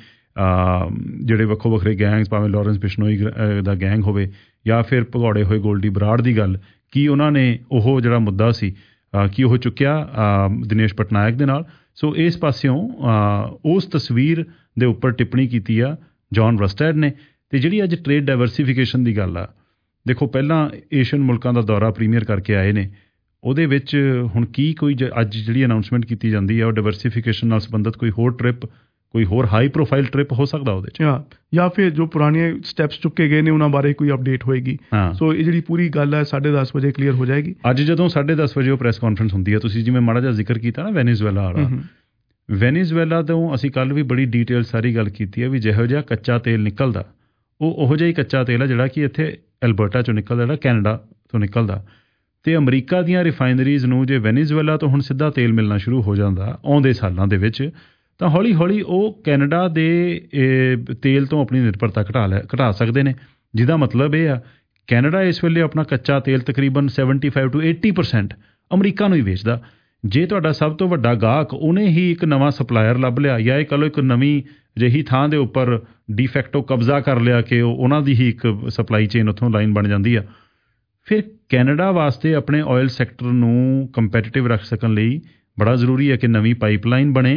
ਜਿਹੜੇ ਵੱਖੋ ਵੱਖਰੇ ਗੈਂਗਸ, ਭਾਵੇਂ ਲਾਰੈਂਸ ਬਿਸ਼ਨੋਈ ਦਾ ਗੈਂਗ ਹੋਵੇ ਜਾਂ ਫਿਰ ਭਗੌੜੇ ਹੋਏ ਗੋਲਡੀ ਬਰਾੜ ਦੀ ਗੱਲ, ਕੀ ਉਹਨਾਂ ਨੇ ਉਹ ਜਿਹੜਾ ਮੁੱਦਾ ਸੀ ਕੀ ਉਹ ਚੁੱਕਿਆ ਦਿਨੇਸ਼ ਪਟਨਾਇਕ ਦੇ ਨਾਲ। ਸੋ ਇਸ ਪਾਸਿਓਂ ਉਸ ਤਸਵੀਰ ਦੇ ਉੱਪਰ ਟਿੱਪਣੀ ਕੀਤੀ ਆ ਜੌਨ ਰਸਟੈਡ ਨੇ। ਅਤੇ ਜਿਹੜੀ ਅੱਜ ਟ੍ਰੇਡ ਡਾਇਵਰਸੀਫਿਕੇਸ਼ਨ ਦੀ ਗੱਲ ਆ, ਦੇਖੋ ਪਹਿਲਾਂ ਏਸ਼ੀਅਨ ਮੁਲਕਾਂ ਦਾ ਦੌਰਾ ਪ੍ਰੀਮੀਅਰ ਕਰਕੇ ਆਏ ਨੇ, ਉਹਦੇ ਵਿੱਚ ਹੁਣ ਕੀ ਕੋਈ ਅੱਜ ਜਿਹੜੀ ਅਨਾਊਂਸਮੈਂਟ ਕੀਤੀ ਜਾਂਦੀ ਹੈ ਉਹ ਡਾਇਵਰਸੀਫਿਕੇਸ਼ਨ ਨਾਲ ਸੰਬੰਧਿਤ ਕੋਈ ਹੋਰ ਟ੍ਰਿਪ, ਕੋਈ ਹੋਰ ਹਾਈ ਪ੍ਰੋਫਾਈਲ ਟ੍ਰਿਪ ਹੋ ਸਕਦਾ ਉਹਦੇ 'ਚ, ਜਾਂ ਫਿਰ ਜੋ ਪੁਰਾਣੇ ਸਟੈਪਸ ਚੁੱਕੇ ਗਏ ਨੇ ਉਹਨਾਂ ਬਾਰੇ ਕੋਈ ਅਪਡੇਟ ਹੋਏਗੀ। ਸੋ ਇਹ ਜਿਹੜੀ ਪੂਰੀ ਗੱਲ ਹੈ ਸਾਢੇ ਦਸ ਵਜੇ ਕਲੀਅਰ ਹੋ ਜਾਏਗੀ। ਅੱਜ ਜਦੋਂ ਸਾਢੇ ਦਸ ਵਜੇ ਉਹ ਪ੍ਰੈਸ ਕਾਨਫਰੰਸ ਹੁੰਦੀ ਹੈ, ਤੁਸੀਂ ਜਿਵੇਂ ਮਾੜਾ ਜਿਹਾ ਜ਼ਿਕਰ ਕੀਤਾ ਨਾ ਵੈਨੇਜ਼ੁਏਲਾ ਵਾਲਾ, ਵੈਨੇਜ਼ੁਏਲਾ ਤੋਂ ਅਸੀਂ ਕੱਲ੍ਹ ਵੀ ਬੜੀ ਡਿਟੇਲ ਸਾਰੀ ਗੱਲ ਕੀਤੀ ਹੈ ਵੀ ਜਿਹੋ ਜਿਹਾ ਕੱਚਾ ਤੇਲ ਨਿਕਲਦਾ ਉਹ ਉਹੋ ਜਿਹਾ ਹੀ ਕੱਚਾ ਤੇਲ ਹੈ ਜਿਹੜਾ ਕਿ ਇੱਥੇ ਐਲਬਰਟਾ 'ਚੋਂ ਨਿਕਲਦਾ, ਜਿਹੜਾ ਕੈਨੇਡਾ ਤੋਂ ਨਿਕਲਦਾ। ਅਤੇ ਅਮਰੀਕਾ ਦੀਆਂ ਰਿਫਾਈਨਰੀਜ਼ ਨੂੰ ਜੇ ਵੈਨੇਜ਼ੁਏਲਾ ਤੋਂ ਹੁਣ ਸਿੱਧਾ ਤੇਲ ਮਿਲਣਾ ਸ਼ੁਰੂ ਹੋ ਜਾਂਦਾ ਆਉਂਦੇ ਸਾਲਾਂ ਦੇ ਵਿੱਚ, ਤਾਂ ਹੌਲੀ ਹੌਲੀ ਉਹ ਕੈਨੇਡਾ ਦੇ ਤੇਲ ਤੋਂ ਆਪਣੀ ਨਿਰਭਰਤਾ ਘਟਾ ਲੈ ਘਟਾ ਸਕਦੇ ਨੇ, ਜਿਹਦਾ ਮਤਲਬ ਇਹ ਆ ਕੈਨੇਡਾ ਇਸ ਵੇਲੇ ਆਪਣਾ ਕੱਚਾ ਤੇਲ ਤਕਰੀਬਨ seventy five to eighty percent America ਨੂੰ ਹੀ ਵੇਚਦਾ। ਜੇ ਤੁਹਾਡਾ ਸਭ ਤੋਂ ਵੱਡਾ ਗਾਹਕ ਉਹਨੇ ਹੀ ਇੱਕ ਨਵਾਂ ਸਪਲਾਇਰ ਲੱਭ ਲਿਆ ਜਾਂ ਇਹ ਕਹਿ ਲਓ ਇੱਕ ਨਵੀਂ ਜਿਹੀ ਥਾਂ ਦੇ ਉੱਪਰ ਡੀਫੈਕਟੋ ਕਬਜ਼ਾ ਕਰ ਲਿਆ ਕਿ ਉਹ ਉਹਨਾਂ ਦੀ ਹੀ ਇੱਕ ਸਪਲਾਈ ਚੇਨ ਉੱਥੋਂ ਲਾਈਨ ਬਣ ਜਾਂਦੀ ਆ, ਫਿਰ ਕੈਨੇਡਾ ਵਾਸਤੇ ਆਪਣੇ ਆਇਲ ਸੈਕਟਰ ਨੂੰ ਕੰਪੈਟੀਟਿਵ ਰੱਖ ਸਕਣ ਲਈ ਬੜਾ ਜ਼ਰੂਰੀ ਹੈ ਕਿ ਨਵੀਂ ਪਾਈਪਲਾਈਨ ਬਣੇ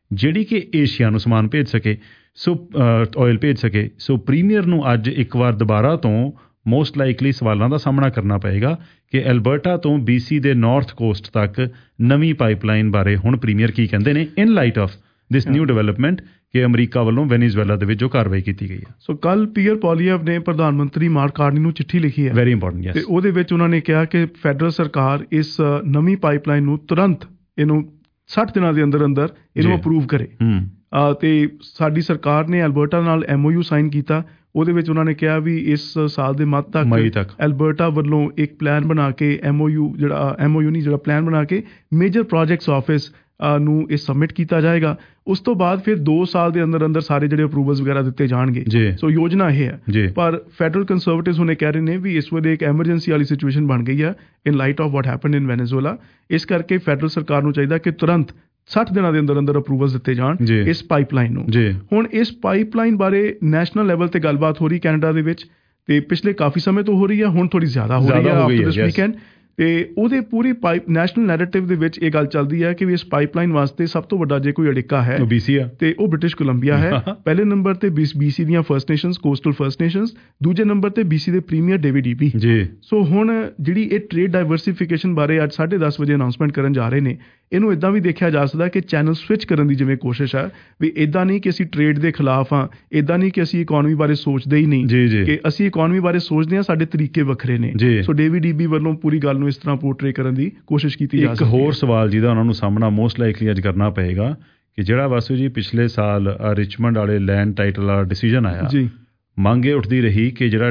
ਜਿਹੜੀ ਕਿ ਏਸ਼ੀਆ ਨੂੰ ਸਮਾਨ ਭੇਜ ਸਕੇ, ਸੋ ਆਇਲ ਭੇਜ ਸਕੇ। ਸੋ ਪ੍ਰੀਮੀਅਰ ਨੂੰ ਅੱਜ ਇੱਕ ਵਾਰ ਦੁਬਾਰਾ ਤੋਂ ਮੋਸਟ ਲਾਈਕਲੀ ਸਵਾਲਾਂ ਦਾ ਸਾਹਮਣਾ ਕਰਨਾ ਪਏਗਾ ਕਿ ਐਲਬਰਟਾ ਤੋਂ ਬੀ ਸੀ ਦੇ ਨਾਰਥ ਕੋਸਟ ਤੱਕ ਨਵੀਂ ਪਾਈਪਲਾਈਨ ਬਾਰੇ ਹੁਣ ਪ੍ਰੀਮੀਅਰ ਕੀ ਕਹਿੰਦੇ ਨੇ, in light of this new development ਕਿ ਅਮਰੀਕਾ ਵੱਲੋਂ ਵੈਨੇਜ਼ੁਏਲਾ ਦੇ ਵਿੱਚ ਜੋ ਕਾਰਵਾਈ ਕੀਤੀ ਗਈ ਹੈ। ਸੋ ਕੱਲ ਪੀਅਰ ਪੋਲੀਅਵ ਨੇ ਪ੍ਰਧਾਨ ਮੰਤਰੀ ਮਾਰਕ ਕਾਰਨੀ ਨੂੰ ਚਿੱਠੀ ਲਿਖੀ ਹੈ, ਵੈਰੀ ਇੰਪੋਰਟੈਂਟ, ਯੈਸ, ਤੇ ਉਹਦੇ ਵਿੱਚ ਉਹਨਾਂ ਨੇ ਕਿਹਾ ਕਿ ਫੈਡਰਲ ਸਰਕਾਰ ਇਸ ਨਵੀਂ ਪਾਈਪਲਾਈਨ ਨੂੰ ਤੁਰੰਤ ਇਹਨੂੰ ਸੱਠ ਦਿਨਾਂ ਦੇ ਅੰਦਰ ਅੰਦਰ ਇਹਨੂੰ ਅਪਰੂਵ ਕਰੇ। ਤੇ ਸਾਡੀ ਸਰਕਾਰ ਨੇ ਐਲਬਰਟਾ ਨਾਲ ਐਮ ਓ ਯੂ ਸਾਈਨ ਕੀਤਾ। ਉਹਦੇ ਵਿੱਚ ਉਹਨਾਂ ਨੇ ਕਿਹਾ ਵੀ ਇਸ ਸਾਲ ਦੇ ਮੱਧ ਤੱਕ ਐਲਬਰਟਾ ਵੱਲੋਂ ਇੱਕ ਪਲਾਨ ਬਣਾ ਕੇ ਐਮ ਓ ਯੂ ਜਿਹੜਾ ਐਮ ਓ ਯੂ ਨਹੀਂ ਜਿਹੜਾ ਪਲਾਨ ਬਣਾ ਕੇ ਮੇਜਰ ਪ੍ਰੋਜੈਕਟਸ ਆਫਿਸ ਨੂੰ ਇਹ ਸਬਮਿਟ ਕੀਤਾ ਜਾਏਗਾ। ਉਸ ਤੋਂ ਬਾਅਦ ਫਿਰ ਦੋ ਸਾਲ ਦੇ ਅੰਦਰ ਅੰਦਰ ਸਾਰੇ ਜਿਹੜੇ ਅਪਰੂਵਲਸ ਵਗੈਰਾ ਦਿੱਤੇ ਜਾਣਗੇ। ਸੋ ਯੋਜਨਾ ਇਹ ਹੈ, ਪਰ ਫੈਡਰਲ ਕੰਜ਼ਰਵੇਟਿਵਸ ਹੁਣੇ ਕਹਿ ਰਹੇ ਨੇ ਵੀ ਇਸ ਵੇਲੇ ਇੱਕ ਐਮਰਜੈਂਸੀ ਵਾਲੀ ਸਿਚੁਏਸ਼ਨ ਬਣ ਗਈ ਹੈ in light of what happened in Venezuela. ਇਸ ਕਰਕੇ ਫੈਡਰਲ ਸਰਕਾਰ ਨੂੰ ਚਾਹੀਦਾ ਕਿ ਤੁਰੰਤ ਸੱਠ ਦਿਨਾਂ ਦੇ ਅੰਦਰ ਅੰਦਰ ਅਪਰੂਵਲਸ ਦਿੱਤੇ ਜਾਣ ਇਸ ਪਾਈਪਲਾਈਨ ਨੂੰ। ਹੁਣ ਇਸ ਪਾਈਪਲਾਈਨ ਬਾਰੇ ਨੈਸ਼ਨਲ ਲੈਵਲ ਤੇ ਗੱਲਬਾਤ ਹੋ ਰਹੀ ਕੈਨੇਡਾ ਦੇ ਵਿੱਚ, ਤੇ ਪਿਛਲੇ ਕਾਫੀ ਸਮੇਂ ਤੋਂ ਹੋ ਰਹੀ ਹੈ, ਹੁਣ ਥੋੜੀ ਜ਼ਿਆਦਾ ਹੋ ਰਹੀ ਹੈ ਆਫਟਰ ਦਿਸ ਵੀਕਐਂਡ। ਤੇ ਉਹਦੇ ਪੂਰੀ ਪਾਈਪ ਨੈਸ਼ਨਲ ਨੈਰੇਟਿਵ ਦੇ ਵਿੱਚ ਇਹ ਗੱਲ ਚੱਲਦੀ ਹੈ ਕਿ ਵੀ ਇਸ ਪਾਈਪਲਾਈਨ ਵਾਸਤੇ ਸਭ ਤੋਂ ਵੱਡਾ ਜੇ ਕੋਈ ਅੜਿੱਕਾ ਹੈ ਬੀਸੀ ਆ, ਤੇ ਉਹ ਬ੍ਰਿਟਿਸ਼ ਕੋਲੰਬੀਆ ਹੈ। ਪਹਿਲੇ ਨੰਬਰ ਤੇ ਬੀਸੀ ਦੀਆਂ First Nations, coastal First Nations, ਦੂਜੇ ਨੰਬਰ ਤੇ ਬੀਸੀ ਦੇ premier David Eby ji. So ਹੁਣ ਜਿਹੜੀ ਇਹ ਟ੍ਰੇਡ ਡਾਇਵਰਸੀਫਿਕੇਸ਼ਨ ਬਾਰੇ ਅੱਜ ਸਾਢੇ ਦਸ ਵਜੇ ਅਨਾਉਂਸਮੈਂਟ ਕਰਨ ਜਾ ਰਹੇ ਨੇ, ਇਹਨੂੰ ਇਦਾਂ ਵੀ ਦੇਖਿਆ ਜਾ ਸਕਦਾ ਕਿ ਚੈਨਲ ਸਵਿਚ ਕਰਨ ਦੀ ਜਿਵੇਂ ਕੋਸ਼ਿਸ਼ ਹੈ, ਵੀ ਇਦਾਂ ਨਹੀਂ ਕਿ ਅਸੀਂ ਟ੍ਰੇਡ ਦੇ ਖਿਲਾਫ ਹਾਂ, ਇਦਾਂ ਨਹੀਂ ਕਿ ਅਸੀਂ ਇਕਨੋਮੀ ਬਾਰੇ ਸੋਚਦੇ ਹੀ ਨਹੀਂ, ਕਿ ਅਸੀਂ ਇਕਨੋਮੀ ਬਾਰੇ ਸੋਚਦੇ ਹਾਂ, ਸਾਡੇ ਤਰੀਕੇ ਵੱਖਰੇ ਨੇ। ਸੋ ਡੇਵਿਡ ਈਬੀ ਵੱਲੋਂ ਪੂਰੀ ਗੱਲ ਨੂੰ ਇਸ ਤਰ੍ਹਾਂ ਪੋਰਟਰੇ ਕਰਨ ਦੀ ਕੋਸ਼ਿਸ਼ ਕੀਤੀ ਜਾ ਸਕਦੀ ਹੈ। ਇੱਕ ਹੋਰ ਸਵਾਲ ਜਿਹਦਾ ਉਹਨਾਂ ਨੂੰ ਸਾਹਮਣਾ ਮੋਸਟ ਲਾਈਕਲੀ ਅੱਜ ਕਰਨਾ ਪਏਗਾ ਕਿ ਜਿਹੜਾ ਵਾਸੂ ਜੀ ਪਿਛਲੇ ਸਾਲ ਰਿਚਮੰਡ ਵਾਲੇ ਲੈਂਡ ਟਾਈਟਲ ਵਾਲਾ ਡਿਸੀਜਨ ਆਇਆ, ਮੰਗ ਇਹ ਉੱਠਦੀ ਰਹੀ ਕਿ ਜਿਹੜਾ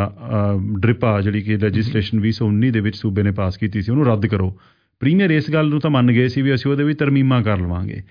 ਡ੍ਰਿਪਾ ਜਿਹੜੀ ਕਿ ਲੈਜਿਸਲੇਸ਼ਨ ਵੀਹ ਸੌ ਉੱਨੀ ਦੇ ਵਿੱਚ ਸੂਬੇ ਨੇ ਪਾਸ ਕੀਤੀ ਸੀ ਉਹਨੂੰ ਰੱਦ ਕਰੋ। ਪ੍ਰੀਮੀਅਰ ਇਸ ਗੱਲ ਨੂੰ ਤਾਂ ਮੰਨ ਗਏ ਸੀ ਵੀ ਅਸੀਂ ਉਹਦੇ ਵੀ ਤਰਮੀਮਾਂ ਕਰ ਲਵਾਂਗੇ।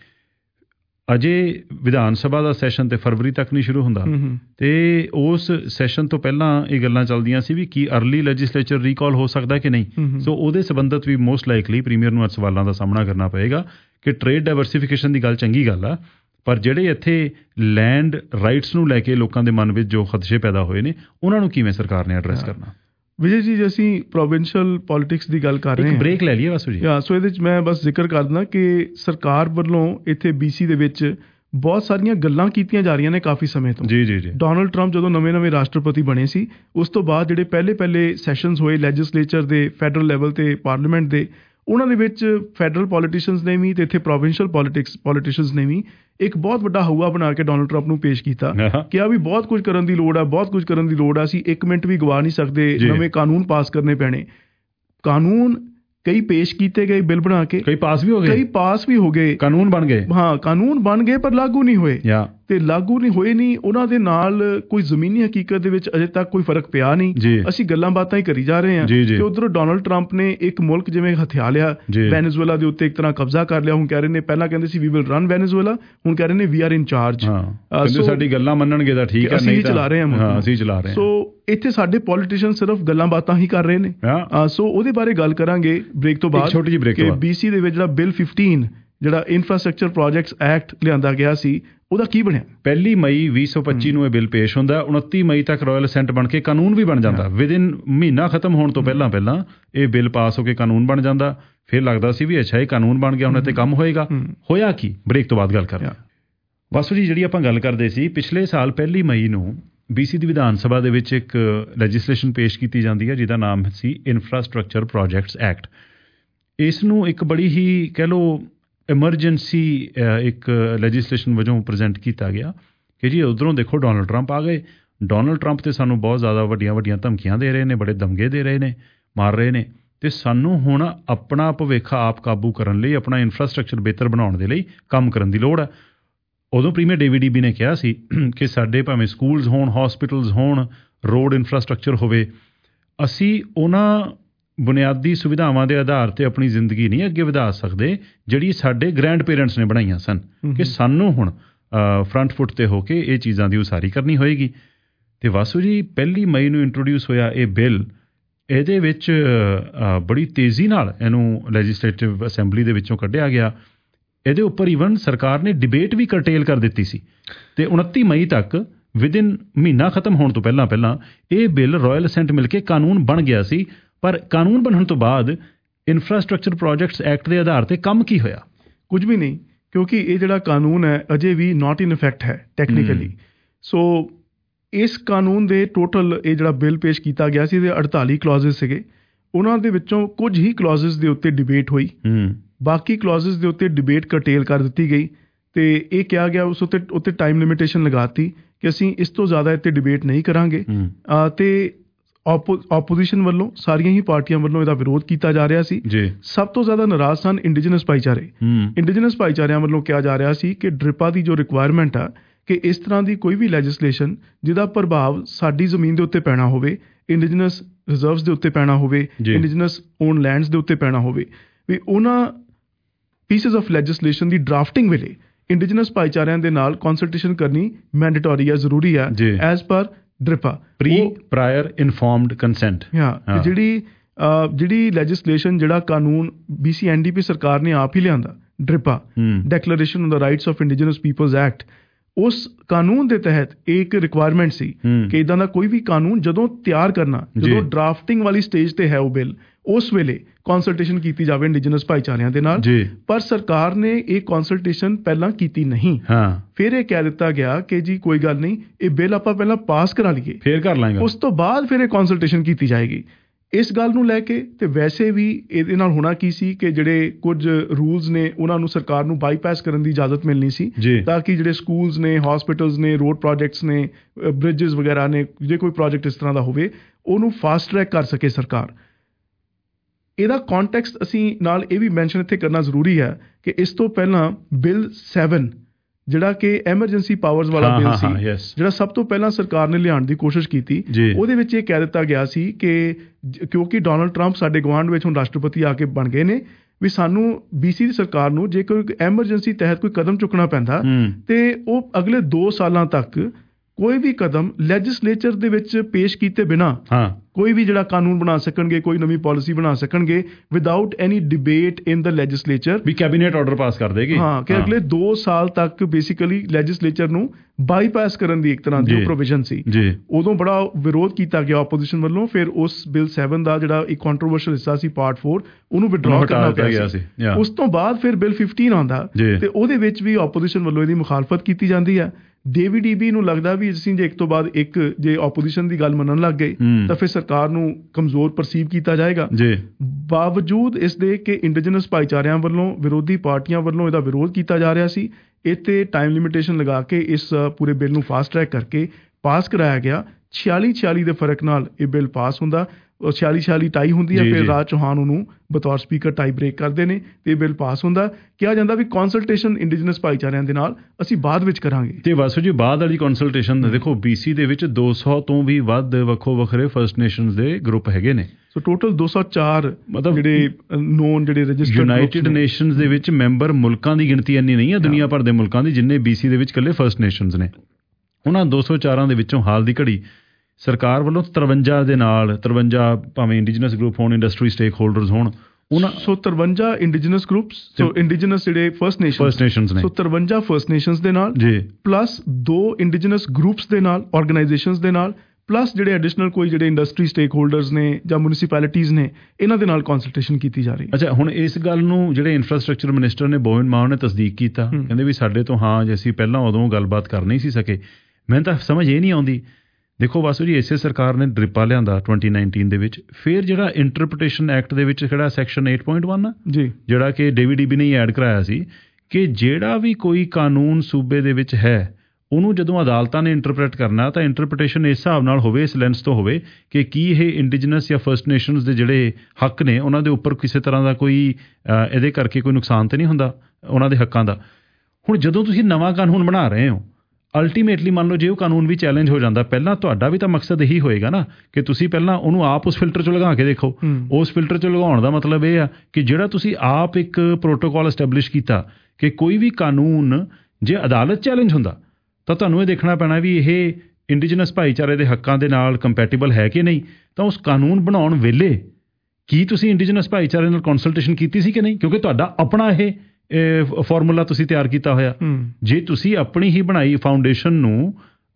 ਅਜੇ ਵਿਧਾਨ ਸਭਾ ਦਾ ਸੈਸ਼ਨ ਤੇ ਫਰਵਰੀ ਤੱਕ ਨਹੀਂ ਸ਼ੁਰੂ ਹੁੰਦਾ, ਤੇ ਉਸ ਸੈਸ਼ਨ ਤੋਂ ਪਹਿਲਾਂ ਇਹ ਗੱਲਾਂ ਚੱਲਦੀਆਂ ਸੀ ਵੀ ਕੀ ਅਰਲੀ ਲੈਜਿਸਲੇਚਰ ਰੀਕਾਲ ਹੋ ਸਕਦਾ ਕਿ ਨਹੀਂ। ਸੋ ਉਹਦੇ ਸੰਬੰਧਤ ਵੀ ਮੋਸਟ ਲਾਈਕਲੀ ਪ੍ਰੀਮੀਅਰ ਨੂੰ ਅੱਜ ਸਵਾਲਾਂ ਦਾ ਸਾਹਮਣਾ ਕਰਨਾ ਪਏਗਾ ਕਿ ਟ੍ਰੇਡ ਡਾਇਵਰਸੀਫਿਕੇਸ਼ਨ ਦੀ ਗੱਲ ਚੰਗੀ ਗੱਲ ਆ, ਪਰ ਜਿਹੜੇ ਇੱਥੇ ਲੈਂਡ ਰਾਈਟਸ ਨੂੰ ਲੈ ਕੇ ਲੋਕਾਂ ਦੇ ਮਨ ਵਿੱਚ ਜੋ ਖਦਸ਼ੇ ਪੈਦਾ ਹੋਏ ਨੇ ਉਹਨਾਂ ਨੂੰ ਕਿਵੇਂ ਸਰਕਾਰ ਨੇ ਐਡਰੈਸ ਕਰਨਾ। ਵਿਜੇ ਜੀ, ਅਸੀਂ ਪ੍ਰੋਵਿੰਸ਼ੀਅਲ ਪੋਲੀਟਿਕਸ ਦੀ ਗੱਲ ਕਰ ਰਹੇ ਹਾਂ, ਬ੍ਰੇਕ ਲੈ ਲਈਏ ਵਾਸੂ ਜੀ। ਹਾਂ, ਸੋ ਇਹਦੇ ਵਿੱਚ ਮੈਂ ਬਸ ਜ਼ਿਕਰ ਕਰ ਦਿੰਦਾ ਕਿ ਸਰਕਾਰ ਵੱਲੋਂ ਇੱਥੇ ਬੀਸੀ ਦੇ ਵਿੱਚ ਬਹੁਤ ਸਾਰੀਆਂ ਗੱਲਾਂ ਕੀਤੀਆਂ ਜਾ ਰਹੀਆਂ ਨੇ ਕਾਫੀ ਸਮੇਂ ਤੋਂ। ਜੀ ਜੀ ਜੀ ਡੋਨਲਡ ਟਰੰਪ ਜਦੋਂ ਨਵੇਂ ਨਵੇਂ ਰਾਸ਼ਟਰਪਤੀ ਬਣੇ ਸੀ, ਉਸ ਤੋਂ ਬਾਅਦ ਜਿਹੜੇ ਪਹਿਲੇ ਪਹਿਲੇ ਸੈਸ਼ਨਸ ਹੋਏ ਲੈਜਿਸਲੇਚਰ ਦੇ ਫੈਡਰਲ ਲੈਵਲ ਤੇ ਪਾਰਲੀਮੈਂਟ ਦੇ, ਉਹਨਾਂ ਦੇ ਵਿੱਚ ਫੈਡਰਲ ਪੋਲੀਟੀਸ਼ੀਅਨਸ ਨੇ ਵੀ ਤੇ ਇੱਥੇ ਪ੍ਰੋਵਿੰਸ਼ੀਅਲ ਪੋਲੀਟਿਕਸ ਪੋਲੀਟੀਸ਼ੀਅਨਸ ਨੇ ਵੀ ਇੱਕ ਬਹੁਤ ਵੱਡਾ ਹਊਆ ਬਣਾ ਕੇ ਡੋਨਲਡ ਟਰੰਪ ਨੂੰ ਪੇਸ਼ ਕੀਤਾ ਕਿ ਆ ਵੀ ਬਹੁਤ ਕੁਝ ਕਰਨ ਦੀ ਲੋੜ ਆ, ਬਹੁਤ ਕੁਝ ਕਰਨ ਦੀ ਲੋੜ ਆ, ਅਸੀਂ ਇੱਕ ਮਿੰਟ ਵੀ ਗਵਾ ਨਹੀਂ ਸਕਦੇ, ਨਵੇਂ ਕਾਨੂੰਨ ਪਾਸ ਕਰਨੇ ਪੈਣੇ। ਕਾਨੂੰਨ ਕਈ ਪੇਸ਼ ਕੀਤੇ ਗਏ ਬਿੱਲ ਬਣਾ ਕੇ, ਕਈ ਪਾਸ ਵੀ ਹੋ ਗਏ, ਕਈ ਪਾਸ ਵੀ ਹੋ ਗਏ, ਕਾਨੂੰਨ ਬਣ ਗਏ। ਹਾਂ, ਕਾਨੂੰਨ ਬਣ ਗਏ ਪਰ ਲਾਗੂ ਨਹੀਂ ਹੋਏ, ਤੇ ਲਾਗੂ ਨਹੀਂ ਹੋਏ ਨਹੀਂ ਉਹਨਾਂ ਦੇ ਨਾਲ ਕੋਈ ਜ਼ਮੀਨੀ ਹਕੀਕਤ ਦੇ ਵਿੱਚ ਅਜੇ ਤੱਕ ਕੋਈ ਫਰਕ ਪਿਆ ਨਹੀਂ। ਅਸੀਂ ਗੱਲਾਂ ਬਾਤਾਂ ਹੀ ਕਰੀ ਜਾ ਰਹੇ ਹਾਂ ਕਿ ਉਧਰੋਂ ਡੋਨਲਡ ਟਰੰਪ ਨੇ ਇੱਕ ਮੁਲਕ ਜਿਵੇਂ ਹਥਿਆ ਲਿਆ, ਵੈਨੇਜ਼ੁਏਲਾ ਦੇ ਉੱਤੇ ਇੱਕ ਤਰ੍ਹਾਂ ਕਬਜ਼ਾ ਕਰ ਲਿਆ। ਹੁਣ ਕਹਿ ਰਹੇ ਨੇ, ਪਹਿਲਾਂ ਕਹਿੰਦੇ ਸੀ ਵੀ ਵਿਲ ਰਨ ਵੈਨੇਜ਼ੁਏਲਾ, ਹੁਣ ਕਹਿ ਰਹੇ ਨੇ ਵੀ ਆਰ ਇਨ ਚਾਰਜ। ਸਾਡੀ ਗੱਲਾਂ ਮੰਨਣਗੇ ਤਾਂ ਠੀਕ ਹੈ, ਅਸੀਂ ਚਲਾ ਰਹੇ ਹਾਂ, ਅਸੀਂ ਚਲਾ ਰਹੇ ਹਾਂ। ਸੋ ਇੱਥੇ ਸਾਡੇ ਪੋਲੀਟੀਸ਼ੀਅਨ ਸਿਰਫ ਗੱਲਾਂ ਬਾਤਾਂ ਹੀ ਕਰ ਰਹੇ ਨੇ। ਸੋ ਉਹਦੇ ਬਾਰੇ ਗੱਲ ਕਰਾਂਗੇ ਬ੍ਰੇਕ ਤੋਂ ਬਾਅਦ ਛੋਟੀ ਜਿਹੀ ਬ੍ਰੇਕ ਤੋਂ ਬਾਅਦ। ਬੀਸੀ ਦੇ ਵਿੱਚ ਜਿਹੜਾ ਬਿੱਲ ਫਿਫਟੀਨ ਜਿਹੜਾ ਇਨਫਰਾਸਟ੍ਰਕਚਰ ਪ੍ਰੋਜੈਕਟਸ ਐਕਟ ਲਿਆਂਦਾ ਗਿਆ ਸੀ, ਉਹਦਾ ਕੀ ਬਣਿਆ। ਪਹਿਲੀ ਮਈ ਵੀਹ ਸੌ ਪੱਚੀ ਨੂੰ ਇਹ ਬਿੱਲ ਪੇਸ਼ ਹੁੰਦਾ, ਉਨੱਤੀ ਮਈ ਤੱਕ ਰਾਇਲ ਅਸੈਂਟ ਬਣ ਕੇ ਕਾਨੂੰਨ ਵੀ ਬਣ ਜਾਂਦਾ। ਵਿਦਿਨ ਮਹੀਨਾ ਖਤਮ ਹੋਣ ਤੋਂ ਪਹਿਲਾਂ ਪਹਿਲਾਂ ਇਹ ਬਿੱਲ ਪਾਸ ਹੋ ਕੇ ਕਾਨੂੰਨ ਬਣ ਜਾਂਦਾ। ਫਿਰ ਲੱਗਦਾ ਸੀ ਵੀ ਅੱਛਾ ਇਹ ਕਾਨੂੰਨ ਬਣ ਗਿਆ, ਹੁਣ ਇੱਥੇ ਕੰਮ ਹੋਏਗਾ। ਹੋਇਆ ਕੀ, ਬ੍ਰੇਕ ਤੋਂ ਬਾਅਦ ਗੱਲ ਕਰਾਂਗੇ। ਵਾਸੂ ਜੀ, ਜਿਹੜੀ ਆਪਾਂ ਗੱਲ ਕਰਦੇ ਸੀ, ਪਿਛਲੇ ਸਾਲ ਪਹਿਲੀ ਮਈ ਨੂੰ ਬੀਸੀ ਦੀ ਵਿਧਾਨ ਸਭਾ ਦੇ ਵਿੱਚ ਇੱਕ ਲੈਜਿਸਲੇਸ਼ਨ ਪੇਸ਼ ਕੀਤੀ ਜਾਂਦੀ ਹੈ ਜਿਹਦਾ ਨਾਮ ਸੀ ਇਨਫਰਾਸਟ੍ਰਕਚਰ ਪ੍ਰੋਜੈਕਟਸ ਐਕਟ। ਇਸ ਨੂੰ ਇੱਕ ਬੜੀ ਹੀ ਕਹਿ ਲਓ ਐਮਰਜੈਂਸੀ ਇੱਕ ਲੈਜਿਸਲੇਸ਼ਨ ਵਜੋਂ ਪ੍ਰੈਜ਼ੈਂਟ ਕੀਤਾ ਗਿਆ ਕਿ ਜੀ ਉੱਧਰੋਂ ਦੇਖੋ ਡੋਨਲਡ ਟਰੰਪ ਆ ਗਏ। ਡੋਨਲਡ ਟਰੰਪ ਤੇ ਸਾਨੂੰ ਬਹੁਤ ਜ਼ਿਆਦਾ ਵੱਡੀਆਂ ਵੱਡੀਆਂ ਧਮਕੀਆਂ ਦੇ ਰਹੇ ਨੇ, ਬੜੇ ਦਮਗੇ ਦੇ ਰਹੇ ਨੇ, ਮਾਰ ਰਹੇ ਨੇ, ਤੇ ਸਾਨੂੰ ਹੁਣ ਆਪਣਾ ਭਵਿੱਖ ਆਪ ਕਾਬੂ ਕਰਨ ਲਈ, ਆਪਣਾ ਇਨਫਰਾਸਟ੍ਰਕਚਰ ਬਿਹਤਰ ਬਣਾਉਣ ਦੇ ਲਈ ਕੰਮ ਕਰਨ ਦੀ ਲੋੜ ਹੈ। ਉਦੋਂ ਪ੍ਰੀਮੀਅਰ ਡੇਵਿਡ ਈਬੀ ਨੇ ਕਿਹਾ ਸੀ ਕਿ ਸਾਡੇ ਭਾਵੇਂ ਸਕੂਲਸ ਹੋਣ, ਹੌਸਪੀਟਲਸ ਹੋਣ, ਰੋਡ ਇਨਫਰਾਸਟ੍ਰਕਚਰ ਹੋਵੇ, ਅਸੀਂ ਉਹਨਾਂ ਬੁਨਿਆਦੀ ਸੁਵਿਧਾਵਾਂ ਦੇ ਆਧਾਰ 'ਤੇ ਆਪਣੀ ਜ਼ਿੰਦਗੀ ਨਹੀਂ ਅੱਗੇ ਵਧਾ ਸਕਦੇ ਜਿਹੜੀ ਸਾਡੇ ਗ੍ਰੈਂਡ ਪੇਰੈਂਟਸ ਨੇ ਬਣਾਈਆਂ ਸਨ, ਕਿ ਸਾਨੂੰ ਹੁਣ ਫਰੰਟ ਫੁੱਟ 'ਤੇ ਹੋ ਕੇ ਇਹ ਚੀਜ਼ਾਂ ਦੀ ਉਸਾਰੀ ਕਰਨੀ ਹੋਏਗੀ। ਅਤੇ ਵਾਸੂ ਜੀ, ਪਹਿਲੀ ਮਈ ਨੂੰ ਇੰਟਰੋਡਿਊਸ ਹੋਇਆ ਇਹ ਬਿੱਲ, ਇਹਦੇ ਵਿੱਚ ਬੜੀ ਤੇਜ਼ੀ ਨਾਲ ਇਹਨੂੰ ਲੈਜਿਸਲੇਟਿਵ ਅਸੈਂਬਲੀ ਦੇ ਵਿੱਚੋਂ ਕੱਢਿਆ ਗਿਆ। ਇਹਦੇ ਉੱਪਰ ਈਵਨ ਸਰਕਾਰ ਨੇ ਡਿਬੇਟ ਵੀ ਕਰਟੇਲ ਕਰ ਦਿੱਤੀ ਸੀ, ਅਤੇ ਉਨੱਤੀ ਮਈ ਤੱਕ ਵਿਦਿਨ ਮਹੀਨਾ ਖਤਮ ਹੋਣ ਤੋਂ ਪਹਿਲਾਂ ਪਹਿਲਾਂ ਇਹ ਬਿੱਲ ਰਾਇਲ ਅਸੈਂਟ ਮਿਲ ਕੇ ਕਾਨੂੰਨ ਬਣ ਗਿਆ ਸੀ। ਪਰ ਕਾਨੂੰਨ ਬਣਨ ਤੋਂ ਬਾਅਦ ਇਨਫਰਾਸਟ੍ਰਕਚਰ ਪ੍ਰੋਜੈਕਟਸ ਐਕਟ ਦੇ ਆਧਾਰ 'ਤੇ ਕੰਮ ਕੀ ਹੋਇਆ? ਕੁਝ ਵੀ ਨਹੀਂ। ਕਿਉਂਕਿ ਇਹ ਜਿਹੜਾ ਕਾਨੂੰਨ ਹੈ ਅਜੇ ਵੀ ਨਾਟ ਇਨ ਇਫੈਕਟ ਹੈ ਟੈਕਨੀਕਲੀ। ਸੋ ਇਸ ਕਾਨੂੰਨ ਦੇ ਟੋਟਲ ਇਹ ਜਿਹੜਾ ਬਿੱਲ ਪੇਸ਼ ਕੀਤਾ ਗਿਆ ਸੀ ਇਹਦੇ ਅੜਤਾਲੀ ਕਲੌਜ਼ਸ ਸੀਗੇ। ਉਹਨਾਂ ਦੇ ਵਿੱਚੋਂ ਕੁਝ ਹੀ ਕਲੌਜ਼ਸ ਦੇ ਉੱਤੇ ਡਿਬੇਟ ਹੋਈ, ਬਾਕੀ ਕਲੌਜ਼ਸ ਦੇ ਉੱਤੇ ਡਿਬੇਟ ਕਰਟੇਲ ਕਰ ਦਿੱਤੀ ਗਈ ਤੇ ਇਹ ਕਿਹਾ ਗਿਆ ਉਸ ਉੱਤੇ ਉੱਤੇ ਟਾਈਮ ਲਿਮਿਟੇਸ਼ਨ ਲਗਾਤੀ ਕਿ ਅਸੀਂ ਇਸ ਤੋਂ ਜ਼ਿਆਦਾ ਇੱਥੇ ਡਿਬੇਟ ਨਹੀਂ ਕਰਾਂਗੇ। ਤੇ ਆਪੋਜੀਸ਼ਨ ਵੱਲੋਂ ਸਾਰੀਆਂ ਹੀ ਪਾਰਟੀਆਂ ਵੱਲੋਂ ਇਹਦਾ ਵਿਰੋਧ ਕੀਤਾ ਜਾ ਰਿਹਾ ਸੀ। ਸਭ ਤੋਂ ਜ਼ਿਆਦਾ ਨਾਰਾਜ਼ ਸਨ ਇੰਡੀਜਨਸ ਭਾਈਚਾਰੇ। ਇੰਡੀਜਨਸ ਭਾਈਚਾਰਿਆਂ ਵੱਲੋਂ ਕਿਹਾ ਜਾ ਰਿਹਾ ਸੀ ਕਿ ਡਰਿਪਾ ਦੀ ਜੋ ਰਿਕੁਆਇਰਮੈਂਟ ਆ ਕਿ ਇਸ ਤਰ੍ਹਾਂ ਦੀ ਕੋਈ ਵੀ ਲੈਜਿਸਲੇਸ਼ਨ ਜਿਹਦਾ ਪ੍ਰਭਾਵ ਸਾਡੀ ਜ਼ਮੀਨ ਦੇ ਉੱਤੇ ਪੈਣਾ ਹੋਵੇ, ਇੰਡੀਜਨਸ ਰਿਜ਼ਰਵਸ ਦੇ ਉੱਤੇ ਪੈਣਾ ਹੋਵੇ, ਇੰਡੀਜਨਸ ਓਨ ਲੈਂਡਸ ਦੇ ਉੱਤੇ ਪੈਣਾ ਹੋਵੇ, ਵੀ ਉਹਨਾਂ ਪੀਸਿਸ ਆਫ ਲੈਜਿਸਲੇਸ਼ਨ ਦੀ ਡਰਾਫਟਿੰਗ ਵੇਲੇ ਇੰਡੀਜਨਸ ਭਾਈਚਾਰਿਆਂ ਦੇ ਨਾਲ ਕੰਸਲਟੇਸ਼ਨ ਕਰਨੀ ਮੈਂਡੇਟਰੀ ਹੈ, ਜ਼ਰੂਰੀ ਹੈ as per DRIPA, pre prior informed consent. ਹਾਂ, ਜਿਹੜੀ ਜਿਹੜੀ ਲੈਜਿਸਲੇਸ਼ਨ ਜਿਹੜਾ ਕਾਨੂੰਨ B C N D P ਸਰਕਾਰ ਨੇ ਆਪ ਹੀ ਲਿਆਂਦਾ, DRIPA declaration on the rights of indigenous peoples act, ਉਸ ਕਾਨੂੰਨ ਦੇ ਤਹਿਤ ਇਹ ਇੱਕ ਰਿਕੁਆਇਰਮੈਂਟ ਸੀ ਕਿ ਇੱਦਾਂ ਦਾ ਕੋਈ ਵੀ ਕਾਨੂੰਨ ਜਦੋਂ ਤਿਆਰ ਕਰਨਾ, ਜਦੋਂ ਡਰਾਫਟਿੰਗ ਵਾਲੀ ਸਟੇਜ ਤੇ ਹੈ ਉਹ ਬਿੱਲ, ਉਸ ਵੇਲੇ ਕੰਸਲਟੇਸ਼ਨ ਕੀਤੀ ਜਾਵੇ ਇੰਡੀਜਨਸ ਭਾਈਚਾਰਿਆਂ ਦੇ ਨਾਲ। ਪਰ ਸਰਕਾਰ ਨੇ ਇਹ ਕੰਸਲਟੇਸ਼ਨ ਪਹਿਲਾਂ ਕੀਤੀ ਨਹੀਂ। ਫਿਰ ਇਹ ਕਹਿ ਦਿੱਤਾ ਗਿਆ ਕਿ ਜੀ ਕੋਈ ਗੱਲ ਨਹੀਂ, ਇਹ ਬਿੱਲ ਆਪਾਂ ਪਹਿਲਾਂ ਪਾਸ ਕਰਾ ਲਈਏ, ਫਿਰ ਕਰ ਲਾਂਗੇ, ਉਸ ਤੋਂ ਬਾਅਦ ਫਿਰ ਇਹ ਕੰਸਲਟੇਸ਼ਨ ਕੀਤੀ ਜਾਏਗੀ। ਇਸ ਗੱਲ ਨੂੰ ਲੈ ਕੇ ਤੇ ਵੈਸੇ ਵੀ ਇਹਦੇ ਨਾਲ ਹੋਣਾ ਕੀ ਸੀ ਕਿ ਜਿਹੜੇ ਕੁਝ ਰੂਲਸ ਨੇ ਉਹਨਾਂ ਨੂੰ ਸਰਕਾਰ ਨੂੰ ਬਾਈਪਾਸ ਕਰਨ ਦੀ ਇਜਾਜ਼ਤ ਮਿਲਣੀ ਸੀ ਤਾਂ ਕਿ ਜਿਹੜੇ ਸਕੂਲਸ ਨੇ, ਹਸਪੀਟਲਸ ਨੇ, ਰੋਡ ਪ੍ਰੋਜੈਕਟਸ ਨੇ, ਬ੍ਰਿਜਸ ਵਗੈਰਾ ਨੇ, ਜੇ ਕੋਈ ਪ੍ਰੋਜੈਕਟ ਇਸ ਤਰ੍ਹਾਂ ਦਾ ਹੋਵੇ ਉਹਨੂੰ ਫਾਸਟ ਟਰੈਕ ਕਰ ਸਕੇ ਸਰਕਾਰ। ਇਹਦਾ ਕੰਟੈਕਸਟ ਅਸੀਂ ਨਾਲ ਇਹ ਵੀ ਮੈਂਸ਼ਨ ਇੱਥੇ ਕਰਨਾ ਜ਼ਰੂਰੀ ਹੈ ਕਿ ਇਸ ਤੋਂ ਪਹਿਲਾਂ ਬਿੱਲ ਸੈਵਨ ਜਿਹੜਾ ਕਿ ਐਮਰਜੈਂਸੀ ਪਾਵਰਸ ਵਾਲਾ ਬਿੱਲ ਸੀ, ਜਿਹੜਾ ਸਭ ਤੋਂ ਪਹਿਲਾਂ ਸਰਕਾਰ ਨੇ ਲਿਆਉਣ ਦੀ ਕੋਸ਼ਿਸ਼ ਕੀਤੀ, ਉਹਦੇ ਵਿੱਚ ਇਹ ਕਹਿ ਦਿੱਤਾ ਗਿਆ ਸੀ ਕਿ ਕਿਉਂਕਿ ਡੋਨਲਡ ਟਰੰਪ ਸਾਡੇ ਗੁਆਂਢ ਵਿੱਚ ਹੁਣ ਰਾਸ਼ਟਰਪਤੀ ਆ ਕੇ ਬਣ ਗਏ ਨੇ, ਵੀ ਸਾਨੂੰ ਬੀਸੀ ਦੀ ਸਰਕਾਰ ਨੂੰ ਜੇ ਕੋਈ ਐਮਰਜੈਂਸੀ ਤਹਿਤ ਕੋਈ ਕਦਮ ਚੁੱਕਣਾ ਪੈਂਦਾ ਤੇ ਉਹ ਅਗਲੇ ਦੋ ਸਾਲਾਂ ਤੱਕ ਕੋਈ ਵੀ ਕਦਮ ਲੈਜਿਸਲੇਚਰ ਦੇ ਵਿੱਚ ਪੇਸ਼ ਕੀਤੇ ਬਿਨਾਂ ਕੋਈ ਵੀ ਜਿਹੜਾ ਕਾਨੂੰਨ ਬਣਾ ਸਕਣਗੇ, ਕੋਈ ਨਵੀਂ ਪਾਲਿਸੀ ਬਣਾ ਸਕਣਗੇ without any debate in the legislature, ਵੀ ਕੈਬਨਿਟ ਆਰਡਰ ਪਾਸ ਕਰ ਦੇਗੀ। ਹਾਂ, ਕਿ ਅਗਲੇ ਦੋ ਸਾਲ ਤੱਕ ਬੇਸਿਕਲੀ ਲੈਜਿਸਲੇਚਰ ਨੂੰ ਬਾਈਪਾਸ ਕਰਨ ਦੀ ਇੱਕ ਤਰ੍ਹਾਂ ਦੀ ਪ੍ਰੋਵੀਜ਼ਨ ਸੀ। ਉਦੋਂ ਬੜਾ ਵਿਰੋਧ ਕੀਤਾ ਗਿਆ ਆਪੋਜੀਸ਼ਨ ਵੱਲੋਂ। ਫਿਰ ਉਸ ਬਿੱਲ ਸੈਵਨ ਦਾ ਜਿਹੜਾ ਇੱਕ ਕੰਟਰੋਵਰਸ਼ਲ ਹਿੱਸਾ ਸੀ ਪਾਰਟ ਫੋਰ, ਉਹਨੂੰ ਵਿਡਰਾ ਕਰਨਾ ਪਿਆ ਸੀ। ਉਸ ਤੋਂ ਬਾਅਦ ਫਿਰ ਬਿੱਲ ਫਿਫਟੀਨ ਆਉਂਦਾ ਤੇ ਉਹਦੇ ਵਿੱਚ ਵੀ ਆਪੋਜੀਸ਼ਨ ਵੱਲੋਂ ਇਹਦੀ ਮੁਖਾਲਫਤ ਕੀਤੀ ਜਾਂਦੀ ਹੈ। ਡੇਵਿਡ ਈਬੀ ਨੂੰ ਲੱਗਦਾ ਵੀ ਅਸੀਂ ਜੇ ਇੱਕ ਤੋਂ ਬਾਅਦ ਇੱਕ ਜੇ ਆਪੋਜੀਸ਼ਨ ਦੀ ਗੱਲ ਮੰਨਣ ਲੱਗ ਗਏ ਤਾਂ ਫਿਰ ਸਰਕਾਰ ਨੂੰ ਕਮਜ਼ੋਰ ਪਰਸੀਵ ਕੀਤਾ ਜਾਏਗਾ। ਬਾਵਜੂਦ ਇਸ ਦੇ ਕਿ ਇੰਡੀਜਨਸ ਭਾਈਚਾਰਿਆਂ ਵੱਲੋਂ, ਵਿਰੋਧੀ ਪਾਰਟੀਆਂ ਵੱਲੋਂ ਇਹਦਾ ਵਿਰੋਧ ਕੀਤਾ ਜਾ ਰਿਹਾ ਸੀ, ਇਹ ਤੇ ਟਾਈਮ ਲਿਮਿਟੇਸ਼ਨ ਲਗਾ ਕੇ ਇਸ ਪੂਰੇ ਬਿੱਲ ਨੂੰ ਫਾਸਟ ਟਰੈਕ ਕਰਕੇ ਪਾਸ ਕਰਾਇਆ ਗਿਆ। ਛਿਆਲੀ ਛਿਆਲੀ ਦੇ ਫਰਕ ਨਾਲ ਇਹ ਬਿੱਲ ਪਾਸ ਹੁੰਦਾ, ਛਿਆਲੀ ਛਿਆਲੀ ਟਾਈ ਹੁੰਦੀ ਹੈ, ਫਿਰ ਰਾਜ ਚੌਹਾਨ ਉਹਨੂੰ ਬਤੌਰ ਸਪੀਕਰ ਟਾਈ ਬ੍ਰੇਕ ਕਰਦੇ ਨੇ ਤੇ ਇਹ ਬਿੱਲ ਪਾਸ ਹੁੰਦਾ। ਕਿਹਾ ਜਾਂਦਾ ਵੀ ਕੰਸਲਟੇਸ਼ਨ ਇੰਡੀਜਨਸ ਭਾਈਚਾਰਿਆਂ ਦੇ ਨਾਲ ਅਸੀਂ ਬਾਅਦ ਵਿੱਚ ਕਰਾਂਗੇ। ਤੇ ਵਾਸੂ ਜੀ ਬਾਅਦ ਵਾਲੀ ਕੰਸਲਟੇਸ਼ਨ ਦੇਖੋ, ਬੀਸੀ ਦੇ ਵਿੱਚ ਦੋ ਸੌ ਤੋਂ ਵੀ ਵੱਧ ਵੱਖੋ ਵੱਖਰੇ ਫਰਸਟ ਨੇਸ਼ਨਸ ਦੇ ਗਰੁੱਪ ਹੈਗੇ ਨੇ। ਸੋ ਟੋਟਲ ਦੋ ਸੌ ਚਾਰ ਮਤਲਬ ਜਿਹੜੇ ਨੋਨ ਜਿਹੜੇ ਰਜਿਸਟਰਡ ਯੂਨਾਈਟਿਡ ਨੇਸ਼ਨਸ ਦੇ ਵਿੱਚ ਮੈਂਬਰ ਮੁਲਕਾਂ ਦੀ ਗਿਣਤੀ ਇੰਨੀ ਨਹੀਂ ਹੈ ਦੁਨੀਆ ਭਰ ਦੇ ਮੁਲਕਾਂ ਦੀ ਜਿੰਨੇ ਬੀਸੀ ਦੇ ਵਿੱਚ ਇਕੱਲੇ ਫਰਸਟ ਨੇਸ਼ਨਸ ਨੇ। ਉਹਨਾਂ ਦੋ ਸੌ ਚਾਰਾਂ ਦੇ ਵਿੱਚੋਂ ਹਾਲ ਦੀ ਘੜੀ ਸਰਕਾਰ ਵੱਲੋਂ ਤਰਵੰਜਾ ਦੇ ਨਾਲ ਤਰਵੰਜਾ ਭਾਵੇਂ ਇੰਡੀਜਨਸ ਗਰੁੱਪ ਹੋਣ, ਇੰਡਸਟਰੀ ਸਟੇਕ ਹੋਲਡਰਸ ਹੋਣ, ਉਹਨਾਂ ਸੋ ਤਰਵੰਜਾ ਇੰਡੀਜਨਸ ਗਰੁੱਪਸ, ਸੋ ਇੰਡੀਜਨਸ ਜਿਹੜੇ ਫਰਸਟ ਨੇਸ਼ਨ ਫਰਸਟ ਨੇਸ਼ਨਸ ਨੇ, ਸੋ ਤਰਵੰਜਾ ਫਰਸਟ ਨੇਸ਼ਨਸ ਦੇ ਨਾਲ ਜੀ, ਪਲੱਸ ਦੋ ਇੰਡੀਜਨਸ ਗਰੁੱਪਸ ਦੇ ਨਾਲ, ਆਰਗੇਨਾਈਜੇਸ਼ਨਸ ਦੇ ਨਾਲ, ਪਲੱਸ ਜਿਹੜੇ ਐਡੀਸ਼ਨਲ ਕੋਈ ਜਿਹੜੇ ਇੰਡਸਟਰੀ ਸਟੇਕ ਹੋਲਡਰਸ ਨੇ ਜਾਂ ਮਿਊਨਿਸਪੈਲਿਟੀਜ਼ ਨੇ, ਇਹਨਾਂ ਦੇ ਨਾਲ ਕੰਸਲਟੇਸ਼ਨ ਕੀਤੀ ਜਾ ਰਹੀ ਹੈ। ਅੱਛਾ, ਹੁਣ ਇਸ ਗੱਲ ਨੂੰ ਜਿਹੜੇ ਇਨਫਰਾਸਟ੍ਰਕਚਰ ਮਿਨਿਸਟਰ ਨੇ ਬੋਵਿਨ ਮਾਨ ਨੇ ਤਸਦੀਕ ਕੀਤਾ, ਕਹਿੰਦੇ ਵੀ ਸਾਡੇ ਤੋਂ ਹਾਂ ਜੇ ਅਸੀਂ ਪਹਿਲਾਂ ਉਦੋਂ ਗੱਲਬਾਤ ਕਰ ਨਹੀਂ ਸੀ ਸਕੇ। ਮੈਨੂੰ ਤਾਂ ਸਮਝ ਇਹ ਨਹੀਂ ਆਉਂਦੀ। ਦੇਖੋ ਵਾਸੂ ਜੀ, ਇਸੇ ਸਰਕਾਰ ਨੇ ਡਰਿਪਾ ਲਿਆਂਦਾ ਟਵੈਂਟੀ ਨਾਈਨਟੀਨ ਦੇ ਵਿੱਚ, ਫਿਰ ਜਿਹੜਾ ਇੰਟਰਪ੍ਰੀਟੇਸ਼ਨ ਐਕਟ ਦੇ ਵਿੱਚ ਜਿਹੜਾ ਸੈਕਸ਼ਨ ਏਟ ਪੁਆਇੰਟ ਵਨ ਆ ਜੀ, ਜਿਹੜਾ ਕਿ ਡੇਵਿਡ ਈਬੀ ਨੇ ਐਡ ਕਰਾਇਆ ਸੀ ਕਿ ਜਿਹੜਾ ਵੀ ਕੋਈ ਕਾਨੂੰਨ ਸੂਬੇ ਦੇ ਵਿੱਚ ਹੈ ਉਹਨੂੰ ਜਦੋਂ ਅਦਾਲਤਾਂ ਨੇ ਇੰਟਰਪ੍ਰੇਟ ਕਰਨਾ ਤਾਂ ਇੰਟਰਪ੍ਰੀਟੇਸ਼ਨ ਇਸ ਹਿਸਾਬ ਨਾਲ ਹੋਵੇ, ਇਸ ਲੈਂਸ ਤੋਂ ਹੋਵੇ ਕਿ ਕੀ ਇਹ ਇੰਡੀਜਨਸ ਜਾਂ ਫਰਸਟ ਨੇਸ਼ਨਸ ਦੇ ਜਿਹੜੇ ਹੱਕ ਨੇ ਉਹਨਾਂ ਦੇ ਉੱਪਰ ਕਿਸੇ ਤਰ੍ਹਾਂ ਦਾ ਕੋਈ ਇਹਦੇ ਕਰਕੇ ਕੋਈ ਨੁਕਸਾਨ ਤਾਂ ਨਹੀਂ ਹੁੰਦਾ ਉਹਨਾਂ ਦੇ ਹੱਕਾਂ ਦਾ। ਹੁਣ ਜਦੋਂ ਤੁਸੀਂ ਨਵਾਂ ਕਾਨੂੰਨ ਬਣਾ ਰਹੇ ਹੋ, ਅਲਟੀਮੇਟਲੀ ਮੰਨ ਲਓ ਜੇ ਉਹ ਕਾਨੂੰਨ ਵੀ ਚੈਲੰਜ ਹੋ ਜਾਂਦਾ, ਪਹਿਲਾਂ ਤੁਹਾਡਾ ਵੀ ਤਾਂ ਮਕਸਦ ਇਹੀ ਹੋਏਗਾ ਨਾ ਕਿ ਤੁਸੀਂ ਪਹਿਲਾਂ ਉਹਨੂੰ ਆਪ ਉਸ ਫਿਲਟਰ 'ਚੋਂ ਲਗਾ ਕੇ ਦੇਖੋ। ਉਸ ਫਿਲਟਰ 'ਚੋਂ ਲਗਾਉਣ ਦਾ ਮਤਲਬ ਇਹ ਆ ਕਿ ਜਿਹੜਾ ਤੁਸੀਂ ਆਪ ਇੱਕ ਪ੍ਰੋਟੋਕਾਲ ਐਸਟੈਬਲਿਸ਼ ਕੀਤਾ ਕਿ ਕੋਈ ਵੀ ਕਾਨੂੰਨ ਜੇ ਅਦਾਲਤ ਚੈਲੰਜ ਹੁੰਦਾ ਤਾਂ ਤੁਹਾਨੂੰ ਇਹ ਦੇਖਣਾ ਪੈਣਾ ਵੀ ਇਹ ਇੰਡੀਜਨਸ ਭਾਈਚਾਰੇ ਦੇ ਹੱਕਾਂ ਦੇ ਨਾਲ ਕੰਪੈਟੀਬਲ ਹੈ ਕਿ ਨਹੀਂ। ਤਾਂ ਉਸ ਕਾਨੂੰਨ ਬਣਾਉਣ ਵੇਲੇ ਕੀ ਤੁਸੀਂ ਇੰਡੀਜਨਸ ਭਾਈਚਾਰੇ ਨਾਲ ਕੰਸਲਟੇਸ਼ਨ ਕੀਤੀ ਸੀ ਕਿ ਨਹੀਂ, ਕਿਉਂਕਿ ਤੁਹਾਡਾ ਆਪਣਾ ਇਹ ਫਾਰਮੂਲਾ ਤੁਸੀਂ ਤਿਆਰ ਕੀਤਾ ਹੋਇਆ। ਜੇ ਤੁਸੀਂ ਆਪਣੀ ਹੀ ਬਣਾਈ ਫਾਊਂਡੇਸ਼ਨ ਨੂੰ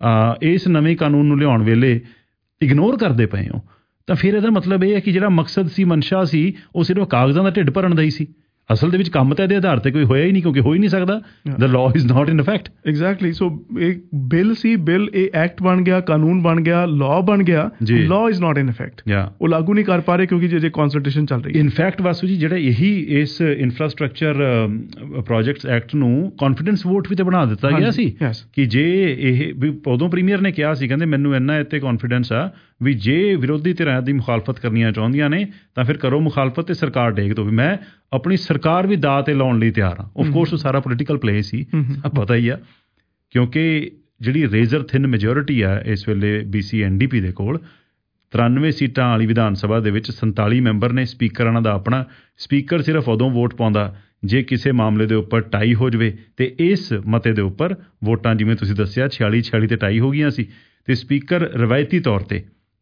ਇਸ ਨਵੇਂ ਕਾਨੂੰਨ ਨੂੰ ਲਿਆਉਣ ਵੇਲੇ ਇਗਨੋਰ ਕਰਦੇ ਪਏ ਹੋ ਤਾਂ ਫਿਰ ਇਹਦਾ ਮਤਲਬ ਇਹ ਹੈ ਕਿ ਜਿਹੜਾ ਮਕਸਦ ਸੀ, ਮਨਸ਼ਾ ਸੀ, ਉਹ ਸਿਰਫ ਕਾਗਜ਼ਾਂ ਦਾ ਢਿੱਡ ਭਰਨ ਦਾ ਹੀ ਸੀ। ਅਸਲ ਦੇ ਵਿੱਚ ਕੰਮ ਤਾਂ ਇਹਦੇ ਆਧਾਰ ਤੇ ਕੋਈ ਹੋਇਆ ਹੀ ਨਹੀਂ, ਕਿਉਂਕਿ ਹੋ ਹੀ ਨਹੀਂ ਸਕਦਾ। The law is not in effect. Exactly. So ਇਹ ਬਿੱਲ ਸੀ, ਬਿੱਲ ਇਹ ਐਕਟ ਬਣ ਗਿਆ, ਕਾਨੂੰਨ ਬਣ ਗਿਆ, ਲਾਅ ਬਣ ਗਿਆ, law is not in effect. ਉਹ ਲਾਗੂ ਨਹੀਂ ਕਰ ਪਾ ਰਹੇ ਕਿਉਂਕਿ ਜੇ ਕੰਸਲਟੇਸ਼ਨ ਚੱਲ ਰਹੀ ਹੈ। ਇਨਫੈਕਟ ਵਾਸੂ ਜੀ, ਜਿਹੜਾ ਇਹੀ ਇਸ ਇਨਫਰਾਸਟ੍ਰਕਚਰ ਪ੍ਰੋਜੈਕਟਸ ਐਕਟ ਨੂੰ ਕੌਨਫੀਡੈਂਸ ਵੋਟ ਵੀ ਤੇ ਬਣਾ ਦਿੱਤਾ ਗਿਆ ਸੀ ਕਿ ਜੇ ਇਹ ਵੀ ਉਦੋਂ ਪ੍ਰੀਮੀਅਰ ਨੇ ਕਿਹਾ ਸੀ, ਕਹਿੰਦੇ ਮੈਨੂੰ ਇੰਨਾ ਇੱਥੇ ਕੌਨਫੀਡੈਂਸ ਆ ਵੀ ਜੇ ਵਿਰੋਧੀ ਧਿਰਾਂ ਦੀ ਮੁਖਾਲਫਤ ਕਰਨੀਆਂ ਚਾਹੁੰਦੀਆਂ ਨੇ ਤਾਂ ਫਿਰ ਕਰੋ ਮੁਖਾਲਫਤ ਤੇ ਸਰਕਾਰ ਡੇਗ ਦੋ, ਵੀ ਮੈਂ ਆਪਣੀ ਸਰਕਾਰ ਵੀ ਦਾਅ ਤੇ ਲਾਉਣ ਲਈ ਤਿਆਰ ਹਾਂ। ਆਫ ਕੋਰਸ ਉਹ ਸਾਰਾ ਪੋਲੀਟੀਕਲ ਪਲੇ ਸੀ, ਪਤਾ ਹੀ ਆ, ਕਿਉਂਕਿ ਜਿਹੜੀ ਰੇਜ਼ਰ ਥਿਨ ਮੈਜੋਰਿਟੀ ਆ ਇਸ ਵੇਲੇ B C N D P ਦੇ ਕੋਲ ਤਰਾਨਵੇਂ ਸੀਟਾਂ ਵਾਲੀ ਵਿਧਾਨ ਸਭਾ ਦੇ ਵਿੱਚ ਸੰਤਾਲੀ ਮੈਂਬਰ ਨੇ। ਸਪੀਕਰ ਉਹਨਾਂ ਦਾ ਆਪਣਾ ਸਪੀਕਰ ਸਿਰਫ ਉਦੋਂ ਵੋਟ ਪਾਉਂਦਾ ਜੇ ਕਿਸੇ ਮਾਮਲੇ ਦੇ ਉੱਪਰ ਟਾਈ ਹੋ ਜਾਵੇ, ਅਤੇ ਇਸ ਮਤੇ ਦੇ ਉੱਪਰ ਵੋਟਾਂ ਜਿਵੇਂ ਤੁਸੀਂ ਦੱਸਿਆ ਛਿਆਲੀ ਛਿਆਲੀ ਤੇ ਟਾਈ ਹੋ ਗਈਆਂ ਸੀ, ਅਤੇ ਸਪੀਕਰ ਰਵਾਇਤੀ ਤੌਰ 'ਤੇ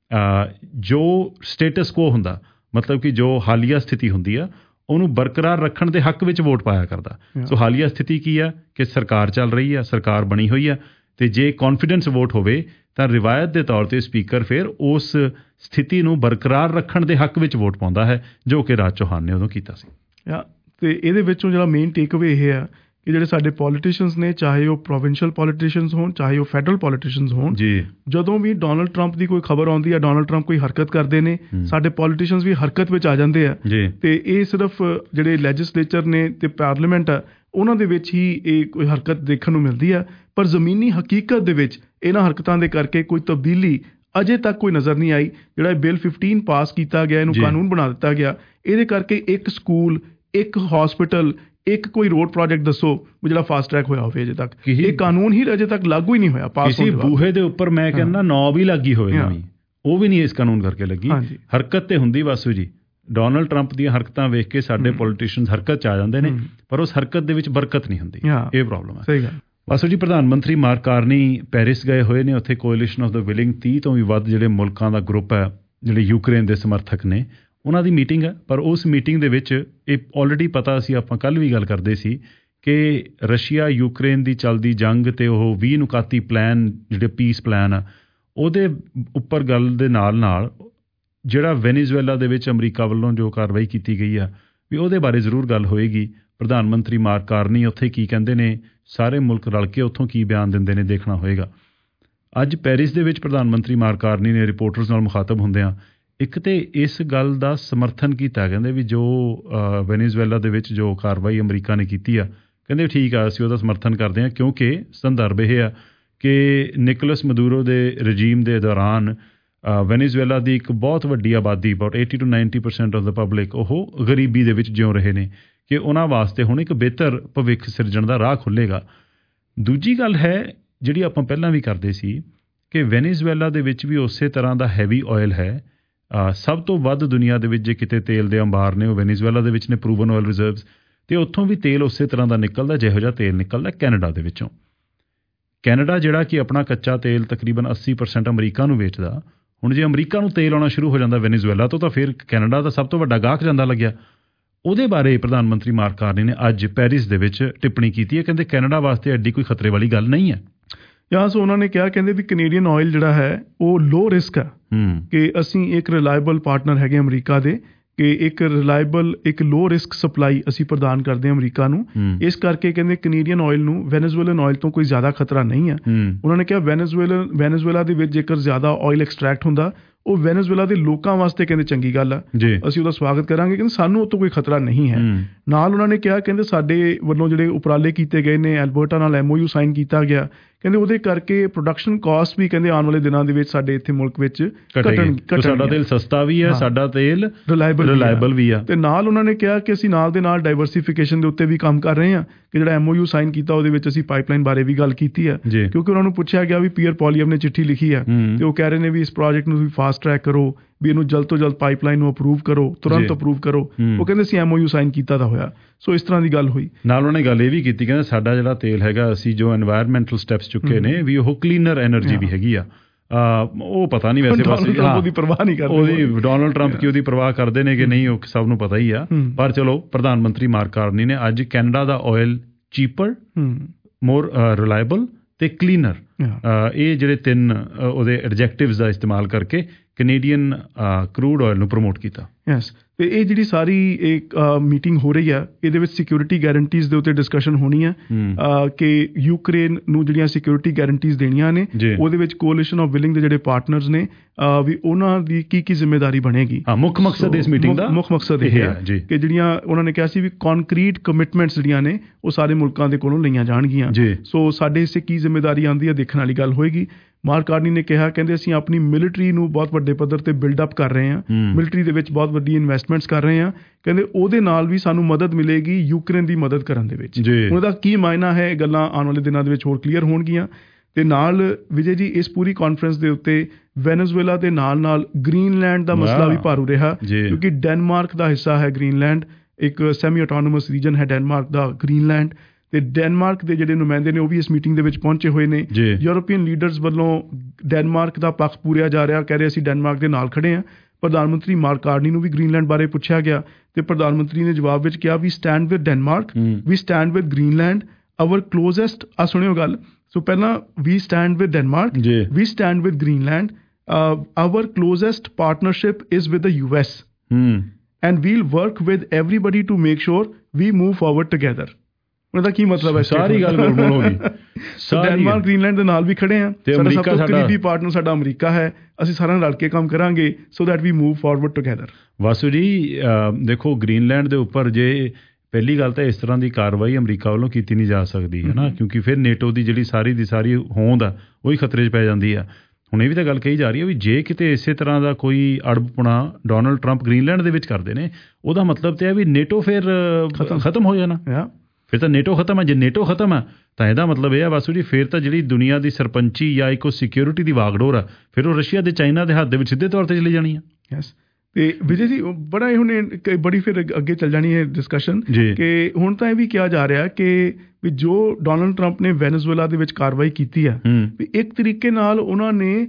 ਜੋ ਸਟੇਟਸ ਕੋ ਹੁੰਦਾ, ਮਤਲਬ ਕਿ ਜੋ ਹਾਲੀਆ ਸਥਿਤੀ ਹੁੰਦੀ ਆ ਉਹਨੂੰ ਬਰਕਰਾਰ ਰੱਖਣ ਦੇ ਹੱਕ ਵਿੱਚ ਵੋਟ ਪਾਇਆ ਕਰਦਾ। ਸੋ ਹਾਲੀਆ ਸਥਿਤੀ ਕੀ ਆ ਕਿ ਸਰਕਾਰ ਚੱਲ ਰਹੀ ਆ, ਸਰਕਾਰ ਬਣੀ ਹੋਈ ਆ, ਅਤੇ ਜੇ ਕੌਨਫੀਡੈਂਸ ਵੋਟ ਹੋਵੇ ਤਾਂ ਰਿਵਾਇਤ ਦੇ ਤੌਰ 'ਤੇ ਸਪੀਕਰ ਫਿਰ ਉਸ ਸਥਿਤੀ ਨੂੰ ਬਰਕਰਾਰ ਰੱਖਣ ਦੇ ਹੱਕ ਵਿੱਚ ਵੋਟ ਪਾਉਂਦਾ ਹੈ, ਜੋ ਕਿ ਰਾਜ ਚੌਹਾਨ ਨੇ ਉਦੋਂ ਕੀਤਾ ਸੀ। ਅਤੇ ਇਹਦੇ ਵਿੱਚੋਂ ਜਿਹੜਾ ਮੇਨ ਟੇਕਅਵੇ ਇਹ ਆ ਕਿ ਜਿਹੜੇ ਸਾਡੇ ਪੋਲੀਟੀਸ਼ੀਅਨਸ ਨੇ, ਚਾਹੇ ਉਹ ਪ੍ਰੋਵਿੰਸ਼ੀਅਲ ਪੋਲੀਟੀਸ਼ੀਅਨਸ ਹੋਣ ਚਾਹੇ ਉਹ ਫੈਡਰਲ ਪੋਲੀਟੀਸ਼ੀਅਨਸ ਹੋਣ, ਜੀ ਜਦੋਂ ਵੀ ਡੋਨਲਡ ਟਰੰਪ ਦੀ ਕੋਈ ਖਬਰ ਆਉਂਦੀ ਹੈ, ਡੋਨਲਡ ਟਰੰਪ ਕੋਈ ਹਰਕਤ ਕਰਦੇ ਨੇ, ਸਾਡੇ ਪੋਲੀਟੀਸ਼ੀਅਨਸ ਵੀ ਹਰਕਤ ਵਿੱਚ ਆ ਜਾਂਦੇ ਆ। ਅਤੇ ਇਹ ਸਿਰਫ ਜਿਹੜੇ ਲੈਜਿਸਲੇਚਰ ਨੇ ਅਤੇ ਪਾਰਲੀਮੈਂਟ ਆ ਉਹਨਾਂ ਦੇ ਵਿੱਚ ਹੀ ਇਹ ਕੋਈ ਹਰਕਤ ਦੇਖਣ ਨੂੰ ਮਿਲਦੀ ਆ, ਪਰ ਜ਼ਮੀਨੀ ਹਕੀਕਤ ਦੇ ਵਿੱਚ ਇਹਨਾਂ ਹਰਕਤਾਂ ਦੇ ਕਰਕੇ ਕੋਈ ਤਬਦੀਲੀ ਅਜੇ ਤੱਕ ਕੋਈ ਨਜ਼ਰ ਨਹੀਂ ਆਈ। ਜਿਹੜਾ ਬਿੱਲ ਫਿਫਟੀਨ ਪਾਸ ਕੀਤਾ ਗਿਆ, ਇਹਨੂੰ ਕਾਨੂੰਨ ਬਣਾ ਦਿੱਤਾ ਗਿਆ, ਇਹਦੇ ਕਰਕੇ ਇੱਕ ਸਕੂਲ, ਇੱਕ ਹਸਪੀਟਲ, ਇੱਕ ਕੋਈ ਰੋਡ ਪ੍ਰੋਜੈਕਟ ਦੱਸੋ ਜਿਹੜਾ ਫਾਸਟ ਟਰੈਕ ਹੋਇਆ ਹੋਵੇ ਅਜੇ ਤੱਕ। ਇਹ ਕਾਨੂੰਨ ਹੀ ਅਜੇ ਤੱਕ ਲਾਗੂ ਹੀ ਨਹੀਂ ਹੋਇਆ। ਪਾਸ ਕਿਸੇ ਬੂਹੇ ਦੇ ਉੱਪਰ ਮੈਂ ਕਹਿੰਦਾ ਨੌ ਵੀ ਲੱਗੀ ਹੋਵੇ ਨਵੀਂ, ਉਹ ਵੀ ਨਹੀਂ ਇਸ ਕਾਨੂੰਨ ਕਰਕੇ ਲੱਗੀ। ਹਰਕਤ ਤੇ ਹੁੰਦੀ ਵਾਸੂ ਜੀ, ਡੋਨਲਡ ਟਰੰਪ ਦੀਆਂ ਹਰਕਤਾਂ ਵੇਖ ਕੇ ਸਾਡੇ ਪੋਲੀਟੀਸ਼ੀਅਨਸ ਹਰਕਤ 'ਚ ਆ ਜਾਂਦੇ ਨੇ, ਪਰ ਉਸ ਹਰਕਤ ਦੇ ਵਿੱਚ ਬਰਕਤ ਨਹੀਂ ਹੁੰਦੀ। ਇਹ ਪ੍ਰੋਬਲਮ ਹੈ। ਸਹੀ ਗੱਲ। ਵਾਸੂ ਜੀ, ਪ੍ਰਧਾਨ ਮੰਤਰੀ ਮਾਰਕ ਕਾਰਨੀ ਪੈਰਿਸ ਗਏ ਹੋਏ ਨੇ। ਉੱਥੇ ਕੋਐਲੀਸ਼ਨ ਆਫ ਦ ਵਿਲਿੰਗ ਤੀਹ ਤੋਂ ਵੀ ਵੱਧ ਜਿਹੜੇ ਮੁਲਕਾਂ ਦਾ ਗਰੁੱਪ ਹੈ, ਜਿਹੜੇ ਯੂਕਰੇਨ ਦੇ ਸਮਰਥਕ ਨੇ, ਉਹਨਾਂ ਦੀ ਮੀਟਿੰਗ ਹੈ। ਪਰ ਉਸ ਮੀਟਿੰਗ ਦੇ ਵਿੱਚ ਇਹ ਆਲਰੇਡੀ ਪਤਾ ਸੀ, ਆਪਾਂ ਕੱਲ੍ਹ ਵੀ ਗੱਲ ਕਰਦੇ ਸੀ ਕਿ ਰਸ਼ੀਆ ਯੂਕਰੇਨ ਦੀ ਚੱਲਦੀ ਜੰਗ ਅਤੇ ਉਹ ਵੀਹ ਨੁਕਾਤੀ ਪਲਾਨ, ਜਿਹੜੇ ਪੀਸ ਪਲਾਨ ਆ, ਉਹਦੇ ਉੱਪਰ ਗੱਲ ਦੇ ਨਾਲ ਨਾਲ ਜਿਹੜਾ ਵੈਨੇਜ਼ੁਏਲਾ ਦੇ ਵਿੱਚ ਅਮਰੀਕਾ ਵੱਲੋਂ ਜੋ ਕਾਰਵਾਈ ਕੀਤੀ ਗਈ ਆ, ਵੀ ਉਹਦੇ ਬਾਰੇ ਜ਼ਰੂਰ ਗੱਲ ਹੋਏਗੀ। ਪ੍ਰਧਾਨ ਮੰਤਰੀ ਮਾਰਕ ਕਾਰਨੀ ਉੱਥੇ ਕੀ ਕਹਿੰਦੇ ਨੇ, ਸਾਰੇ ਮੁਲਕ ਰਲ ਕੇ ਉੱਥੋਂ ਕੀ ਬਿਆਨ ਦਿੰਦੇ ਨੇ, ਦੇਖਣਾ ਹੋਏਗਾ। ਅੱਜ ਪੈਰਿਸ ਦੇ ਵਿੱਚ ਪ੍ਰਧਾਨ ਮੰਤਰੀ ਮਾਰਕ ਕਾਰਨੀ ਨੇ ਰਿਪੋਰਟਰਸ ਨਾਲ ਮੁਖਾਤਬ ਹੁੰਦਿਆਂ ਇੱਕ ਤੇ ਇਸ ਗੱਲ ਦਾ ਸਮਰਥਨ ਕੀਤਾ, ਕਹਿੰਦੇ ਵੀ ਜੋ ਵੈਨੇਜ਼ੁਏਲਾ ਦੇ ਵਿੱਚ ਜੋ ਕਾਰਵਾਈ ਅਮਰੀਕਾ ਨੇ ਕੀਤੀ ਆ, ਕਹਿੰਦੇ ਠੀਕ ਆ, ਅਸੀਂ ਉਹਦਾ ਸਮਰਥਨ ਕਰਦੇ ਹਾਂ, ਕਿਉਂਕਿ ਸੰਦਰਭ ਇਹ ਆ ਕਿ ਨਿਕੋਲਸ ਮਦੂਰੋ ਦੇ ਰਜੀਮ ਦੇ ਦੌਰਾਨ ਵੈਨੇਜ਼ੁਏਲਾ ਦੀ ਇੱਕ ਬਹੁਤ ਵੱਡੀ ਆਬਾਦੀ, about eighty to ninety percent of the public, ਉਹ ਗਰੀਬੀ ਦੇ ਵਿੱਚ ਜਿਉ ਰਹੇ ਨੇ, ਕਿ ਉਹਨਾਂ ਵਾਸਤੇ ਹੁਣ ਇੱਕ ਬਿਹਤਰ ਭਵਿੱਖ ਸਿਰਜਣ ਦਾ ਰਾਹ ਖੁੱਲ੍ਹੇਗਾ। ਦੂਜੀ ਗੱਲ ਹੈ ਜਿਹੜੀ ਆਪਾਂ ਪਹਿਲਾਂ ਵੀ ਕਰਦੇ ਸੀ ਕਿ ਵੈਨੇਜ਼ੁਏਲਾ ਦੇ ਵਿੱਚ ਵੀ ਉਸੇ ਤਰ੍ਹਾਂ ਦਾ ਹੈਵੀ ਆਇਲ ਹੈ। ਸਭ ਤੋਂ ਵੱਧ ਦੁਨੀਆ ਦੇ ਵਿੱਚ ਜੇ ਕਿਤੇ ਤੇਲ ਦੇ ਅੰਬਾਰ ਨੇ ਉਹ ਵੈਨੇਜ਼ੁਏਲਾ ਦੇ ਵਿੱਚ ਨੇ, ਪ੍ਰੂਵਨ ਆਇਲ ਰਿਜ਼ਰਵਸ, ਅਤੇ ਉੱਥੋਂ ਵੀ ਤੇਲ ਉਸੇ ਤਰ੍ਹਾਂ ਦਾ ਨਿਕਲਦਾ ਜਿਹੋ ਜਿਹਾ ਤੇਲ ਨਿਕਲਦਾ ਕੈਨੇਡਾ ਦੇ ਵਿੱਚੋਂ। ਕੈਨੇਡਾ ਜਿਹੜਾ ਕਿ ਆਪਣਾ ਕੱਚਾ ਤੇਲ ਤਕਰੀਬਨ ਅੱਸੀ ਪਰਸੈਂਟ ਅਮਰੀਕਾ ਨੂੰ ਵੇਚਦਾ, ਹੁਣ ਜੇ ਅਮਰੀਕਾ ਨੂੰ ਤੇਲ ਆਉਣਾ ਸ਼ੁਰੂ ਹੋ ਜਾਂਦਾ ਵੈਨੇਜ਼ੁਏਲਾ ਤੋਂ, ਤਾਂ ਫਿਰ ਕੈਨੇਡਾ ਦਾ ਸਭ ਤੋਂ ਵੱਡਾ ਗਾਹਕ ਜਾਂਦਾ ਲੱਗਿਆ। ਉਹਦੇ ਬਾਰੇ ਪ੍ਰਧਾਨ ਮੰਤਰੀ ਮਾਰਕ ਕਾਰਨੀ ਨੇ ਅੱਜ ਪੈਰਿਸ ਦੇ ਵਿੱਚ ਟਿੱਪਣੀ ਕੀਤੀ ਹੈ, ਕਹਿੰਦੇ ਕੈਨੇਡਾ ਵਾਸਤੇ ਐਡੀ ਕੋਈ ਖਤਰੇ ਵਾਲੀ ਗੱਲ ਨਹੀਂ ਹੈ। ਜਾਂ ਸੋ ਉਹਨਾਂ ਨੇ ਕਿਹਾ, ਕਹਿੰਦੇ ਵੀ ਕੈਨੇਡੀਅਨ ਆਇਲ ਜਿਹੜਾ ਹੈ ਉਹ ਲੋ ਰਿਸਕ ਹੈ, ਕਿ ਅਸੀਂ ਇੱਕ ਰਿਲਾਇਬਲ ਪਾਰਟਨਰ ਹੈਗੇ ਅਮਰੀਕਾ ਦੇ, ਕਿ ਇੱਕ ਰਿਲਾਇਬਲ ਇੱਕ ਲੋ ਰਿਸਕ ਸਪਲਾਈ ਅਸੀਂ ਪ੍ਰਦਾਨ ਕਰਦੇ ਹਾਂ ਅਮਰੀਕਾ ਨੂੰ। ਇਸ ਕਰਕੇ ਕਹਿੰਦੇ ਕੈਨੇਡੀਅਨ ਆਇਲ ਨੂੰ ਵੈਨੇਜ਼ੁਏਲਨ ਆਇਲ ਤੋਂ ਕੋਈ ਜ਼ਿਆਦਾ ਖਤਰਾ ਨਹੀਂ ਹੈ। ਉਹਨਾਂ ਨੇ ਕਿਹਾ ਵੈਨੇਜ਼ੁਏਲਾ ਵੈਨੇਜ਼ੁਏਲਾ ਦੇ ਵਿੱਚ ਜੇਕਰ ਜ਼ਿਆਦਾ ਆਇਲ ਐਕਸਟਰੈਕਟ ਹੁੰਦਾ, ਉਹ ਵੈਨੇਜ਼ੁਏਲਾ ਦੇ ਲੋਕਾਂ ਵਾਸਤੇ ਕਹਿੰਦੇ ਚੰਗੀ ਗੱਲ ਆ, ਅਸੀਂ ਉਹਦਾ ਸਵਾਗਤ ਕਰਾਂਗੇ, ਕਹਿੰਦੇ ਸਾਨੂੰ ਉਹ ਤੋਂ ਕੋਈ ਖਤਰਾ ਨਹੀਂ ਹੈ। ਨਾਲ ਉਹਨਾਂ ਨੇ ਕਿਹਾ, ਕਹਿੰਦੇ ਸਾਡੇ ਵੱਲੋਂ ਜਿਹੜੇ ਉਪਰਾਲੇ ਕੀਤੇ ਗਏ ਨੇ, ਐਲਬਰਟਾ ਨਾਲ ਐਮ ਓ ਯੂ ਸਾਈਨ ਕੀਤਾ ਗਿਆ, ਕਹਿੰਦੇ ਉਹਦੇ ਕਰਕੇ ਪ੍ਰੋਡਕਸ਼ਨ ਕਾਸਟ ਵੀ ਕਹਿੰਦੇ ਆਉਣ ਵਾਲੇ ਦਿਨਾਂ ਦੇ ਵਿੱਚ ਸਾਡੇ ਇੱਥੇ ਮੁਲਕ ਵਿੱਚ ਘਟਣ, ਸਾਡਾ ਤੇਲ ਸਸਤਾ ਵੀ ਹੈ, ਸਾਡਾ ਤੇਲ ਰਿਲਾਇਬਲ ਰਿਲਾਇਬਲ ਵੀ ਆ। ਤੇ ਨਾਲ ਉਹਨਾਂ ਨੇ ਕਿਹਾ ਕਿ ਅਸੀਂ ਨਾਲ ਦੇ ਨਾਲ ਡਾਇਵਰਸੀਫਿਕੇਸ਼ਨ ਦੇ ਉੱਤੇ ਵੀ ਕੰਮ ਕਰ ਰਹੇ ਹਾਂ, ਕਿ ਜਿਹੜਾ ਐਮ ਓ ਯੂ ਸਾਈਨ ਕੀਤਾ ਉਹਦੇ ਵਿੱਚ ਅਸੀਂ ਪਾਈਪਲਾਈਨ ਬਾਰੇ ਵੀ ਗੱਲ ਕੀਤੀ ਹੈ, ਕਿਉਂਕਿ ਉਹਨਾਂ ਨੂੰ ਪੁੱਛਿਆ ਗਿਆ ਵੀ ਪੀਅਰ ਪੋਲੀਅਮ ਨੇ ਚਿੱਠੀ ਲਿਖੀ ਹੈ ਤੇ ਉਹ ਕਹਿ ਰਹੇ ਨੇ ਵੀ ਇਸ ਪ੍ਰੋਜੈਕਟ ਨੂੰ ਵੀ ਫਾਸਟ ਟਰੈਕ ਕਰੋ, ਵੀ ਇਹਨੂੰ ਜਲਦ ਤੋਂ ਜਲਦ ਪਾਈਪਲਾਈਨ ਨੂੰ ਅਪਰੂਵ ਕਰੋ, ਤੁਰੰਤ ਅਪਰੂਵ ਕਰੋ। ਉਹ ਕਹਿੰਦੇ ਅਸੀਂ ਐਮ ਓ ਯੂ ਸਾਈਨ ਕੀਤਾ ਤਾਂ ਹੋਇਆ। ਸੋ ਇਸ ਤਰ੍ਹਾਂ ਦੀ ਗੱਲ ਹੋਈ। ਨਾਲ ਉਹਨੇ ਗੱਲ ਇਹ ਵੀ ਕੀਤੀ, ਕਹਿੰਦੇ ਸਾਡਾ ਜਿਹੜਾ ਤੇਲ ਹੈਗਾ, ਅਸੀਂ ਜੋ ਐਨਵਾਇਰਮੈਂਟਲ ਸਟੈਪਸ ਚੁੱਕੇ ਨੇ, ਵੀ ਉਹ ਕਲੀਨਰ ਐਨਰਜੀ ਵੀ ਹੈਗੀ ਆ। ਉਹ ਪਤਾ ਨਹੀਂ ਵੈਸੇ ਬਸ ਉਹਦੀ ਪਰਵਾਹ ਨਹੀਂ ਕਰਦੇ, ਉਹਦੀ ਡੋਨਲਡ ਟਰੰਪ ਕੀ ਉਹਦੀ ਪਰਵਾਹ ਕਰਦੇ ਨੇ ਕਿ ਨਹੀਂ, ਉਹ ਸਭ ਨੂੰ ਪਤਾ ਹੀ ਆ। ਪਰ ਚਲੋ, ਪ੍ਰਧਾਨ ਮੰਤਰੀ ਮਾਰਕ ਕਾਰਨੀ ਨੇ ਅੱਜ ਕੈਨੇਡਾ ਦਾ ਆਇਲ ਚੀਪਰ, ਮੋਰ ਰਿਲਾਇਬਲ ਤੇ ਕਲੀਨਰ, ਇਹ ਜਿਹੜੇ ਤਿੰਨ ਉਹਦੇ ਐਡਜੈਕਟਿਵਸ ਦਾ ਇਸਤੇਮਾਲ ਕਰਕੇ ਕੈਨੇਡੀਅਨ ਕਰੂਡ ਆਇਲ ਨੂੰ ਪ੍ਰਮੋਟ ਕੀਤਾ। ਯੈਸ, ਤੇ ਇਹ ਜਿਹੜੀ ਸਾਰੀ ਇੱਕ ਮੀਟਿੰਗ ਹੋ ਰਹੀ ਆ ਇਹਦੇ ਵਿੱਚ ਸਿਕਿਉਰਿਟੀ ਗਾਰੰਟੀਜ਼ ਦੇ ਉੱਤੇ ਡਿਸਕਸ਼ਨ ਹੋਣੀ ਆ ਕਿ ਯੂਕਰੇਨ ਨੂੰ ਜਿਹੜੀਆਂ ਸਿਕਿਉਰਿਟੀ ਗਾਰੰਟੀਜ਼ ਦੇਣੀਆਂ ਨੇ ਉਹਦੇ ਵਿੱਚ ਕੋਲੀਸ਼ਨ ਆਫ ਵਿਲਿੰਗ ਦੇ ਜਿਹੜੇ ਪਾਰਟਨਰਸ ਨੇ ਵੀ ਉਹਨਾਂ ਦੀ ਕੀ ਕੀ ਜ਼ਿੰਮੇਵਾਰੀ ਬਣੇਗੀ। ਮੁੱਖ ਮਕਸਦ ਇਸ ਮੀਟਿੰਗ ਦਾ ਮੁੱਖ ਮਕਸਦ ਇਹ ਹੈ ਕਿ ਜਿਹੜੀਆਂ ਉਹਨਾਂ ਨੇ ਕਿਹਾ ਸੀ ਵੀ ਕੰਕਰੀਟ ਕਮਿਟਮੈਂਟਸ ਜਿਹੜੀਆਂ ਨੇ ਉਹ ਸਾਰੇ ਮੁਲਕਾਂ ਦੇ ਕੋਲੋਂ ਲਈਆਂ ਜਾਣਗੀਆਂ। ਸੋ ਸਾਡੇ ਹਿੱਸੇ ਕੀ ਜ਼ਿੰਮੇਵਾਰੀ ਆਉਂਦੀ ਹੈ ਦੇਖਣ ਵਾਲੀ ਗੱਲ ਹੋਏਗੀ। ਮਾਰਕ ਕਾਰਨੀ ਨੇ ਕਿਹਾ ਕਹਿੰਦੇ ਅਸੀਂ ਆਪਣੀ ਮਿਲਟਰੀ ਨੂੰ ਬਹੁਤ ਵੱਡੇ ਪੱਧਰ ਤੇ ਬਿਲਡਅਪ ਕਰ ਰਹੇ ਹਾਂ, ਮਿਲਟਰੀ ਦੇ ਵਿੱਚ ਬਹੁਤ ਵੱਡੀ ਇਨਵੈਸਟਮੈਂਟਸ ਕਰ ਰਹੇ ਹਾਂ। ਕਹਿੰਦੇ ਉਹਦੇ ਨਾਲ ਵੀ ਸਾਨੂੰ ਮਦਦ ਮਿਲੇਗੀ ਯੂਕਰੇਨ ਦੀ ਮਦਦ ਕਰਨ ਦੇ ਵਿੱਚ। ਉਹਦਾ ਕੀ ਮਾਇਨਾ ਹੈ ਇਹ ਗੱਲਾਂ ਆਉਣ ਵਾਲੇ ਦਿਨਾਂ ਦੇ ਵਿੱਚ ਹੋਰ ਕਲੀਅਰ ਹੋਣਗੀਆਂ। ਤੇ ਨਾਲ ਵਿਜੇ ਜੀ ਇਸ ਪੂਰੀ ਕਾਨਫਰੰਸ ਦੇ ਉੱਤੇ ਵੈਨੇਜ਼ੁਏਲਾ ਦੇ ਨਾਲ ਨਾਲ ਗ੍ਰੀਨਲੈਂਡ ਦਾ ਮਸਲਾ ਵੀ ਭਾਰੂ ਰਿਹਾ ਕਿਉਂਕਿ ਡੈਨਮਾਰਕ ਦਾ ਹਿੱਸਾ ਹੈ ਗ੍ਰੀਨਲੈਂਡ, ਇੱਕ ਸੈਮੀ ਆਟੋਨੋਮਸ ਰੀਜਨ ਹੈ ਡੈਨਮਾਰਕ ਦਾ ਗ੍ਰੀਨਲੈਂਡ। ਤੇ ਡੈਨਮਾਰਕ ਦੇ ਜਿਹੜੇ ਨੁਮਾਇੰਦੇ ਨੇ ਉਹ ਵੀ ਇਸ ਮੀਟਿੰਗ ਦੇ ਵਿੱਚ ਪਹੁੰਚੇ ਹੋਏ ਨੇ। ਯੂਰੋਪੀਅਨ ਲੀਡਰਸ ਵੱਲੋਂ ਡੈਨਮਾਰਕ ਦਾ ਪੱਖ ਪੂਰਿਆ ਜਾ ਰਿਹਾ, ਕਹਿ ਰਹੇ ਅਸੀਂ ਡੈਨਮਾਰਕ ਦੇ ਨਾਲ ਖੜੇ ਹਾਂ। ਪ੍ਰਧਾਨ ਮੰਤਰੀ ਮਾਰਕ ਕਾਰਨੀ ਨੂੰ ਵੀ ਗ੍ਰੀਨਲੈਂਡ ਬਾਰੇ ਪੁੱਛਿਆ ਗਿਆ ਤੇ ਪ੍ਰਧਾਨ ਮੰਤਰੀ ਨੇ ਜਵਾਬ ਵਿੱਚ ਕਿਹਾ ਵੀ stand with Denmark, we stand with Greenland, hour ਕਲੋਜ਼ੈਸਟ। ਆ ਸੁਣਿਓ ਗੱਲ, ਸੋ ਪਹਿਲਾਂ ਵੀ stand with Denmark, we stand with Greenland, hour ਕਲੋਜ਼ੈਸਟ partnership is with the U S and wheel work with everybody to make sure we move forward together. ਉਹਦਾ ਕੀ ਮਤਲਬ ਹੈ? ਸਾਰੀ ਗੱਲ ਗੁਲਮੁਲ ਹੋ ਗਈ। ਡੈਨਮਾਰਕ ਗ੍ਰੀਨਲੈਂਡ ਦੇ ਨਾਲ ਵੀ ਖੜੇ ਆ, ਸਾਡਾ ਸਭ ਤੋਂ ਕਰੀਬੀ ਪਾਰਟਨਰ ਸਾਡਾ ਅਮਰੀਕਾ ਹੈ, ਅਸੀਂ ਸਾਰਿਆਂ ਨਾਲ ਰਲ ਕੇ ਕੰਮ ਕਰਾਂਗੇ so that we move forward together. Vasu ji ਦੇਖੋ ਗ੍ਰੀਨਲੈਂਡ ਦੇ ਉੱਪਰ ਜੇ ਪਹਿਲੀ ਗੱਲ ਤਾਂ ਇਸ ਤਰ੍ਹਾਂ ਦੀ ਕਾਰਵਾਈ ਅਮਰੀਕਾ ਵੱਲੋਂ ਕੀਤੀ ਨਹੀਂ ਜਾ ਸਕਦੀ ਹੈ ਨਾ, ਕਿਉਂਕਿ ਫਿਰ ਨੇਟੋ ਦੀ ਜਿਹੜੀ ਸਾਰੀ ਦੀ ਸਾਰੀ ਹੋਂਦ ਆ ਉਹੀ ਖਤਰੇ 'ਚ ਪੈ ਜਾਂਦੀ ਆ। ਹੁਣ ਇਹ ਵੀ ਤਾਂ ਗੱਲ ਕਹੀ ਜਾ ਰਹੀ ਹੈ ਵੀ ਜੇ ਕਿਤੇ ਇਸੇ ਤਰ੍ਹਾਂ ਦਾ ਕੋਈ ਅੜਬਪੁਣਾ ਡੋਨਲਡ ਟਰੰਪ ਗ੍ਰੀਨਲੈਂਡ ਦੇ ਵਿੱਚ ਕਰਦੇ ਨੇ ਉਹਦਾ ਮਤਲਬ ਤਾਂ ਇਹ ਵੀ ਨੇਟੋ ਫਿਰ ਖਤਮ ਹੋ ਜਾਣਾ, ਫਿਰ ਤਾਂ ਨੇਟੋ ਖਤਮ ਹੈ। ਜੇ ਨੇਟੋ ਖਤਮ ਹੈ ਤਾਂ ਇਹਦਾ ਮਤਲਬ ਇਹ ਹੈ ਵਾਸੂ ਜੀ ਫਿਰ ਤਾਂ ਜਿਹੜੀ ਦੁਨੀਆ ਦੀ ਸਰਪੰਚੀ ਜਾਂ ਇੱਕ ਸਿਕਿਉਰਿਟੀ ਦੀ ਵਾਗਡੋਰ ਆ ਫਿਰ ਉਹ ਰਸ਼ੀਆ ਤੇ ਚਾਈਨਾ ਦੇ ਹੱਥ ਦੇ ਵਿੱਚ ਸਿੱਧੇ ਤੌਰ ਤੇ ਚਲੀ ਜਾਣੀ ਆ। ਯੈਸ, ਤੇ ਵਿਜੇ ਜੀ ਬੜਾ ਇਹ ਹੁਣ ਬੜੀ ਫਿਰ ਅੱਗੇ ਚੱਲ ਜਾਣੀ ਹੈ ਡਿਸਕਸ਼ਨ ਕਿ ਹੁਣ ਤਾਂ ਇਹ ਵੀ ਕਿਹਾ ਜਾ ਰਿਹਾ ਕਿ ਵੀ ਜੋ ਡੋਨਲਡ ਟਰੰਪ ਨੇ ਵੈਨੇਜ਼ੁਏਲਾ ਦੇ ਵਿੱਚ ਕਾਰਵਾਈ ਕੀਤੀ ਆ ਵੀ ਇੱਕ ਤਰੀਕੇ ਨਾਲ ਉਹਨਾਂ ਨੇ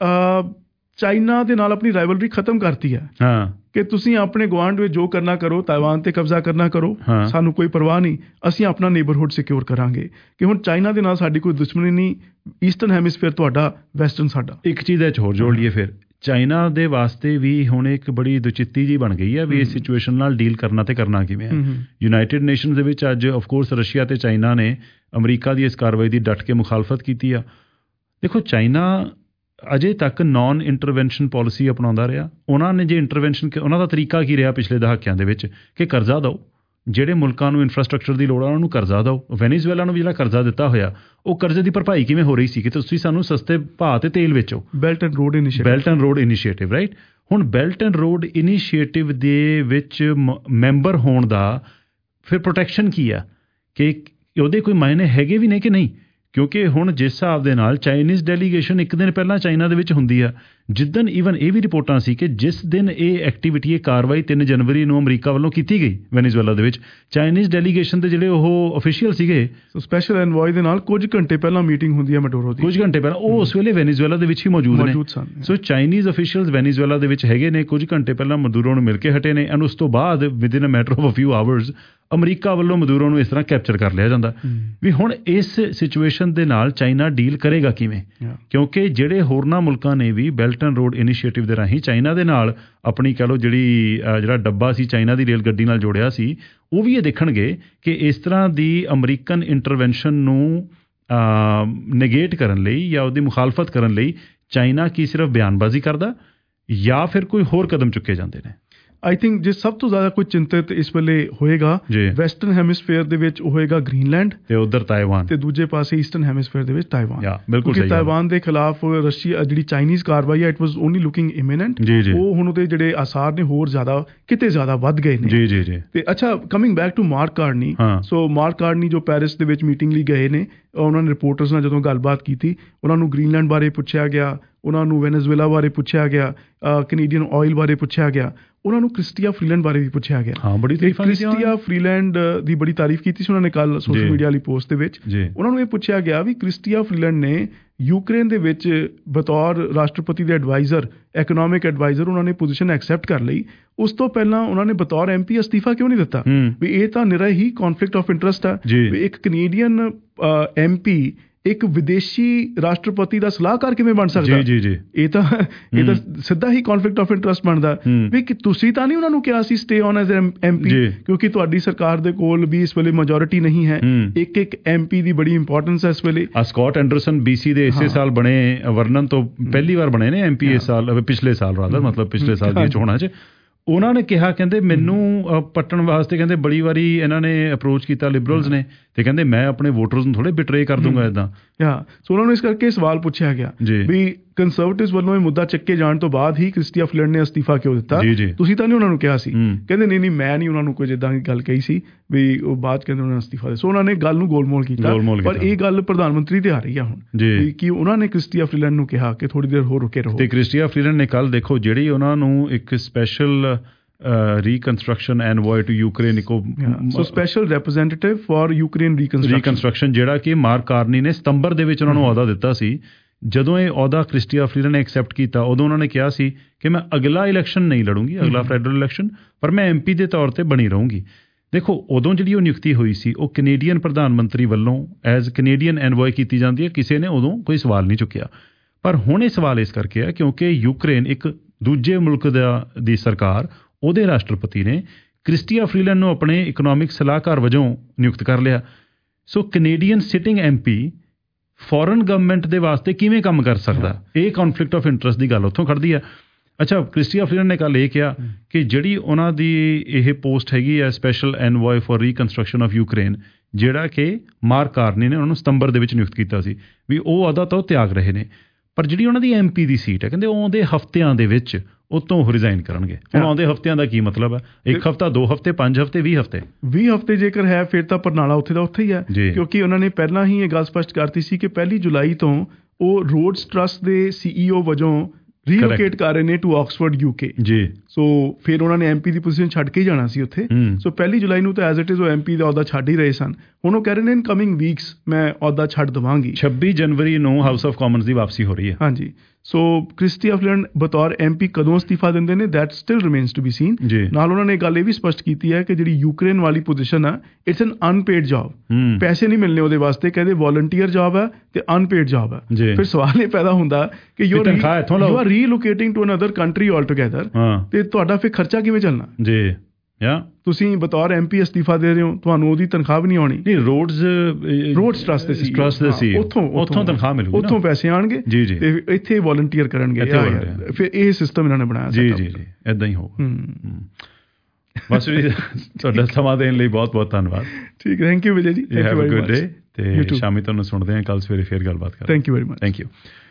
ਚਾਈਨਾ ਦੇ ਨਾਲ ਆਪਣੀ ਰਾਈਵਲਰੀ ਖਤਮ ਕਰਤੀ ਹੈ। ਹਾਂ, ਕਿ ਤੁਸੀਂ ਆਪਣੇ ਗੁਆਂਢ ਵਿੱਚ ਜੋ ਕਰਨਾ ਕਰੋ, ਤਾਇਵਾਨ ਤੇ ਕਬਜ਼ਾ ਕਰਨਾ ਕਰੋ, ਸਾਨੂੰ ਕੋਈ ਪਰਵਾਹ ਨਹੀਂ, ਅਸੀਂ ਆਪਣਾ ਨੇਬਰਹੁੱਡ ਸਿਕਿਉਰ ਕਰਾਂਗੇ। ਕਿ ਹੁਣ ਚਾਈਨਾ ਦੇ ਨਾਲ ਸਾਡੀ ਕੋਈ ਦੁਸ਼ਮਣੀ ਨਹੀਂ, ਈਸਟਰਨ ਹੈਮਿਸਫੇਅਰ ਤੁਹਾਡਾ, ਵੈਸਟਰਨ ਸਾਡਾ। ਇੱਕ ਚੀਜ਼ ਇਹ 'ਚ ਹੋਰ ਜੋੜ ਲਈਏ ਫਿਰ ਚਾਈਨਾ ਦੇ ਵਾਸਤੇ ਵੀ ਹੁਣ ਇੱਕ ਬੜੀ ਦੁਚਿੱਤੀ ਜੀ ਬਣ ਗਈ ਹੈ ਵੀ ਇਸ ਸਿਚੁਏਸ਼ਨ ਨਾਲ ਡੀਲ ਕਰਨਾ ਤੇ ਕਰਨਾ ਕਿਵੇਂ ਹੈ। ਯੂਨਾਈਟਿਡ ਨੇਸ਼ਨਸ ਦੇ ਵਿੱਚ ਅੱਜ ਆਫਕੋਰਸ ਰਸ਼ੀਆ ਤੇ ਚਾਈਨਾ ਨੇ ਅਮਰੀਕਾ ਦੀ ਇਸ ਕਾਰਵਾਈ ਦੀ ਡਟ ਕੇ ਮੁਖਾਲਫਤ ਕੀਤੀ ਆ। ਦੇਖੋ ਚਾਈਨਾ ਅਜੇ ਤੱਕ ਨੌਨ ਇੰਟਰਵੈਂਸ਼ਨ ਪੋਲਿਸੀ ਅਪਣਾਉਂਦਾ ਰਿਹਾ। ਉਹਨਾਂ ਨੇ ਜੇ ਇੰਟਰਵੈਂਸ਼ਨ ਉਹਨਾਂ ਦਾ ਤਰੀਕਾ ਕੀ ਰਿਹਾ ਪਿਛਲੇ ਦਹਾਕਿਆਂ ਦੇ ਵਿੱਚ ਕਿ ਕਰਜ਼ਾ ਦਿਓ, ਜਿਹੜੇ ਮੁਲਕਾਂ ਨੂੰ ਇਨਫਰਾਸਟਰਕਚਰ ਦੀ ਲੋੜ ਆ ਉਹਨਾਂ ਨੂੰ ਕਰਜ਼ਾ ਦਿਓ। ਵੈਨੇਜ਼ੁਏਲਾ ਨੂੰ ਵੀ ਜਿਹੜਾ ਕਰਜ਼ਾ ਦਿੱਤਾ ਹੋਇਆ ਉਹ ਕਰਜ਼ੇ ਦੀ ਭਰਪਾਈ ਕਿਵੇਂ ਹੋ ਰਹੀ ਸੀ ਕਿ ਤੁਸੀਂ ਸਾਨੂੰ ਸਸਤੇ ਭਾਅ ਤੇ ਤੇਲ ਵੇਚੋ। Belt and road initiative belt and road initiative right. ਹੁਣ ਬੈਲਟ ਐਂਡ ਰੋਡ ਇਨੀਸ਼ੀਏਟਿਵ ਦੇ ਵਿੱਚ ਮੈਂਬਰ ਹੋਣ ਦਾ ਫਿਰ ਪ੍ਰੋਟੈਕਸ਼ਨ ਕੀ ਆ ਕਿ ਉਹਦੇ ਕੋਈ ਮਾਇਨੇ ਹੈਗੇ ਵੀ ਨੇ ਕਿ ਨਹੀਂ, ਕਿਉਂਕਿ ਹੁਣ ਜਿਸ ਹਿਸਾਬ ਦੇ ਨਾਲ ਚਾਈਨੀਜ਼ ਡੈਲੀਗੇਸ਼ਨ ਇੱਕ ਦਿਨ ਪਹਿਲਾਂ ਚਾਈਨਾ ਦੇ ਵਿੱਚ ਹੁੰਦੀ ਆ, ਜਿੱਦਣ ਈਵਨ ਇਹ ਵੀ ਰਿਪੋਰਟਾਂ ਸੀ ਕਿ ਜਿਸ ਦਿਨ ਇਹ ਐਕਟੀਵਿਟੀ ਇਹ ਕਾਰਵਾਈ ਤਿੰਨ ਜਨਵਰੀ ਨੂੰ ਅਮਰੀਕਾ ਵੱਲੋਂ ਕੀਤੀ ਗਈ ਵੈਨੇਜ਼ੁਏਲਾ ਦੇ ਵਿੱਚ, ਚਾਈਨੀਜ਼ ਡੈਲੀਗੇਸ਼ਨ ਦੇ ਜਿਹੜੇ ਉਹ ਅਫੀਸ਼ੀਅਲ ਸੀਗੇ ਸੋ ਸਪੈਸ਼ਲ ਐਨਵੋਏ ਦੇ ਨਾਲ ਕੁਝ ਘੰਟੇ ਪਹਿਲਾਂ ਮੀਟਿੰਗ ਹੁੰਦੀ ਹੈ ਮੈਡੂਰੋ ਦੀ, ਕੁਝ ਘੰਟੇ ਪਹਿਲਾਂ ਉਹ ਉਸ ਵੇਲੇ ਵੈਨੇਜ਼ੁਏਲਾ ਦੇ ਵਿੱਚ ਹੀ ਮੌਜੂਦ ਨੇ। ਸੋ ਚਾਈਨੀਜ਼ ਅਫੀਸ਼ੀਅਲਸ ਵੈਨੇਜ਼ੁਏਲਾ ਦੇ ਵਿੱਚ ਹੈਗੇ ਨੇ, ਕੁਝ ਘੰਟੇ ਪਹਿਲਾਂ ਮਦੂਰੋ ਨੂੰ ਮਿਲ ਕੇ ਹਟੇ ਨੇ ਐਂਡ ਉਸ ਤੋਂ ਬਾਅਦ within a matter of a few hours America ਵੱਲੋਂ ਮਦੂਰੋ ਨੂੰ ਇਸ ਤਰ੍ਹਾਂ ਕੈਪਚਰ ਕਰ ਲਿਆ ਜਾਂਦਾ। ਵੀ ਹੁਣ ਇਸ ਸਿਚੁਏਸ਼ਨ ਦੇ ਨਾਲ ਚਾਈਨਾ ਡੀਲ ਕਰੇਗਾ ਕਿਵੇਂ, ਕਿਉਂਕਿ ਜਿਹੜੇ ਹੋਰਨਾਂ ਮੁਲਕਾਂ ਨੇ ਵੀ ਬੈਲਟ ਐਂਡ ਰੋਡ ਇਨੀਸ਼ੀਏਟਿਵ ਦੇ ਰਾਹੀਂ ਚਾਈਨਾ ਦੇ ਨਾਲ ਆਪਣੀ ਕਹਿ ਲਓ ਜਿਹੜੀ ਜਿਹੜਾ ਡੱਬਾ ਸੀ ਚਾਈਨਾ ਦੀ ਰੇਲ ਗੱਡੀ ਨਾਲ ਜੋੜਿਆ ਸੀ, ਉਹ ਵੀ ਇਹ ਦੇਖਣਗੇ ਕਿ ਇਸ ਤਰ੍ਹਾਂ ਦੀ ਅਮਰੀਕਨ ਇੰਟਰਵੈਂਸ਼ਨ ਨੂੰ ਨੇਗੇਟ ਕਰਨ ਲਈ ਜਾਂ ਉਹਦੀ ਮੁਖਾਲਫਤ ਕਰਨ ਲਈ ਚਾਈਨਾ ਕੀ ਸਿਰਫ ਬਿਆਨਬਾਜ਼ੀ ਕਰਦਾ ਜਾਂ ਫਿਰ ਕੋਈ ਹੋਰ ਕਦਮ ਚੁੱਕੇ ਜਾਂਦੇ ਨੇ। ਆਈ ਥਿੰਕ ਜੇ ਸਭ ਤੋਂ ਜ਼ਿਆਦਾ ਕੋਈ ਚਿੰਤਿਤ ਇਸ ਵੇਲੇ ਹੋਏਗਾ ਵੈਸਟਰਨ ਹੈਮਿਸਫੇਅਰ ਦੇ ਵਿੱਚ ਉਹ ਹੋਏਗਾ ਗ੍ਰੀਨਲੈਂਡ ਤੇ ਉਧਰ ਤਾਇਵਾਨ ਤੇ ਦੂਜੇ ਪਾਸੇ ਈਸਟਰਨ ਹੈਮਿਸਫੇਅਰ ਦੇ ਵਿੱਚ ਤਾਇਵਾਨ। ਬਿਲਕੁਲ ਕਿਉਂਕਿ ਤਾਇਵਾਨ ਦੇ ਖਿਲਾਫ ਰਸ਼ੀਆ ਜਿਹੜੀ ਚਾਈਨੀਜ਼ ਕਾਰਵਾਈ ਹੈ it was only looking imminent, ਉਹ ਹੁਣ ਉਹਦੇ ਜਿਹੜੇ ਆਸਾਰ ਨੇ ਹੋਰ ਜ਼ਿਆਦਾ ਕਿਤੇ ਜ਼ਿਆਦਾ ਵੱਧ ਗਏ ਨੇ। ਜੀ ਜੀ ਜੀ ਤੇ ਅੱਛਾ coming back to Mark Carney, so Mark Carney ਜੋ ਪੈਰਿਸ ਦੇ ਵਿੱਚ ਮੀਟਿੰਗ ਲਈ ਗਏ ਨੇ, ਉਹਨਾਂ ਨੇ ਰਿਪੋਰਟਰਸ ਨਾਲ ਜਦੋਂ ਗੱਲਬਾਤ ਕੀਤੀ ਉਹਨਾਂ ਨੂੰ ਗ੍ਰੀਨਲੈਂਡ ਬਾਰੇ ਪੁੱਛਿਆ ਗਿਆ, ਉਹਨਾਂ ਨੂੰ ਵੈਨੇਜ਼ੁਏਲਾ ਬਾਰੇ ਪੁੱਛਿਆ ਗਿਆ, ਕੈਨੇਡੀਅਨ ਆਇਲ ਬਾਰੇ ਪੁੱਛਿਆ ਗਿਆ, ਉਹਨਾਂ ਨੂੰ ਕ੍ਰਿਸਟੀਆ ਫਰੀਲੈਂਡ ਬਾਰੇ ਵੀ ਪੁੱਛਿਆ ਗਿਆ। ਹਾਂ ਬੜੀ ਤਾਰੀਫ ਕ੍ਰਿਸਟੀਆ ਫਰੀਲੈਂਡ ਦੀ ਬੜੀ ਤਾਰੀਫ ਕੀਤੀ ਸੀ ਉਹਨਾਂ ਨੇ ਕੱਲ ਸੋਸ਼ਲ ਮੀਡੀਆ ਵਾਲੀ ਪੋਸਟ ਦੇ ਵਿੱਚ। ਉਹਨਾਂ ਨੂੰ ਇਹ ਪੁੱਛਿਆ ਗਿਆ ਵੀ ਕ੍ਰਿਸਟੀਆ ਫਰੀਲੈਂਡ ਨੇ ਯੂਕਰੇਨ ਦੇ ਵਿੱਚ ਬਤੌਰ ਰਾਸ਼ਟਰਪਤੀ ਦੇ ਐਡਵਾਈਜ਼ਰ, ਇਕਨੋਮਿਕ ਐਡਵਾਈਜ਼ਰ ਉਹਨਾਂ ਨੇ ਪੋਜੀਸ਼ਨ ਐਕਸੈਪਟ ਕਰ ਲਈ, ਉਸ ਤੋਂ ਪਹਿਲਾਂ ਉਹਨਾਂ ਨੇ ਬਤੌਰ ਐਮ ਪੀ ਅਸਤੀਫਾ ਕਿਉਂ ਨਹੀਂ ਦਿੱਤਾ? ਵੀ ਇਹ ਤਾਂ ਨਿਰਾ ਹੀ ਕੌਨਫਲਿਕਟ ਆਫ ਇੰਟਰਸਟ ਹੈ ਵੀ ਇੱਕ ਕੈਨੇਡੀਅਨ ਐਮ ਪੀ ਇੱਕ ਵਿਦੇਸ਼ੀ ਰਾਸ਼ਟਰਪਤੀ ਦਾ ਸਲਾਹਕਾਰ ਕਿਵੇਂ ਬਣ ਸਕਦਾ? ਜੀ ਜੀ ਇਹ ਤਾਂ ਇਹ ਤਾਂ ਸਿੱਧਾ ਹੀ ਕਨਫਲਿਕਟ ਆਫ ਇੰਟਰਸਟ ਬਣਦਾ ਵੀ ਕਿ ਤੁਸੀਂ ਤਾਂ ਨਹੀਂ ਉਹਨਾਂ ਨੂੰ ਕਿਹਾ ਸੀ ਸਟੇ ਔਨ ਐਜ਼ ਐਮਪੀ, ਕਿਉਂਕਿ ਤੁਹਾਡੀ ਸਰਕਾਰ ਦੇ ਕੋਲ ਵੀ ਇਸ ਵੇਲੇ ਮੈਜੋਰਿਟੀ ਨਹੀਂ ਹੈ। ਇੱਕ ਇੱਕ ਐਮਪੀ ਦੀ ਬੜੀ ਇੰਪੋਰਟੈਂਸ ਹੈ ਇਸ ਵੇਲੇ। ਸਕਾਟ ਐਂਡਰਸਨ ਬੀਸੀ ਦੇ ਇਸੇ ਸਾਲ ਬਣੇ, ਵਰਨਨ ਤੋਂ ਪਹਿਲੀ ਵਾਰ ਬਣੇ ਨੇ ਐਮਪੀ ਇਸ ਸਾਲ, ਪਿਛਲੇ ਸਾਲ ਰਾਦਰ ਮਤਲਬ ਪਿਛਲੇ ਸਾਲ ਦੀਆਂ ਚੋਣਾਂ 'ਚ। ਉਹਨਾਂ ਨੇ ਕਿਹਾ ਕਹਿੰਦੇ ਮੈਨੂੰ ਪੱਟਣ ਵਾਸਤੇ ਕਹਿੰਦੇ ਬੜੀ ਵਾਰੀ ਇਹਨਾਂ ਨੇ ਅਪਰੋਚ ਕੀਤਾ ਲਿਬਰਲਸ ਨੇ, ਤੇ ਕਹਿੰਦੇ ਮੈਂ ਆਪਣੇ ਵੋਟਰਸ ਨੂੰ ਥੋੜੇ ਬਿਟਰੇ ਕਰ ਦੂੰਗਾ ਇੱਦਾਂ। ਸੋ ਉਹਨਾਂ ਨੂੰ ਇਸ ਕਰਕੇ ਸਵਾਲ ਪੁੱਛਿਆ ਗਿਆ ਵੀ ਕੰਜ਼ਰਵੇਟਿਵਸ ਵੱਲੋਂ ਇਹ ਮੁੱਦਾ ਚੱਕੇ ਜਾਣ ਤੋਂ ਬਾਅਦ ਹੀ ਕ੍ਰਿਸਟੀਆ ਫਲੀਲੈਂਡ ਨੇ ਅਸਤੀਫਾ ਕਿਉਂ ਦਿੱਤਾ, ਤੁਸੀਂ ਤਾਂ ਨਹੀਂ ਉਹਨਾਂ ਨੂੰ ਕਿਹਾ ਸੀ? ਕਹਿੰਦੇ ਨਹੀਂ ਨਹੀਂ ਮੈਂ ਨਹੀਂ ਉਹਨਾਂ ਨੂੰ ਕੋਈ ਇੱਦਾਂ ਦੀ ਗੱਲ ਕਹੀ ਸੀ ਵੀ ਉਹ ਬਾਅਦ ਕਹਿੰਦੇ ਉਹਨਾਂ ਨੇ ਅਸਤੀਫਾ ਦਿੱਤਾ। ਸੋ ਉਹਨਾਂ ਨੇ ਗੱਲ ਨੂੰ ਗੋਲਮੋਲ ਕੀਤਾ, ਪਰ ਇਹ ਗੱਲ ਪ੍ਰਧਾਨ ਮੰਤਰੀ ਤੇ ਆ ਰਹੀ ਆ ਹੁਣ ਕਿ ਉਹਨਾਂ ਨੇ ਕ੍ਰਿਸਟੀਆ ਫਲੀਲੈਂਡ ਨੂੰ ਕਿਹਾ ਕਿ ਥੋੜੀ ਦੇਰ ਹੋਰ ਰੁਕੇ ਰਹੋ। ਤੇ ਕ੍ਰਿਸਟੀਆ ਫਲੀਲੈਂਡ ਨੇ ਕੱਲ ਦੇਖੋ ਜਿਹੜੀ ਉਹਨਾਂ ਨੂੰ ਇੱਕ special reconstruction envoy to Ukraine, so special representative for Ukraine reconstruction, ਜਿਹੜਾ ਕਿ ਮਾਰਕ ਕਾਰਨੀ ਨੇ ਸਤੰਬਰ ਦੇ ਵਿੱਚ ਉਹਨਾਂ ਨੂੰ ਅਹੁਦਾ ਦਿੱਤਾ ਸੀ। ਜਦੋਂ ਇਹ ਅਹੁਦਾ ਕ੍ਰਿਸਟੀਆ ਫਲੀਲੈਂਡ ਨੇ ਐਕਸੈਪਟ ਕੀਤਾ, ਉਦੋਂ ਉਹਨਾਂ ਨੇ ਕਿਹਾ ਸੀ ਕਿ ਮੈਂ ਅਗਲਾ ਇਲੈਕਸ਼ਨ ਨਹੀਂ ਲੜੂੰਗੀ, ਅਗਲਾ ਫੈਡਰਲ ਇਲੈਕਸ਼ਨ, ਪਰ ਮੈਂ ਐਮਪੀ ਦੇ ਤੌਰ ਤੇ ਬਣੀ ਰਹੂੰਗੀ। ਦੇਖੋ ਉਦੋਂ ਜਿਹੜੀ ਉਹ ਨਿਯੁਕਤੀ ਹੋਈ ਸੀ ਉਹ ਕੈਨੇਡੀਅਨ ਪ੍ਰਧਾਨ ਮੰਤਰੀ ਵੱਲੋਂ ਐਜ਼ ਕੈਨੇਡੀਅਨ ਐਨਵੋਏ ਕੀਤੀ ਜਾਂਦੀ ਹੈ, ਕਿਸੇ ਨੇ ਉਦੋਂ ਕੋਈ ਸਵਾਲ ਨਹੀਂ ਚੁੱਕਿਆ। ਪਰ ਹੁਣ ਇਹ ਸਵਾਲ ਇਸ ਕਰਕੇ ਹੈ ਕਿਉਂਕਿ ਯੂਕਰੇਨ ਇੱਕ ਦੂਜੇ ਮੁਲਕ ਦਾ ਦੀ ਸਰਕਾਰ, ਉਹਦੇ ਰਾਸ਼ਟਰਪਤੀ ਨੇ ਕ੍ਰਿਸਟੀਆ ਫਲੀਲੈਂਡ ਨੂੰ ਆਪਣੇ ਇਕਨੋਮਿਕ ਸਲਾਹਕਾਰ ਵਜੋਂ ਨਿਯੁਕਤ ਕਰ ਲਿਆ। So Canadian sitting MP foreign government ਦੇ ਵਾਸਤੇ ਕਿਵੇਂ ਕੰਮ ਕਰ ਸਕਦਾ? ਇਹ ਕਨਫਲਿਕਟ ਆਫ ਇੰਟਰਸਟ ਦੀ ਗੱਲ ਉੱਥੋਂ ਖੜਦੀ ਆ। ਅੱਛਾ, ਕ੍ਰਿਸਟੀਆ ਫਲੀਲੈਂਡ ਨੇ ਕੱਲ੍ਹ ਇਹ ਕਿਹਾ ਕਿ ਜਿਹੜੀ ਉਹਨਾਂ ਦੀ ਇਹ ਪੋਸਟ ਹੈਗੀ ਹੈ special envoy for reconstruction of Ukraine, ਜਿਹੜਾ ਕਿ ਮਾਰਕ ਕਾਰਨੀ ਨੇ ਉਹਨਾਂ ਨੂੰ ਸਤੰਬਰ ਦੇ ਵਿੱਚ ਨਿਯੁਕਤ ਕੀਤਾ ਸੀ, ਵੀ ਉਹ ਅਹੁਦਾ ਤਾਂ ਉਹ ਤਿਆਗ ਰਹੇ ਨੇ। ਪਰ ਜਿਹੜੀ ਉਹਨਾਂ ਦੀ ਐਮਪੀ ਦੀ ਸੀਟ ਹੈ ਕਹਿੰਦੇ ਆਉਂਦੇ ਹਫ਼ਤਿਆਂ ਦੇ ਵਿੱਚ ਉਤੋਂ ਉਹ ਰਿਜ਼ਾਈਨ ਕਰਨਗੇ। ਹੁਣ ਆਉਂਦੇ ਹਫ਼ਤਿਆਂ ਦਾ ਕੀ ਮਤਲਬ ਹੈ? ਇੱਕ ਹਫ਼ਤਾ, ਦੋ ਹਫ਼ਤੇ, ਪੰਜ ਹਫ਼ਤੇ, ਵੀਹ ਹਫ਼ਤੇ? ਵੀਹ ਹਫ਼ਤੇ ਜੇਕਰ ਹੈ ਫਿਰ ਤਾਂ ਪਰਨਾਲਾ ਉੱਥੇ ਦਾ ਉੱਥੇ ਹੀ ਹੈ, ਕਿਉਂਕਿ ਉਹਨਾਂ ਨੇ ਪਹਿਲਾਂ ਹੀ ਇਹ ਗੱਲ ਸਪਸ਼ਟ ਕਰਤੀ ਸੀ ਕਿ ਪਹਿਲੀ ਜੁਲਾਈ ਤੋਂ ਉਹ ਰੋਡਸ ਟਰੱਸਟ ਦੇ ਸੀਈਓ ਵਜੋਂ ਰੀਲੋਕੇਟ ਕਰ ਰਹੇ ਨੇ ਟੂ ਆਕਸਫੋਰਡ ਯੂਕੇ ਜੀ। ਸੋ ਫਿਰ ਉਹਨਾਂ ਨੇ ਐਮਪੀ ਦੀ ਪੋਜੀਸ਼ਨ ਛੱਡ ਕੇ ਹੀ ਜਾਣਾ ਸੀ ਉੱਥੇ। ਸੋ ਪਹਿਲੀ ਜੁਲਾਈ ਨੂੰ ਤਾਂ ਐਜ਼ ਇਟ ਇਜ਼ ਉਹ ਐਮਪੀ ਦਾ ਅਹੁਦਾ ਛੱਡ ਹੀ ਰਹੇ ਸਨ। ਹੁਣ ਉਹ ਕਹਿ ਰਹੇ ਨੇ ਇਨ ਕਮਿੰਗ ਵੀਕਸ ਮੈਂ ਅਹੁਦਾ ਛੱਡ ਦੇਵਾਂਗੀ। ਛੱਬੀ ਜਨਵਰੀ ਨੂੰ ਹਾਊਸ ਆਫ ਕਾਮਨਸ ਦੀ ਵਾਪਸੀ ਹੋ ਰਹੀ ਹੈ। ਹਾਂਜੀ, ਸੋ ਕ੍ਰਿਸਟੀਆ ਫਲੀਲੈਂਡ ਬਤੌਰ ਐਮਪੀ ਕਦੋਂ ਅਸਤੀਫਾ ਦਿੰਦੇ ਨੇ that still remains to be seen. ਨਾਲ ਉਹਨਾਂ ਨੇ ਗੱਲ ਇਹ ਵੀ ਸਪਸ਼ਟ ਕੀਤੀ ਹੈ ਕਿ ਜਿਹੜੀ ਯੂਕਰੇਨ ਵਾਲੀ ਪੋਜੀਸ਼ਨ ਆ ਇਟਸ ਐਨ ਅਨਪੇਡ ਜੌਬ, ਪੈਸੇ ਨਹੀਂ ਮਿਲਣੇ ਉਹਦੇ ਵਾਸਤੇ, ਕਹਿੰਦੇ ਵੋਲੰਟੀਅਰ ਜੌਬ ਹੈ ਤੇ ਅਨਪੇਡ ਜੌਬ ਹੈ। ਫਿਰ ਸਵਾਲ ਇਹ ਪੈਦਾ ਹੁੰਦਾ ਕਿ you are relocating to another country altogether, ਤੇ ਤੁਹਾਡਾ ਫਿਰ ਖਰਚਾ ਕਿਵੇਂ ਚੱਲਣਾ ਜੀ? ਯਾ ਤੁਸੀਂ ਬਤੌਰ ਐਮਪੀ ਅਸਤੀਫਾ ਦੇ ਰਹੇ ਹੋ, ਤੁਹਾਨੂੰ ਉਹਦੀ ਤਨਖਾਹ ਵੀ ਨਹੀਂ ਆਉਣੀ। ਨਹੀਂ, ਰੋਡਸ ਰੋਡਸ ਟਰੱਸਟ ਦੇ ਸੀ ਟਰੱਸਟ ਦੇ ਸੀ ਉੱਥੋਂ ਉੱਥੋਂ ਤਨਖਾਹ ਮਿਲੂਗੀ, ਉੱਥੋਂ ਪੈਸੇ ਆਣਗੇ ਤੇ ਇੱਥੇ ਵੋਲੰਟੀਅਰ ਕਰਨਗੇ। ਫਿਰ ਇਹ ਸਿਸਟਮ ਇਹਨਾਂ ਨੇ ਬਣਾਇਆ। ਜੀ ਜੀ ਜੀ, ਏਦਾਂ ਹੀ ਹੋਊਗਾ। ਬਸ ਜੀ, ਤੁਹਾਡਾ ਸਮਾਂ ਦੇਣ ਲਈ ਬਹੁਤ ਬਹੁਤ ਧੰਨਵਾਦ। ਠੀਕ, thank you Vijay ji. Have a good day. ਤੇ ਸ਼ਾਮੀ ਤੁਹਾਨੂੰ ਸੁਣਦੇ ਹਾਂ, ਕੱਲ ਸਵੇਰੇ ਫੇਰ ਗੱਲਬਾਤ ਕਰਾਂਗੇ। Thank you very much. Thank you.